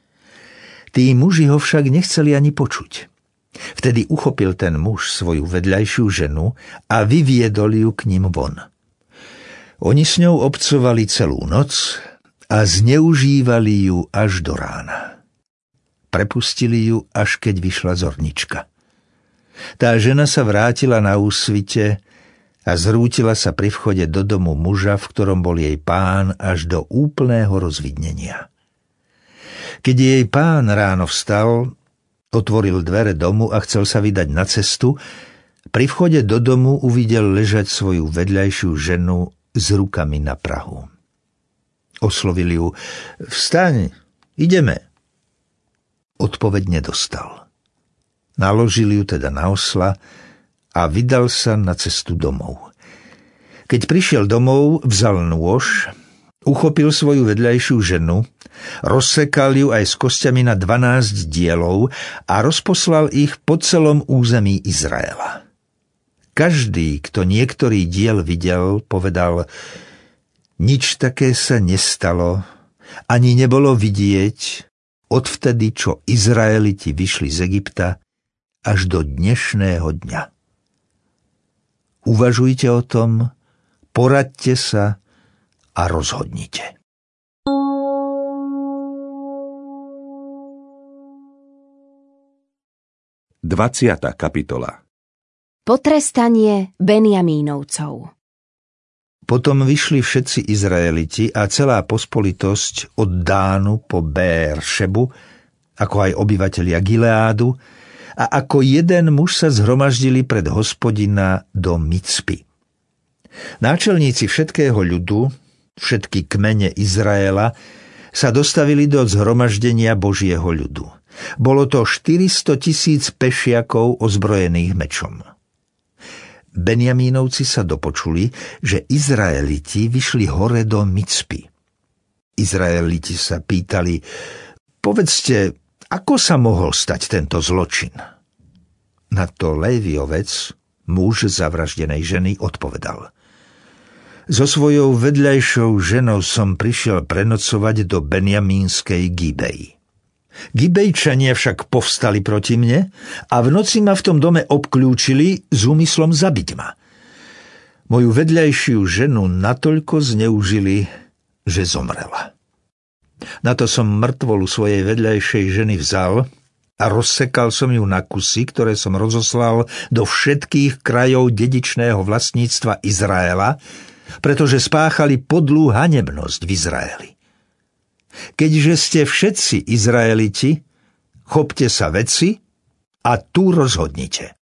C: Tí muži ho však nechceli ani počuť. Vtedy uchopil ten muž svoju vedľajšiu ženu a vyviedol ju k ním von. Oni s ňou obcovali celú noc a zneužívali ju až do rána. Prepustili ju, až keď vyšla zornička. Tá žena sa vrátila na úsvite a zrútila sa pri vchode do domu muža, v ktorom bol jej pán, až do úplného rozvidnenia. Keď jej pán ráno vstal, otvoril dvere domu a chcel sa vydať na cestu, pri vchode do domu uvidel ležať svoju vedľajšiu ženu s rukami na prahu. Oslovil ju: vstaň, ideme. Odpoveď nedostal. Naložil ju teda na osla a vydal sa na cestu domov. Keď prišiel domov, vzal nôž, uchopil svoju vedľajšiu ženu, rozsekal ju aj s kostiami na dvanásť dielov a rozposlal ich po celom území Izraela. Každý, kto niektorý diel videl, povedal: nič také sa nestalo, ani nebolo vidieť, odvtedy, čo Izraeliti vyšli z Egypta, až do dnešného dňa. Uvažujte o tom, poradte sa a rozhodnite.
A: dvadsiata kapitola.
B: Potrestanie Benjamínovcov.
C: Potom vyšli všetci Izraeliti a celá pospolitosť od Dánu po Béer-šebu, ako aj obyvatelia Gileádu, a ako jeden muž sa zhromaždili pred Hospodina do Micpy. Náčelníci všetkého ľudu, všetky kmene Izraela, sa dostavili do zhromaždenia Božieho ľudu. Bolo to štyristo tisíc pešiakov ozbrojených mečom. Benjamínovci sa dopočuli, že Izraeliti vyšli hore do Micpy. Izraeliti sa pýtali: povedzte, ako sa mohol stať tento zločin? Na to Léviovec, muž zavraždenej ženy, odpovedal: so svojou vedľajšou ženou som prišiel prenocovať do benjamínskej Gibeji. Gibejčania však povstali proti mne a v noci ma v tom dome obklúčili s úmyslom zabiť ma. Moju vedľajšiu ženu natoľko zneužili, že zomrela. Na to som mŕtvolu svojej vedľajšej ženy vzal a rozsekal som ju na kusy, ktoré som rozoslal do všetkých krajov dedičného vlastníctva Izraela, pretože spáchali podlú hanebnosť v Izraeli. Keďže ste všetci Izraeliti, chopte sa veci a tu rozhodnite.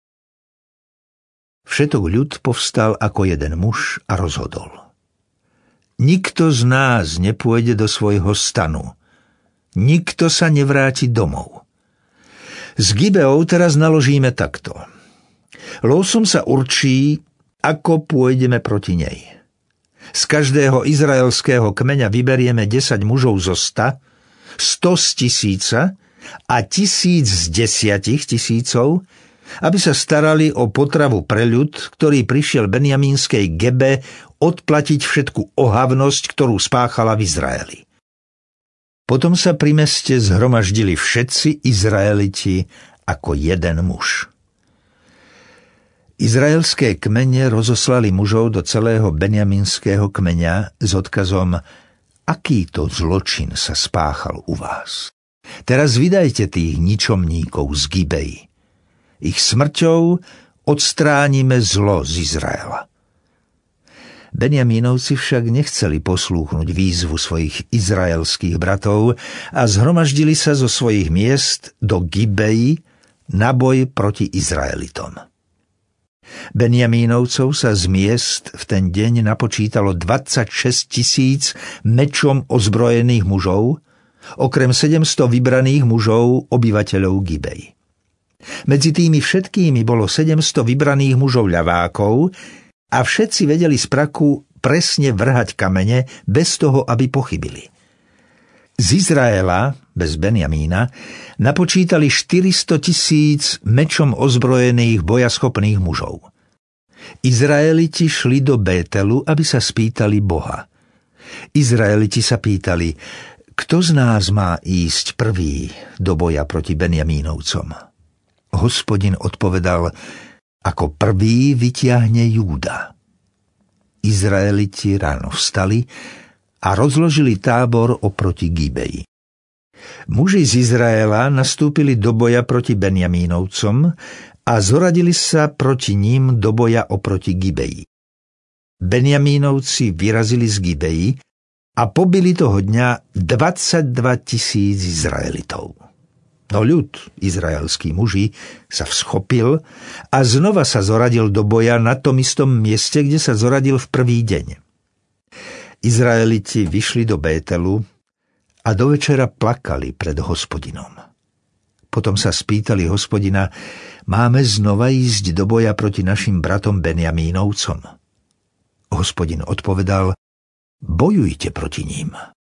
C: Všetok ľud povstal ako jeden muž a rozhodol. Nikto z nás nepôjde do svojho stanu. Nikto sa nevráti domov. S Gibeou teraz naložíme takto. Losom sa určí, ako pôjdeme proti nej. Z každého izraelského kmeňa vyberieme desať mužov zo sta, sto z tisíca a tisíc z desiatich tisícov, aby sa starali o potravu pre ľud, ktorý prišiel Benjamínskej Gebe odplatiť všetku ohavnosť, ktorú spáchala v Izraeli. Potom sa pri meste zhromaždili všetci Izraeliti ako jeden muž. Izraelské kmene rozoslali mužov do celého benjamínskeho kmeňa s odkazom: akýto zločin sa spáchal u vás. Teraz vydajte tých ničomníkov z Gibei. Ich smrťou odstránime zlo z Izraela. Benjamínovci však nechceli poslúchnuť výzvu svojich izraelských bratov a zhromaždili sa zo svojich miest do Gibei na boj proti Izraelitom. Benjamínovcov sa z miest v ten deň napočítalo dvadsaťšesť tisíc mečom ozbrojených mužov, okrem sedemsto vybraných mužov obyvateľov Gibei. Medzi tými všetkými bolo sedemsto vybraných mužov ľavákov a všetci vedeli z praku presne vrhať kamene bez toho, aby pochybili. Z Izraela, bez Benjamína, napočítali štyristo tisíc mečom ozbrojených bojaschopných mužov. Izraeliti šli do Bételu, aby sa spýtali Boha. Izraeliti sa pýtali: kto z nás má ísť prvý do boja proti Benjamínovcom? Hospodin odpovedal: ako prvý vytiahne Júda. Izraeliti ráno vstali a rozložili tábor oproti Gibei. Muži z Izraela nastúpili do boja proti Benjamínovcom a zoradili sa proti ním do boja oproti Gibei. Benjamínovci vyrazili z Gibei a pobili toho dňa dvadsaťdva tisíc Izraelitov. No ľud, izraelskí muži, sa vschopil a znova sa zoradil do boja na tom istom mieste, kde sa zoradil v prvý deň. Izraeliti vyšli do Bételu a do večera plakali pred Hospodinom. Potom sa spýtali Hospodina: máme znova ísť do boja proti našim bratom Benjamínovcom? Hospodin odpovedal: bojujte proti ním.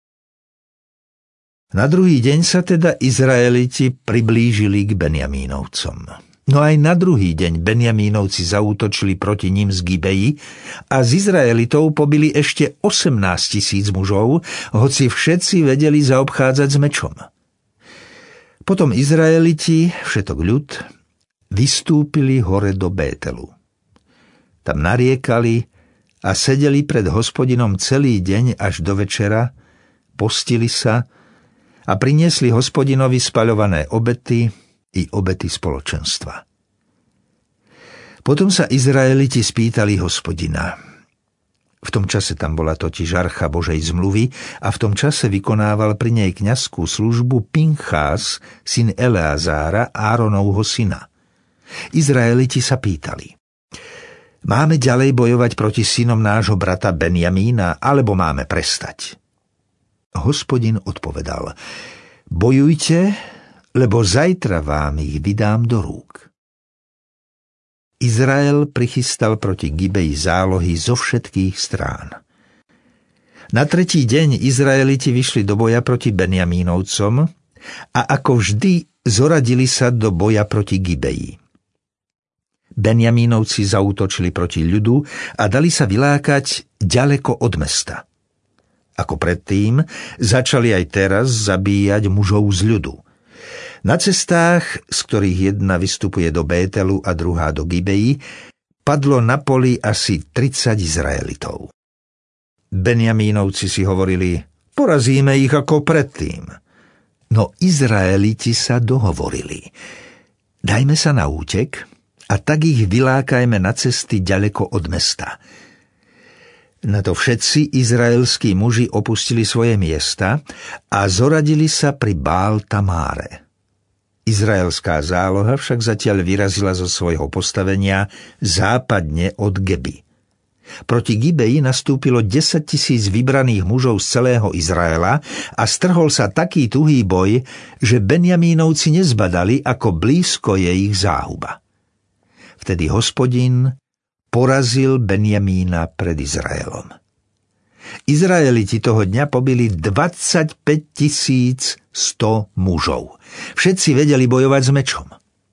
C: Na druhý deň sa teda Izraeliti priblížili k Benjamínovcom. No aj na druhý deň Benjamínovci zaútočili proti ním z Gibei a z Izraelitov pobili ešte osemnásť tisíc mužov, hoci všetci vedeli zaobchádzať s mečom. Potom Izraeliti, všetok ľud, vystúpili hore do Bételu. Tam nariekali a sedeli pred Hospodinom celý deň až do večera, postili sa a priniesli Hospodinovi spaľované obety i obety spoločenstva. Potom sa Izraeliti spýtali Hospodina. V tom čase tam bola totiž archa Božej zmluvy a v tom čase vykonával pri nej kňazskú službu Pinchás, syn Eleazára, Áronovho syna. Izraeliti sa pýtali: máme ďalej bojovať proti synom nášho brata Benjamína, alebo máme prestať? Hospodin odpovedal: bojujte, lebo zajtra vám ich vydám do rúk. Izrael prichystal proti Gibei zálohy zo všetkých strán. Na tretí deň Izraeliti vyšli do boja proti Benjamínovcom a ako vždy zoradili sa do boja proti Gibei. Benjamínovci zaútočili proti ľudu a dali sa vylákať ďaleko od mesta. Ako predtým, začali aj teraz zabíjať mužov z ľudu. Na cestách, z ktorých jedna vystupuje do Bételu a druhá do Gibei, padlo na poli asi tridsať Izraelitov. Benjamínovci si hovorili: porazíme ich ako predtým. No Izraeliti sa dohovorili: dajme sa na útek a tak ich vylákajme na cesty ďaleko od mesta. Na to všetci izraelskí muži opustili svoje miesta a zoradili sa pri Bál Tamáre. Izraelská záloha však zatiaľ vyrazila zo svojho postavenia západne od Geby. Proti Gibeji nastúpilo desaťtisíc vybraných mužov z celého Izraela a strhol sa taký tuhý boj, že Benjamínovci nezbadali, ako blízko je ich záhuba. Vtedy Hospodin porazil Benjamína pred Izraelom. Izraeliti toho dňa pobili dvadsaťpäť tisíc sto mužov. Všetci vedeli bojovať s mečom.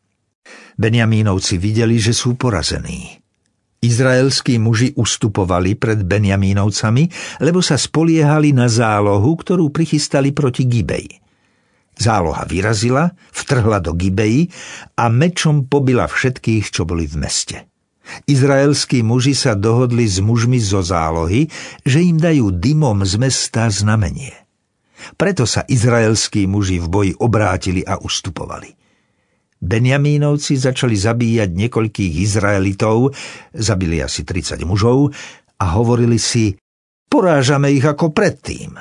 C: Benjamínovci videli, že sú porazení. Izraelskí muži ustupovali pred Benjamínovcami, lebo sa spoliehali na zálohu, ktorú prichystali proti Gibeji. Záloha vyrazila, vtrhla do Gibeji a mečom pobila všetkých, čo boli v meste. Izraelskí muži sa dohodli s mužmi zo zálohy, že im dajú dymom z mesta znamenie. Preto sa izraelskí muži v boji obrátili a ustupovali. Benjamínovci začali zabíjať niekoľkých Izraelitov, zabili asi tridsať mužov a hovorili si, porážame ich ako predtým.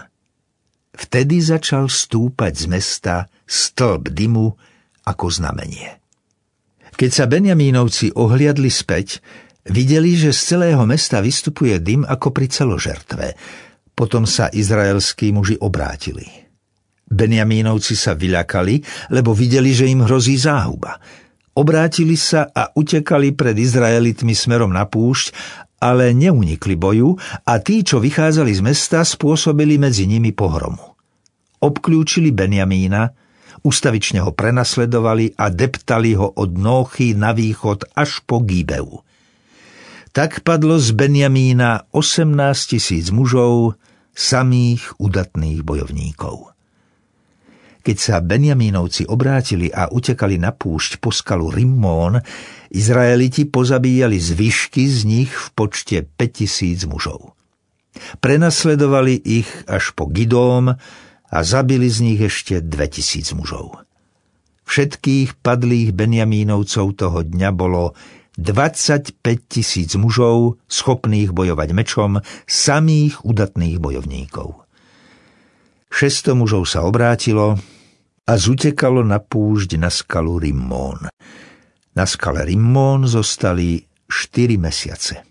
C: Vtedy začal stúpať z mesta stĺp dymu ako znamenie. Keď sa Benjamínovci ohliadli späť, videli, že z celého mesta vystupuje dym ako pri celožertve. Potom sa izraelskí muži obrátili. Benjamínovci sa vyľakali, lebo videli, že im hrozí záhuba. Obrátili sa a utekali pred Izraelitmi smerom na púšť, ale neunikli boju a tí, čo vychádzali z mesta, spôsobili medzi nimi pohromu. Obklúčili Benjamína, ustavične ho prenasledovali a deptali ho od Nóchy na východ až po Gibeu. Tak padlo z Benjamína osemnásť tisíc mužov, samých udatných bojovníkov. Keď sa Benjamínovci obrátili a utekali na púšť po skalu Rimmón, Izraeliti pozabíjali zvyšky z nich v počte päťtisíc mužov. Prenasledovali ich až po Gidóm a zabili z nich ešte dvetisíc mužov. Všetkých padlých Benjamínovcov toho dňa bolo dvadsaťpäť tisíc mužov, schopných bojovať mečom, samých udatných bojovníkov. Šesťsto mužov sa obrátilo a zutekalo na púšť na skalu Rimmón. Na skale Rimmón zostali štyri mesiace.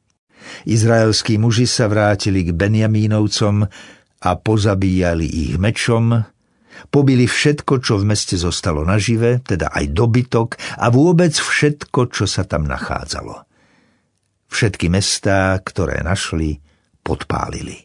C: Izraelskí muži sa vrátili k Benjamínovcom a pozabíjali ich mečom, pobili všetko, čo v meste zostalo nažive, teda aj dobytok a vôbec všetko, čo sa tam nachádzalo. Všetky mestá, ktoré našli, podpálili.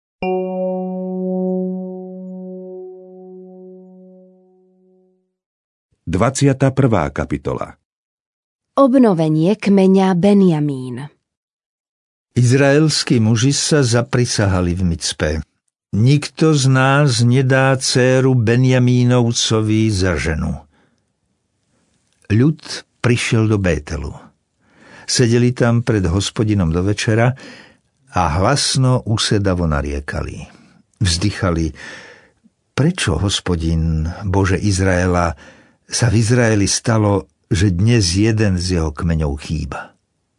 A: dvadsiata prvá kapitola.
B: Obnovenie kmeňa Benjamín.
C: Izraelskí muži sa zaprisahali v Micpe. Nikto z nás nedá dcéru Benjamínovcovi za ženu. Ľud prišiel do Bételu. Sedeli tam pred Hospodinom do večera a hlasno usedavo nariekali. Vzdychali, prečo, Hospodin, Bože Izraela, sa v Izraeli stalo, že dnes jeden z jeho kmeňov chýba.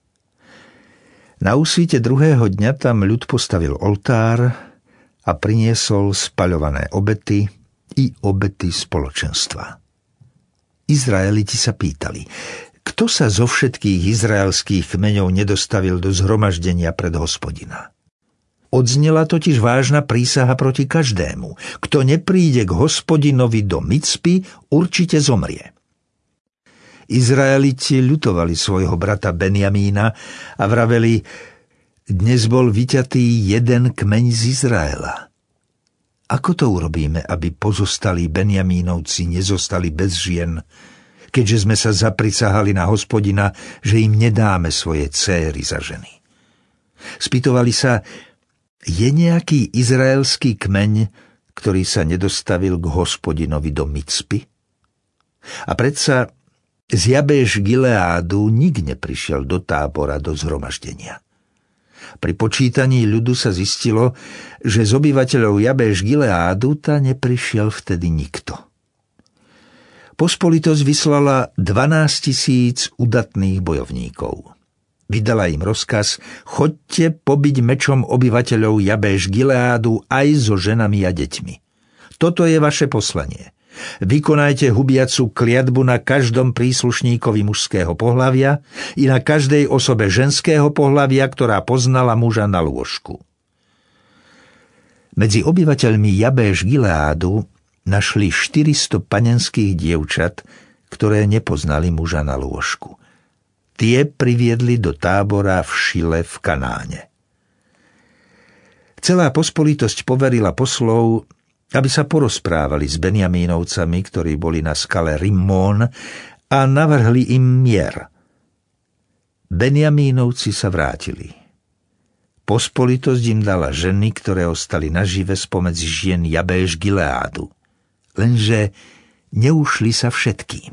C: Na úsvite druhého dňa tam ľud postavil oltár a priniesol spaľované obety i obety spoločenstva. Izraeliti sa pýtali, kto sa zo všetkých izraelských kmeňov nedostavil do zhromaždenia pred Hospodina. Odznela totiž vážna prísaha proti každému. Kto nepríde k Hospodinovi do Micpy, určite zomrie. Izraeliti ľutovali svojho brata Benjamína a vraveli, dnes bol vyťatý jeden kmeň z Izraela. Ako to urobíme, aby pozostalí Benjamínovci nezostali bez žien, keďže sme sa zaprisahali na Hospodina, že im nedáme svoje céry za ženy? Spýtovali sa, je nejaký izraelský kmeň, ktorý sa nedostavil k Hospodinovi do Micpy? A predsa z Jabéš Gileádu nik neprišiel do tábora do zhromaždenia. Pri počítaní ľudu sa zistilo, že z obyvateľov Jabéš Gileádu ta neprišiel vtedy nikto. Pospolitosť vyslala dvanásť tisíc udatných bojovníkov. Vydala im rozkaz, choďte pobiť mečom obyvateľov Jabéš Gileádu aj so ženami a deťmi. Toto je vaše poslanie. vykonajte hubiacu kliatbu na každom príslušníkovi mužského pohlavia i na každej osobe ženského pohlavia, ktorá poznala muža na lôžku. Medzi obyvateľmi Jabéš Gileádu našli štyristo panenských dievčat, ktoré nepoznali muža na lôžku. Tie priviedli do tábora v Šile v Kanáne. Celá pospolitosť poverila poslov, aby sa porozprávali s Benjamínovcami, ktorí boli na skale Rimmón, a navrhli im mier. Benjamínovci sa vrátili. Pospolitosť im dala ženy, ktoré ostali nažive spomedzi žien Jabéš Gileádu. Lenže neušli sa všetkým.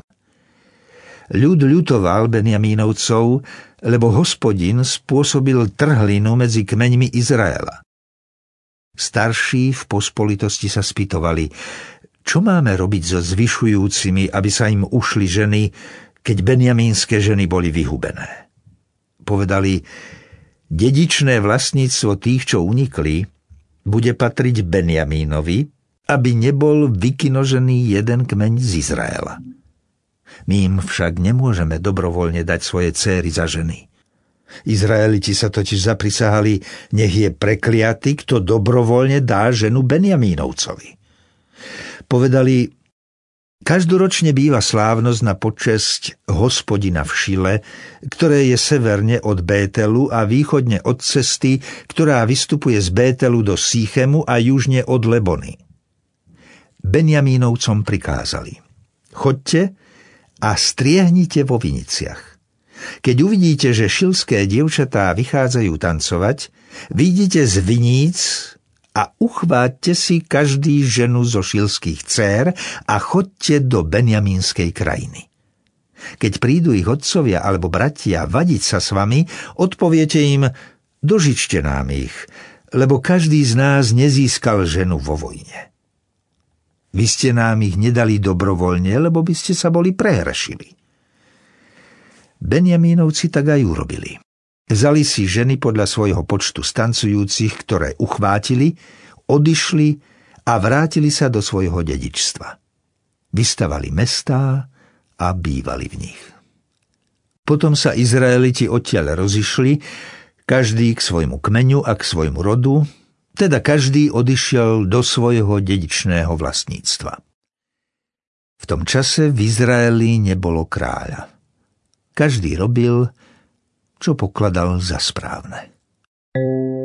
C: Ľud ľutoval Benjamínovcov, lebo Hospodin spôsobil trhlinu medzi kmeňmi Izraela. Starší v pospolitosti sa spýtovali, čo máme robiť so zvyšujúcimi, aby sa im ušli ženy, keď benjamínske ženy boli vyhubené. Povedali, dedičné vlastníctvo tých, čo unikli, bude patriť Benjamínovi, aby nebol vykinožený jeden kmeň z Izraela. My im však nemôžeme dobrovoľne dať svoje céry za ženy. Izraeliti sa totiž zaprisahali, nech je prekliaty, kto dobrovoľne dá ženu Benjamínovcovi. Povedali, každoročne býva slávnosť na počesť Hospodina v Šile, ktoré je severne od Bételu a východne od cesty, ktorá vystupuje z Bételu do Síchemu a južne od Lebony. Benjamínovcom prikázali, choďte a striehnite vo viniciach. Keď uvidíte, že šilské dievčatá vychádzajú tancovať, vyjdite z viníc a uchváťte si každý ženu zo šilských dcér a choďte do benjamínskej krajiny. Keď prídu ich otcovia alebo bratia vadiť sa s vami, odpoviete im, dožičte nám ich, lebo každý z nás nezískal ženu vo vojne. Vy ste nám ich nedali dobrovoľne, lebo by ste sa boli prehrešili. Benjamínovci tak aj urobili. Vzali si ženy podľa svojho počtu stancujúcich, ktoré uchvátili, odišli a vrátili sa do svojho dedičstva. Vystavali mestá a bývali v nich. Potom sa Izraeliti odtiaľ rozišli, každý k svojmu kmeňu a k svojmu rodu, teda každý odišiel do svojho dedičného vlastníctva. V tom čase v Izraeli nebolo kráľa. Každý robil, čo pokladal za správne.